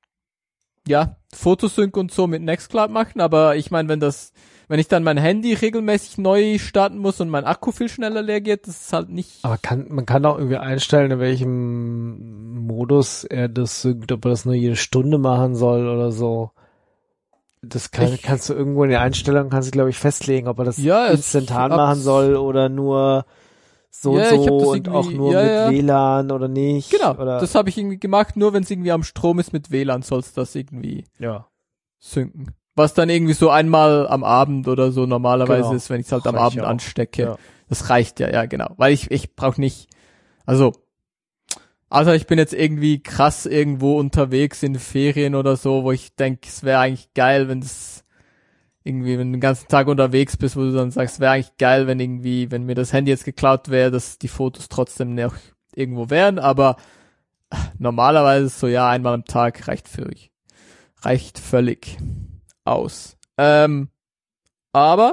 S3: ja, Photosync und so mit Nextcloud machen, aber ich meine, wenn das wenn ich dann mein Handy regelmäßig neu starten muss und mein Akku viel schneller leer geht, das ist halt nicht...
S2: Aber kann, man kann auch irgendwie einstellen, in welchem Modus er das synkt, ob er das nur jede Stunde machen soll oder so. Das kann, ich, kannst du irgendwo in der Einstellung, kannst du glaube ich festlegen, ob er das
S3: ja,
S2: instantan machen soll oder nur so
S3: ja,
S2: und so und auch nur
S3: ja,
S2: mit
S3: ja.
S2: W L A N oder nicht.
S3: Genau,
S2: oder
S3: das habe ich irgendwie gemacht, nur wenn es irgendwie am Strom ist mit W L A N, sollst du das irgendwie
S2: ja.
S3: synken. Was dann irgendwie so einmal am Abend oder so normalerweise
S2: genau.
S3: ist, wenn ich es halt
S2: das
S3: am Abend
S2: auch.
S3: anstecke.
S2: Ja.
S3: Das reicht ja, ja genau. Weil ich ich brauche nicht, also also ich bin jetzt irgendwie krass irgendwo unterwegs in Ferien oder so, wo ich denke, es wäre eigentlich geil, wenn das irgendwie, wenn du den ganzen Tag unterwegs bist, wo du dann sagst, es wäre eigentlich geil, wenn irgendwie, wenn mir das Handy jetzt geklaut wäre, dass die Fotos trotzdem noch irgendwo wären, aber normalerweise ist so, ja, einmal am Tag reicht völlig. Reicht völlig aus. Ähm, aber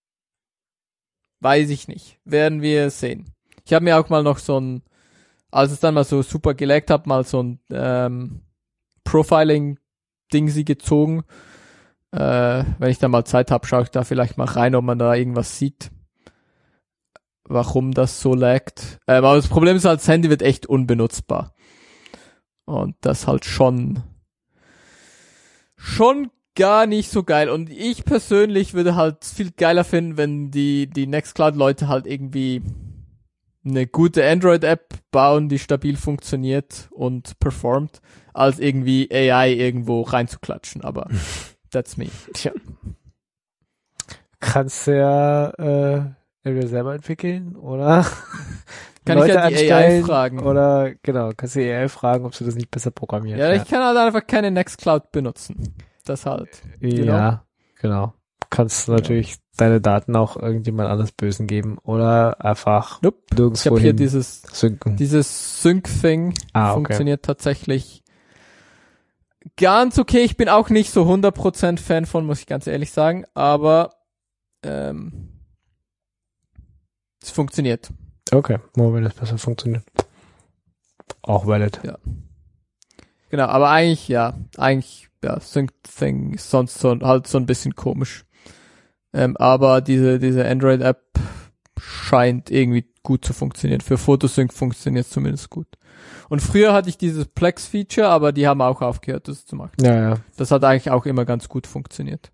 S3: weiß ich nicht. Werden wir sehen. Ich habe mir auch mal noch so ein, als es dann mal so super gelaggt hat, mal so ein ähm, Profiling-Ding gezogen. Äh, wenn ich da mal Zeit habe, schaue ich da vielleicht mal rein, ob man da irgendwas sieht, warum das so laggt. Ähm, aber das Problem ist halt, das Handy wird echt unbenutzbar. Und das halt schon schon gar nicht so geil. Und ich persönlich würde halt viel geiler finden, wenn die die Nextcloud-Leute halt irgendwie eine gute Android-App bauen, die stabil funktioniert und performt, als irgendwie A I irgendwo reinzuklatschen. Aber that's me.
S2: Tja. Kannst du ja äh, entweder selber entwickeln oder
S3: kann
S2: Leute
S3: ich ja die A I fragen.
S2: Oder genau, kannst du die A I fragen, ob sie das nicht besser programmiert.
S3: Ja, ich kann halt einfach keine Nextcloud benutzen. Das halt.
S2: Ja, genau. Kannst du natürlich ja. deine Daten auch irgendjemand anders Bösen geben oder einfach
S3: nope.
S2: nirgendwo
S3: Ich habe hier
S2: hin
S3: dieses
S2: synken.
S3: Dieses Sync-Thing
S2: ah, okay.
S3: funktioniert tatsächlich ganz okay. Ich bin auch nicht so hundert Prozent Fan von, muss ich ganz ehrlich sagen, aber ähm, es funktioniert.
S2: Okay, nur wenn es besser funktioniert. Auch valid.
S3: Ja. Genau, aber eigentlich, ja, eigentlich, ja, Sync-Thing ist sonst so, halt so ein bisschen komisch. Ähm, aber diese, diese Android-App scheint irgendwie gut zu funktionieren. Für Photosync funktioniert es zumindest gut. Und früher hatte ich dieses Plex-Feature, aber die haben auch aufgehört, das zu machen.
S2: Ja, ja.
S3: Das hat eigentlich auch immer ganz gut funktioniert.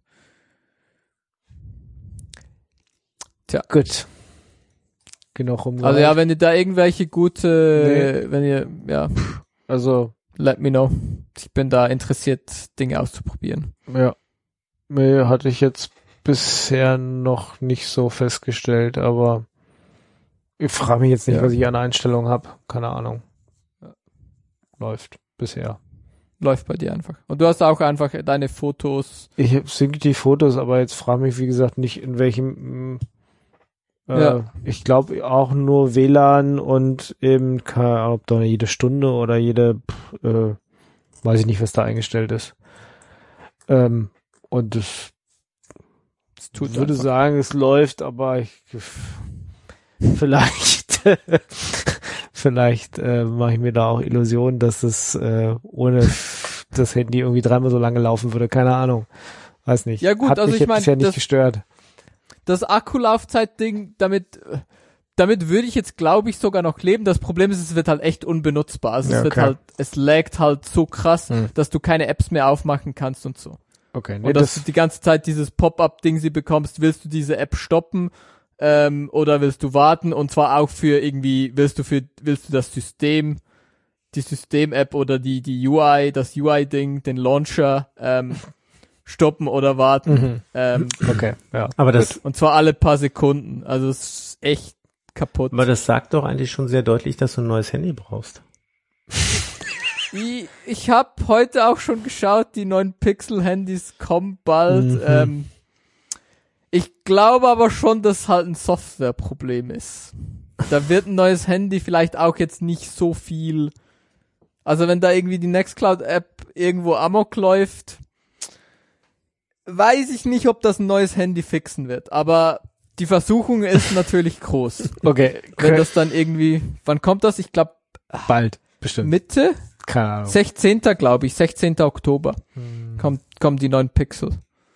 S3: Tja.
S2: Gut. Genug rumgereicht.
S3: Also ja, wenn ihr da irgendwelche gute,
S2: nee.
S3: wenn ihr, ja,
S2: also
S3: let me know. Ich bin da interessiert, Dinge auszuprobieren.
S2: Ja. Nee, hatte ich jetzt bisher noch nicht so festgestellt, aber ich frage mich jetzt nicht,
S3: ja.
S2: was ich an Einstellungen habe. Keine Ahnung. Ja. Läuft bisher.
S3: Läuft bei dir einfach. Und du hast auch einfach deine Fotos.
S2: Ich sync die Fotos, aber jetzt frage mich, wie gesagt, nicht in welchem äh,
S3: ja.
S2: ich glaube auch nur W L A N und eben, keine Ahnung, ob da jede Stunde oder jede pff, äh, weiß ich nicht, was da eingestellt ist. Ähm, und das
S3: Es tut
S2: würde
S3: einfach.
S2: sagen, es läuft, aber ich vielleicht vielleicht äh, mache ich mir da auch Illusionen, dass es äh, ohne das Handy irgendwie dreimal so lange laufen würde. Keine Ahnung. Weiß nicht.
S3: Ja gut,
S2: Hat
S3: also
S2: mich
S3: ich meine,
S2: bisher nicht
S3: das,
S2: gestört.
S3: das Akkulaufzeit-Ding, damit damit würde ich jetzt, glaube ich, sogar noch leben. Das Problem ist, es wird halt echt unbenutzbar. Also
S2: Ja,
S3: es wird
S2: okay.
S3: halt, es laggt halt so krass,
S2: Hm.
S3: dass du keine Apps mehr aufmachen kannst und so.
S2: Okay, nee,
S3: und dass
S2: das
S3: du die ganze Zeit dieses Pop-up-Ding sie bekommst, willst du diese App stoppen ähm, oder willst du warten und zwar auch für irgendwie, willst du für, willst du das System, die System-App oder die, die U I, das U I-Ding, den Launcher ähm, stoppen oder warten.
S2: Mhm.
S3: Ähm,
S2: okay, ja.
S4: Aber das,
S3: und zwar alle paar Sekunden. Also es ist echt kaputt.
S4: aber das sagt doch eigentlich schon sehr deutlich, dass du ein neues Handy brauchst.
S3: Ich, ich habe heute auch schon geschaut, die neuen Pixel-Handys kommen bald.
S4: Mhm.
S3: Ähm, ich glaube aber schon, dass halt ein Softwareproblem ist. Da wird ein neues Handy vielleicht auch jetzt nicht so viel. Also wenn da irgendwie die Nextcloud-App irgendwo amok läuft, weiß ich nicht, ob das ein neues Handy fixen wird. Aber die Versuchung ist natürlich groß.
S2: Okay,
S3: Wenn das dann irgendwie, wann kommt das? Ich glaube
S2: bald, bestimmt.
S3: Mitte?
S2: Keine Ahnung.
S3: sechzehnten glaube ich, sechzehnten Oktober
S2: Hm.
S3: kommt, kommen die neuen Pixel.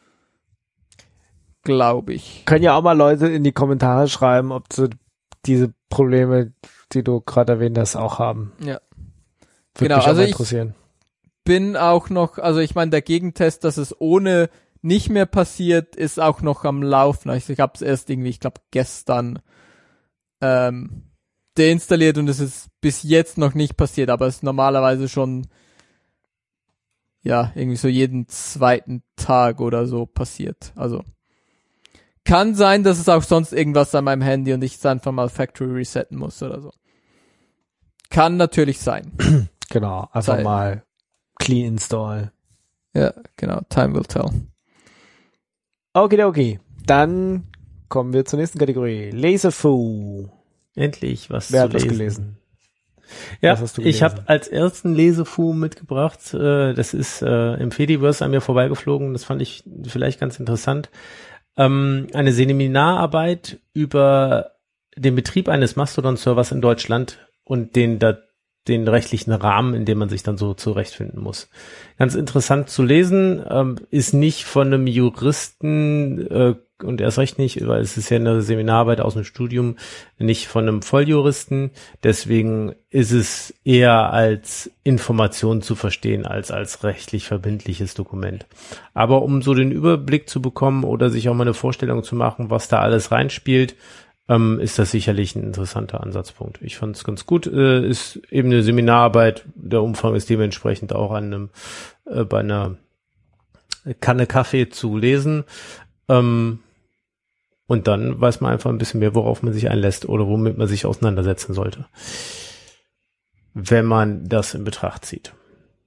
S3: Glaube ich.
S2: Können ja auch mal Leute in die Kommentare schreiben, ob sie diese Probleme, die du gerade erwähnt hast, auch haben.
S3: Ja.
S2: Würde
S3: Genau,
S2: mich auch
S3: also
S2: mal
S3: ich-
S2: interessieren.
S3: Bin auch noch, also ich meine, der Gegentest, dass es ohne nicht mehr passiert, ist auch noch am Laufen. Also ich habe es erst irgendwie, ich glaube, gestern ähm, deinstalliert und es ist bis jetzt noch nicht passiert, aber es ist normalerweise schon ja, irgendwie so jeden zweiten Tag oder so passiert. Also kann sein, dass es auch sonst irgendwas an meinem Handy und ich es einfach mal Factory resetten muss oder so. Kann natürlich sein.
S2: Genau, einfach
S3: Sei-
S2: mal clean install.
S3: Ja, genau. Time will tell.
S2: Okay, okay. Dann kommen wir zur nächsten Kategorie. Laserfu.
S4: Endlich was
S2: Wer
S4: zu
S2: hat was
S4: lesen.
S2: gelesen?
S4: Ja,
S2: Was hast du
S4: ich
S2: gelesen?
S4: habe als ersten Lesefu mitgebracht, äh, das ist äh, im Fediverse an mir vorbeigeflogen, das fand ich vielleicht ganz interessant. Ähm, eine Seminararbeit über den Betrieb eines Mastodon-Servers in Deutschland und den da den rechtlichen Rahmen, in dem man sich dann so zurechtfinden muss. Ganz interessant zu lesen, ähm, ist nicht von einem Juristen äh, und erst recht nicht, weil es ist ja eine Seminararbeit aus dem Studium, nicht von einem Volljuristen. Deswegen ist es eher als Information zu verstehen, als als rechtlich verbindliches Dokument. Aber um so den Überblick zu bekommen oder sich auch mal eine Vorstellung zu machen, was da alles reinspielt, ähm, ist das sicherlich ein interessanter Ansatzpunkt. Ich fand es ganz gut. Äh, ist eben eine Seminararbeit. Der Umfang ist dementsprechend auch an einem äh, bei einer Kanne Kaffee zu lesen. Ähm, und dann weiß man einfach ein bisschen mehr, worauf man sich einlässt oder womit man sich auseinandersetzen sollte, wenn man das in Betracht zieht.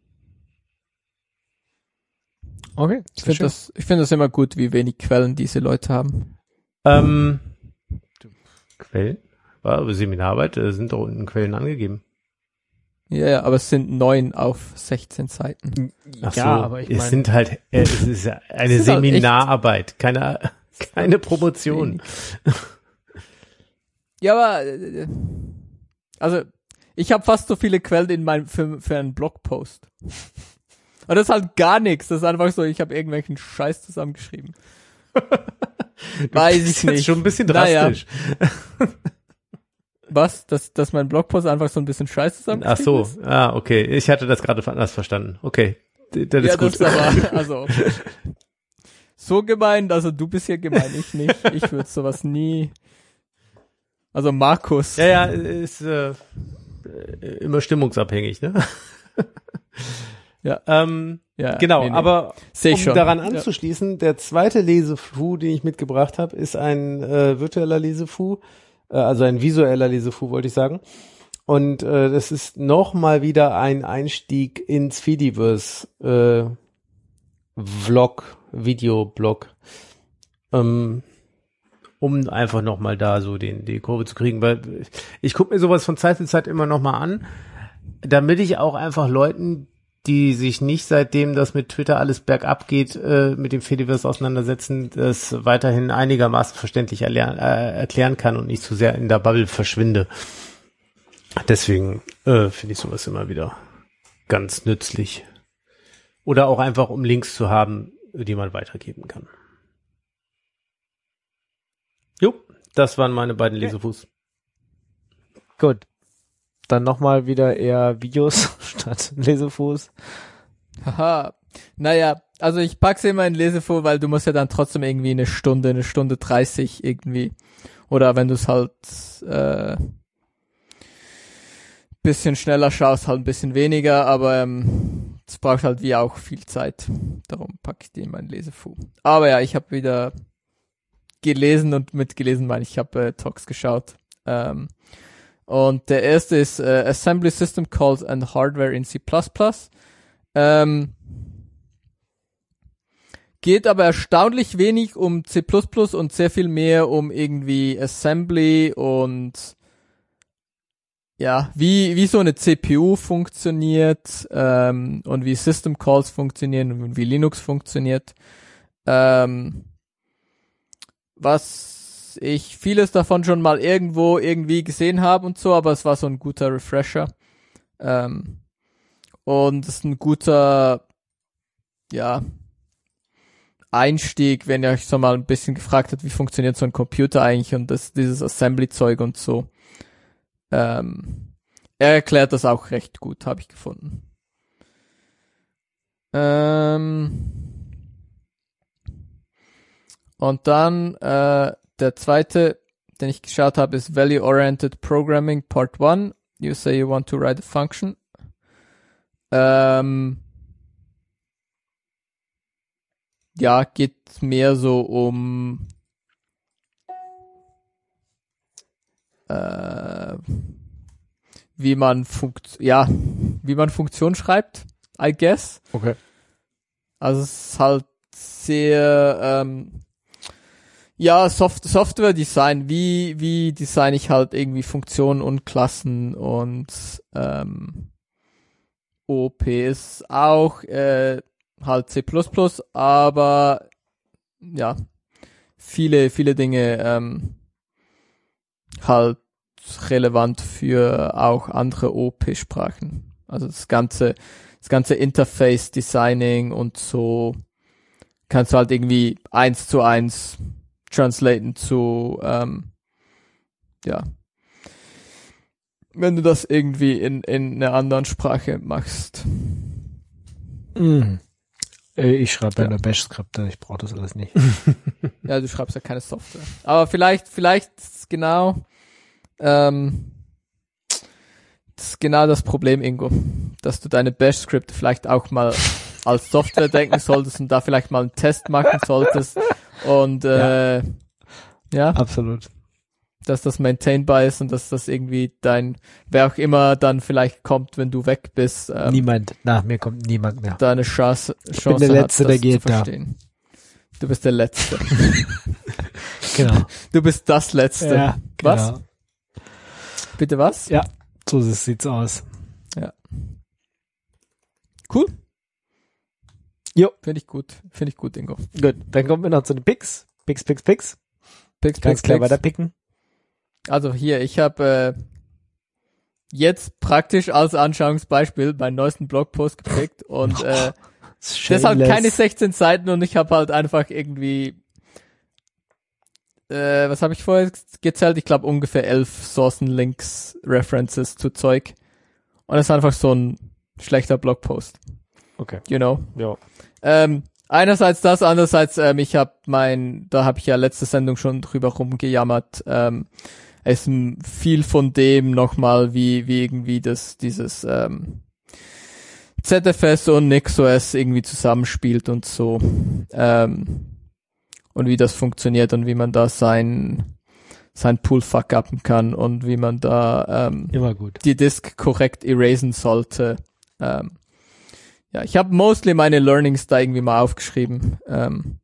S2: Okay,
S3: Ich finde das, ich finde das immer gut, wie wenig Quellen diese Leute haben.
S4: Ähm, Quellen? War aber Seminararbeit, da sind doch unten Quellen angegeben.
S3: Ja, ja, aber es sind neun auf sechzehn Seiten.
S4: Ach
S2: Ja,
S4: so,
S2: aber ich
S4: es
S2: mein-
S4: sind halt, äh, es ist ja eine
S3: Es ist halt echt-
S4: Seminararbeit, keine, keine Promotion.
S3: Ja, aber äh, also ich habe fast so viele Quellen in meinem für, für einen Blogpost. Und das ist halt gar nichts. Das ist einfach so, ich habe irgendwelchen Scheiß zusammengeschrieben. Weiß ich
S4: ist jetzt
S3: nicht.
S4: schon ein bisschen
S3: Naja.
S4: drastisch.
S3: Was? Dass, dass mein Blogpost einfach so ein bisschen Scheiß
S4: Ach
S3: zusammengeschrieben
S4: so,
S3: ist?
S4: ah, okay. Ich hatte das gerade anders verstanden. Okay, D- das
S3: Ja,
S4: ist gut.
S3: das ist aber, also so gemein, also du bist ja gemein, ich nicht. Ich würde sowas nie. Also Markus.
S4: ja, ja, ist äh, immer stimmungsabhängig, ne?
S3: Ja.
S4: Ähm,
S3: Ja,
S4: genau,
S3: nee, nee.
S4: aber
S3: Seh ich
S4: um
S3: schon.
S4: daran
S3: Ja.
S4: anzuschließen, der zweite Lesefu, den ich mitgebracht habe, ist ein äh, virtueller Lesefu, äh, also ein visueller Lesefu, wollte ich sagen. Und äh, das ist nochmal wieder ein Einstieg ins Fediverse äh, Vlog, Videoblog, ähm, um einfach nochmal da so den die Kurve zu kriegen, weil ich gucke mir sowas von Zeit zu Zeit immer nochmal an, damit ich auch einfach Leuten, die sich nicht seitdem das mit Twitter alles bergab geht, äh, mit dem Fediverse auseinandersetzen, das weiterhin einigermaßen verständlich erlern, äh, erklären kann und nicht zu sehr in der Bubble verschwinde. Deswegen äh, finde ich sowas immer wieder ganz nützlich. Oder auch einfach, um Links zu haben, die man weitergeben kann. Jo, das waren meine beiden Lesefuß.
S2: Gut. Dann nochmal wieder eher Videos statt Lesefuß.
S3: Haha. Naja, also ich pack's immer in Lesefuhr, weil du musst ja dann trotzdem irgendwie eine Stunde, eine Stunde dreißig irgendwie. Oder wenn du es halt äh, bisschen schneller schaust, halt ein bisschen weniger, aber ähm, es braucht halt wie auch viel Zeit. Darum packe ich die in mein Lesefuhr. Aber ja, ich habe wieder gelesen und mitgelesen, meine ich, ich habe äh, Talks geschaut. Ähm, und der erste ist äh, Assembly System Calls and Hardware in C plus plus. Ähm, geht aber erstaunlich wenig um C plus plus und sehr viel mehr um irgendwie Assembly und ja, wie wie so eine C P U funktioniert ähm, und wie System Calls funktionieren und wie Linux funktioniert. Ähm, was ich vieles davon schon mal irgendwo irgendwie gesehen habe und so, aber es war so ein guter Refresher. Ähm, und es ist ein guter, ja, Einstieg, wenn ihr euch so mal ein bisschen gefragt habt, wie funktioniert so ein Computer eigentlich und das, dieses Assembly-Zeug und so. Ähm, er erklärt das auch recht gut, habe ich gefunden. Ähm, und dann äh, der zweite, den ich geschaut habe, ist Value-Oriented Programming Part one. You say you want to write a function. Ähm, ja, geht mehr so um äh, wie man funkt ja, wie man Funktion schreibt, I guess.
S2: Okay.
S3: Also es ist halt sehr ähm, ja, Soft Software Design, wie wie design ich halt irgendwie Funktionen und Klassen und ähm, O P ist auch äh, halt C plus plus, aber ja, viele, viele Dinge ähm, halt relevant für auch andere O P-Sprachen. Also das ganze, das ganze Interface Designing und so kannst du halt irgendwie eins zu eins translaten zu, ähm, ja, wenn du das irgendwie in, in einer anderen Sprache machst.
S2: Mhm. Ich schreibe
S3: Ja.
S2: eine Bash-Skripte, ich brauche das alles nicht.
S3: Ja, du schreibst ja keine Software. Aber vielleicht, vielleicht ist genau, ähm, das ist genau das Problem, Ingo, dass du deine Bash-Skripte vielleicht auch mal als Software denken solltest und da vielleicht mal einen Test machen solltest und äh, ja. ja,
S2: Absolut.
S3: dass das maintainbar ist und dass das irgendwie dein, wer auch immer dann vielleicht kommt, wenn du weg bist. Ähm,
S2: Niemand, nach mir kommt niemand mehr.
S3: Deine Chance, Chance
S2: Ich bin der Letzte,
S3: hat, das
S2: der geht
S3: zu verstehen. Da. Du bist der Letzte.
S2: Genau.
S3: Du bist das Letzte.
S2: Ja,
S3: was?
S2: genau.
S3: Bitte was?
S2: Ja, so sieht's aus.
S3: Ja. Cool.
S2: Jo.
S3: Finde ich gut. Finde ich gut, Ingo.
S2: Gut, dann kommen wir noch zu den Picks. Picks, Picks, Picks.
S3: Picks,
S2: Ganz
S3: Picks,
S2: klar
S3: Picks.
S2: weiter picken.
S3: Also hier, ich habe äh, jetzt praktisch als Anschauungsbeispiel meinen neuesten Blogpost gepickt und äh, das ist halt keine sechzehn Seiten und ich habe halt einfach irgendwie äh, was habe ich vorher gezählt? Ich glaube ungefähr elf Sourcen-Links, References zu Zeug und das ist einfach so ein schlechter Blogpost.
S2: Okay.
S3: You know?
S2: Ja.
S3: Ähm, einerseits das, andererseits ähm, ich habe mein, da habe ich ja letzte Sendung schon drüber rumgejammert, ähm, es ist viel von dem nochmal, wie, wie irgendwie das, dieses, ähm, Z F S und NixOS irgendwie zusammenspielt und so, ähm, und wie das funktioniert und wie man da sein, sein Pool fuck-upen kann und wie man da, ähm,
S2: immer gut.
S3: die Disk korrekt erasen sollte, ähm, ja, ich habe mostly meine Learnings da irgendwie mal aufgeschrieben, ähm,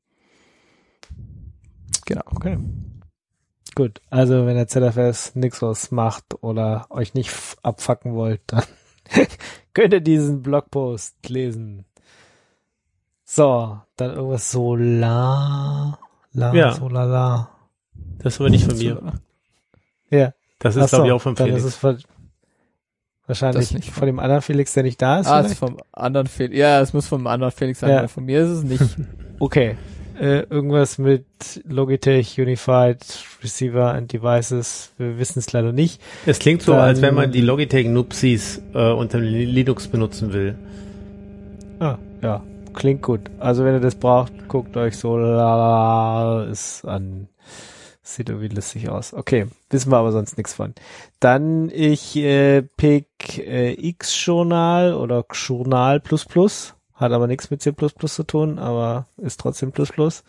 S3: genau.
S2: Okay. Gut, also wenn der Z F S NixOS macht oder euch nicht f- abfacken wollt, dann könnt ihr diesen Blogpost lesen. So, dann irgendwas Solar, la,
S4: Ja.
S2: Solala.
S4: Das ist aber nicht von mir.
S2: Ja.
S4: Das ist,
S2: Ach so,
S4: glaube ich, auch von
S2: dann
S4: Felix.
S2: ist es von, wahrscheinlich
S3: Das nicht
S2: von dem anderen Felix, der nicht da ist.
S3: Ah, es
S2: vielleicht?
S3: ist vom anderen Felix. Ja, es muss vom anderen Felix sein,
S2: Ja.
S3: weil von mir ist es nicht.
S2: Okay. Äh, irgendwas mit Logitech Unified Receiver and Devices. Wir wissen es leider nicht.
S4: Es klingt so,
S2: Dann-
S4: als wenn man die Logitech Nupsis äh, unter Linux benutzen will.
S2: Ah, ja, klingt gut. Also wenn ihr das braucht, guckt euch Solaris an. Sieht irgendwie lustig aus. Okay, wissen wir aber sonst nichts von. Dann ich äh, pick äh, X-Journal oder Journal plus plus. Hat aber nichts mit C plus plus zu tun, aber ist trotzdem plus plus.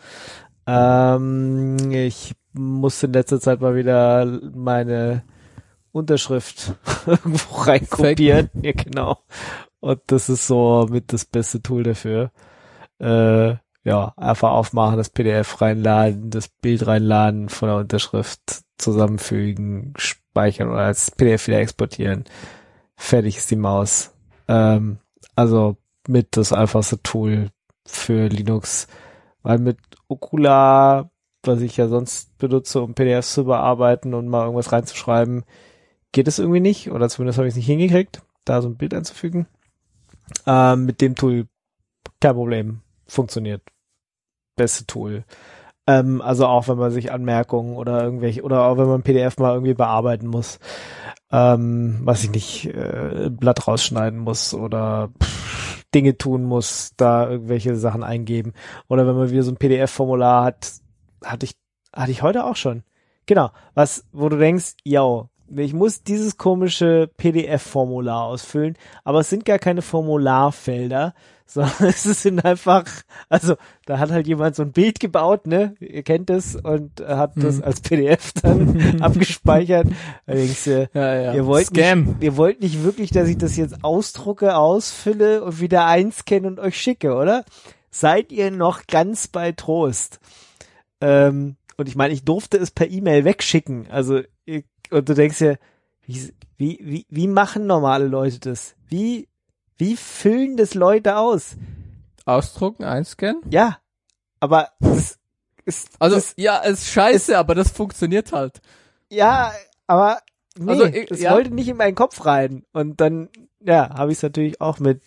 S2: Ähm, ich musste in letzter Zeit mal wieder meine Unterschrift irgendwo reinkopieren. Ja, genau. Und das ist so mit das beste Tool dafür. Äh, ja, einfach aufmachen, das P D F reinladen, das Bild reinladen, von der Unterschrift zusammenfügen, speichern oder als P D F wieder exportieren. Fertig ist die Maus. Ähm, also mit das einfachste Tool für Linux. Weil mit Okular, was ich ja sonst benutze, um P D Fs zu bearbeiten und mal irgendwas reinzuschreiben, geht es irgendwie nicht. Oder zumindest habe ich es nicht hingekriegt, da so ein Bild einzufügen. Ähm, mit dem Tool kein Problem. Funktioniert. Beste Tool. Ähm, also auch wenn man sich Anmerkungen oder irgendwelche, oder auch wenn man P D F mal irgendwie bearbeiten muss, ähm, was ich nicht, äh, Blatt rausschneiden muss oder pff, Dinge tun muss, da irgendwelche Sachen eingeben. Oder wenn man wieder so ein P D F-Formular hat, hatte ich, hatte ich heute auch schon. Genau. Was, wo du denkst, yo, ich muss dieses komische P D F-Formular ausfüllen, aber es sind gar keine Formularfelder, sondern es sind einfach, also da hat halt jemand so ein Bild gebaut, ne, ihr kennt es, und hat das als P D F dann abgespeichert. Da denkst du,
S3: ja, ja.
S2: Ihr wollt
S3: Scam.
S2: Nicht, ihr wollt nicht wirklich, dass ich das jetzt ausdrucke, ausfülle und wieder einscanne und euch schicke, oder? Seid ihr noch ganz bei Trost? Ähm, und ich meine, ich durfte es per E-Mail wegschicken, also ich, und du denkst dir, wie, wie, wie, wie machen normale Leute das? Wie, wie füllen das Leute aus?
S3: Ausdrucken, einscannen?
S2: Ja, aber das ist,
S3: Also,
S2: das,
S3: ja, es ist scheiße, ist, aber das funktioniert halt.
S2: Ja, aber nee,
S3: also, ich,
S2: das
S3: ja.
S2: wollte nicht in meinen Kopf rein. Und dann, ja, habe ich es natürlich auch mit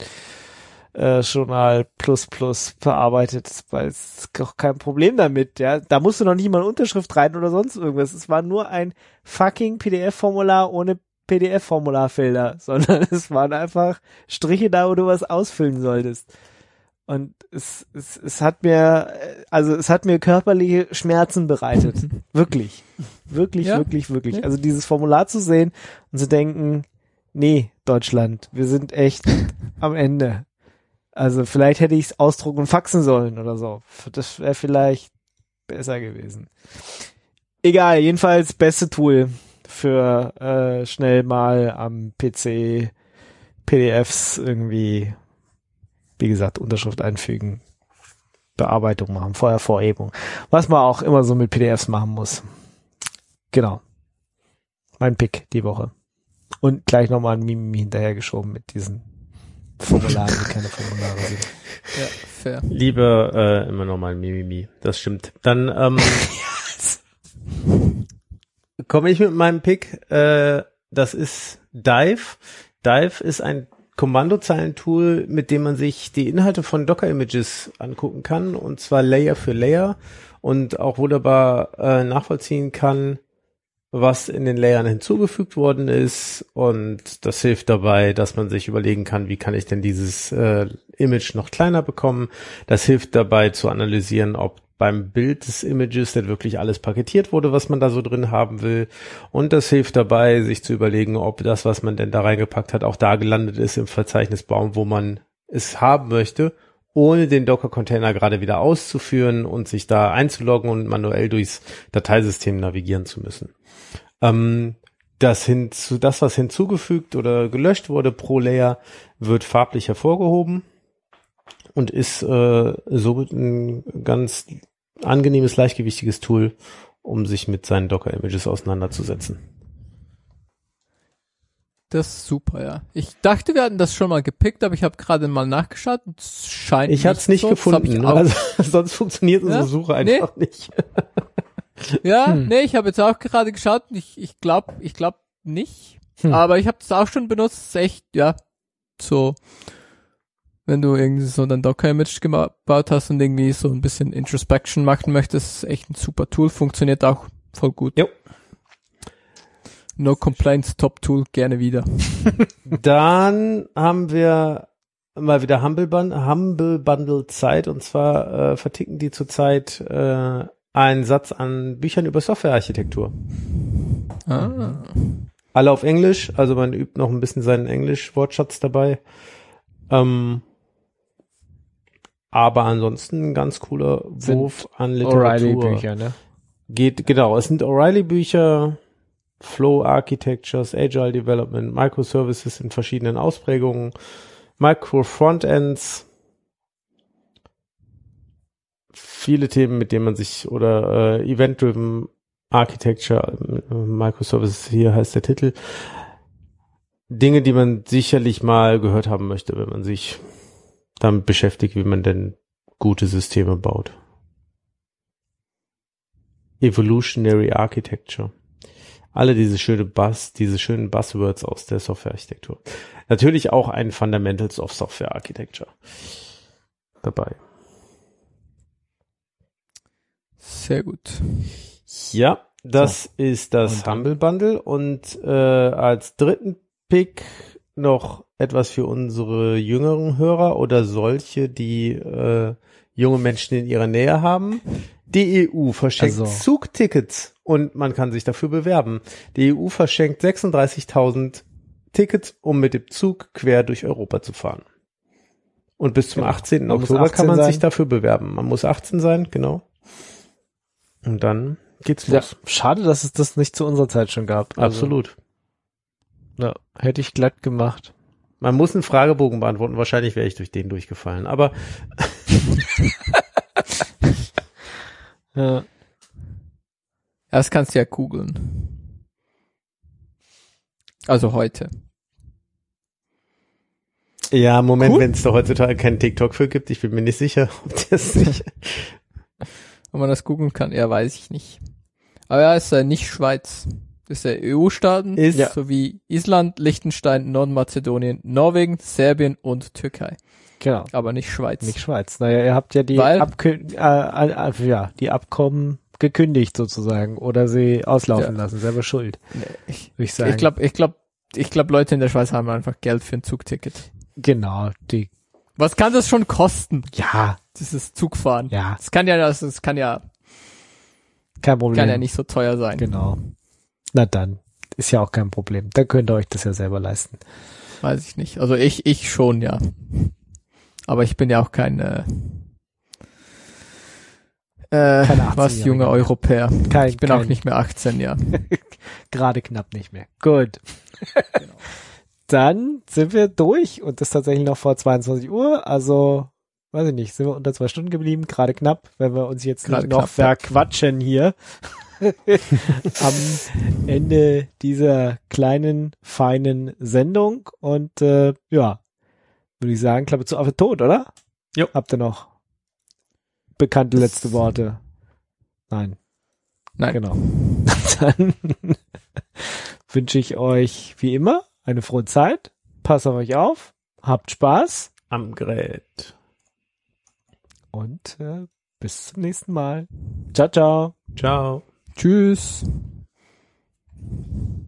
S2: äh, Journal plus plus verarbeitet, weil es ist auch kein Problem damit, ja. Da musst du noch nicht mal eine Unterschrift rein oder sonst irgendwas. Es war nur ein fucking P D F-Formular ohne P D F-Formularfelder, sondern es waren einfach Striche da, wo du was ausfüllen solltest. Und es, es, es hat mir, also es hat mir körperliche Schmerzen bereitet. Wirklich. Wirklich,
S3: ja?
S2: wirklich, wirklich.
S3: Ja.
S2: Also dieses Formular zu sehen und zu denken, nee, Deutschland, wir sind echt am Ende. Also vielleicht hätte ich es ausdrucken und faxen sollen oder so. Das wäre vielleicht besser gewesen. Egal, jedenfalls beste Tool für äh, schnell mal am P C P D Fs irgendwie, wie gesagt, Unterschrift einfügen, Bearbeitung machen, vorher Vorhebung. Was man auch immer so mit P D Fs machen muss. Genau. Mein Pick die Woche. Und gleich nochmal ein Mimimi hinterhergeschoben mit diesen Formularen, die keine Formulare sind.
S3: Ja, fair.
S4: Lieber äh, immer nochmal ein Mimimi. Das stimmt. Dann ähm, komme ich mit meinem Pick. Äh, das ist Dive. Dive ist ein Kommandozeilentool, mit dem man sich die Inhalte von Docker-Images angucken kann, und zwar Layer für Layer, und auch wunderbar äh, nachvollziehen kann, was in den Layern hinzugefügt worden ist, und das hilft dabei, dass man sich überlegen kann, wie kann ich denn dieses äh, Image noch kleiner bekommen. Das hilft dabei zu analysieren, ob beim Bild des Images denn wirklich alles paketiert wurde, was man da so drin haben will, und das hilft dabei, sich zu überlegen, ob das, was man denn da reingepackt hat, auch da gelandet ist im Verzeichnisbaum, wo man es haben möchte, ohne den Docker-Container gerade wieder auszuführen und sich da einzuloggen und manuell durchs Dateisystem navigieren zu müssen. Ähm, das, hinzu, das, was hinzugefügt oder gelöscht wurde pro Layer, wird farblich hervorgehoben und ist äh, somit ein ganz angenehmes, leichtgewichtiges Tool, um sich mit seinen Docker-Images auseinanderzusetzen.
S3: Das ist super, ja. Ich dachte, wir hatten das schon mal gepickt, aber ich habe gerade mal nachgeschaut und es scheint
S4: Ich hatte es nicht
S3: so.
S4: gefunden, also, sonst funktioniert unsere
S3: Ja?
S4: Suche einfach
S3: Nee.
S4: nicht.
S3: Ja,
S2: Hm.
S3: nee, ich habe jetzt auch gerade geschaut und ich ich glaube, ich glaube nicht,
S2: Hm.
S3: aber ich habe das auch schon benutzt, ist echt, ja, so, wenn du irgendwie so ein Docker-Image gebaut hast und irgendwie so ein bisschen Introspection machen möchtest, ist echt ein super Tool, funktioniert auch voll gut.
S4: Jo.
S3: No Complaints, Top-Tool, gerne wieder.
S4: Dann haben wir mal wieder Humble Bundle, Humble Bundle Zeit, und zwar äh, verticken die zurzeit äh, einen Satz an Büchern über Softwarearchitektur.
S3: Ah.
S4: Alle auf Englisch, also man übt noch ein bisschen seinen Englisch-Wortschatz dabei. Ähm, aber ansonsten ein ganz cooler Wurf an Literatur.
S2: O'Reilly-Bücher, ne?
S4: Geht, genau, es sind O'Reilly-Bücher, Flow Architectures, Agile Development, Microservices in verschiedenen Ausprägungen, Micro-Frontends, viele Themen, mit denen man sich, oder äh, Event-Driven Architecture, äh, Microservices, hier heißt der Titel, Dinge, die man sicherlich mal gehört haben möchte, wenn man sich damit beschäftigt, wie man denn gute Systeme baut. Evolutionary Architecture. Alle diese schöne Buzz, diese schönen Buzzwords aus der Softwarearchitektur. Natürlich auch ein Fundamentals of Software Architecture dabei.
S3: Sehr gut.
S4: Ja, das
S2: So.
S4: ist das
S2: Und dann?
S4: Humble Bundle, und äh, als dritten Pick noch etwas für unsere jüngeren Hörer oder solche, die äh, junge Menschen in ihrer Nähe haben. Die E U verschenkt
S2: Also.
S4: Zugtickets und man kann sich dafür bewerben. Die E U verschenkt sechsunddreißigtausend Tickets, um mit dem Zug quer durch Europa zu fahren. Und bis zum
S2: Genau.
S4: achtzehnten
S2: Man muss
S4: Oktober kann
S2: achtzehn
S4: man
S2: sein.
S4: sich dafür bewerben. Man muss achtzehn sein, genau. Und dann geht's
S2: Ja,
S4: los.
S2: schade, dass es das nicht zu unserer Zeit schon gab. Also,
S4: Absolut.
S2: Ja, hätte ich glatt gemacht.
S4: Man muss einen Fragebogen beantworten. Wahrscheinlich wäre ich durch den durchgefallen. Aber
S2: Ja.
S3: Das kannst du ja googeln. Also heute.
S4: ja, Moment,
S3: Cool.
S4: wenn es da heutzutage keinen TikTok für gibt, ich bin mir nicht sicher, ob das nicht.
S3: Ob man das googeln kann, ja, weiß ich nicht. Aber ja, ist ja nicht Schweiz. Das ist ja E U-Staaten,
S4: Ist- Ja.
S3: sowie Island, Liechtenstein, Nordmazedonien, Norwegen, Serbien und Türkei.
S2: Genau.
S3: Aber nicht Schweiz.
S2: Nicht Schweiz. Naja, ihr habt ja die,
S3: Weil-
S2: Abkü- äh, äh, ja, die Abkommen gekündigt sozusagen oder sie auslaufen
S3: Ja.
S2: lassen. Selber schuld,
S3: Nee, ich
S2: würde ich sagen.
S3: ich glaube, ich glaube, ich glaube, Leute in der Schweiz haben einfach Geld für ein Zugticket.
S2: Genau, die,
S3: Was kann das schon kosten,
S2: ja,
S3: dieses Zugfahren?
S2: ja,
S3: Das kann ja, das, das kann ja,
S2: kein Problem.
S3: kann ja nicht so teuer sein.
S2: Genau. Na dann, ist ja auch kein Problem. Da könnt ihr euch das ja selber leisten.
S3: Weiß ich nicht. Also ich, ich schon, ja. Aber ich bin ja auch kein, äh, äh,
S2: Keine
S3: was junger
S2: achtzehnjähriger.
S3: Europäer.
S2: Kein,
S3: Ich bin
S2: kein,
S3: auch nicht mehr achtzehn, ja.
S2: gerade knapp nicht mehr. Gut. Dann sind wir durch und das tatsächlich noch vor zweiundzwanzig Uhr. Also, weiß ich nicht, sind wir unter zwei Stunden geblieben, gerade knapp, wenn wir uns jetzt
S3: Gerade
S2: nicht noch
S3: knapp, ja.
S2: verquatschen hier. Am Ende dieser kleinen, feinen Sendung. Und äh, ja, würde ich sagen, Klappe zu auf den Tod, oder?
S4: Jo.
S2: Habt ihr noch bekannte letzte Worte? Nein.
S3: Nein.
S2: Genau. Dann wünsche ich euch wie immer eine frohe Zeit. Passt auf euch auf. Habt Spaß.
S4: Am Gerät.
S2: Und äh, bis zum nächsten Mal. Ciao, ciao.
S4: Ciao.
S3: Tschüss.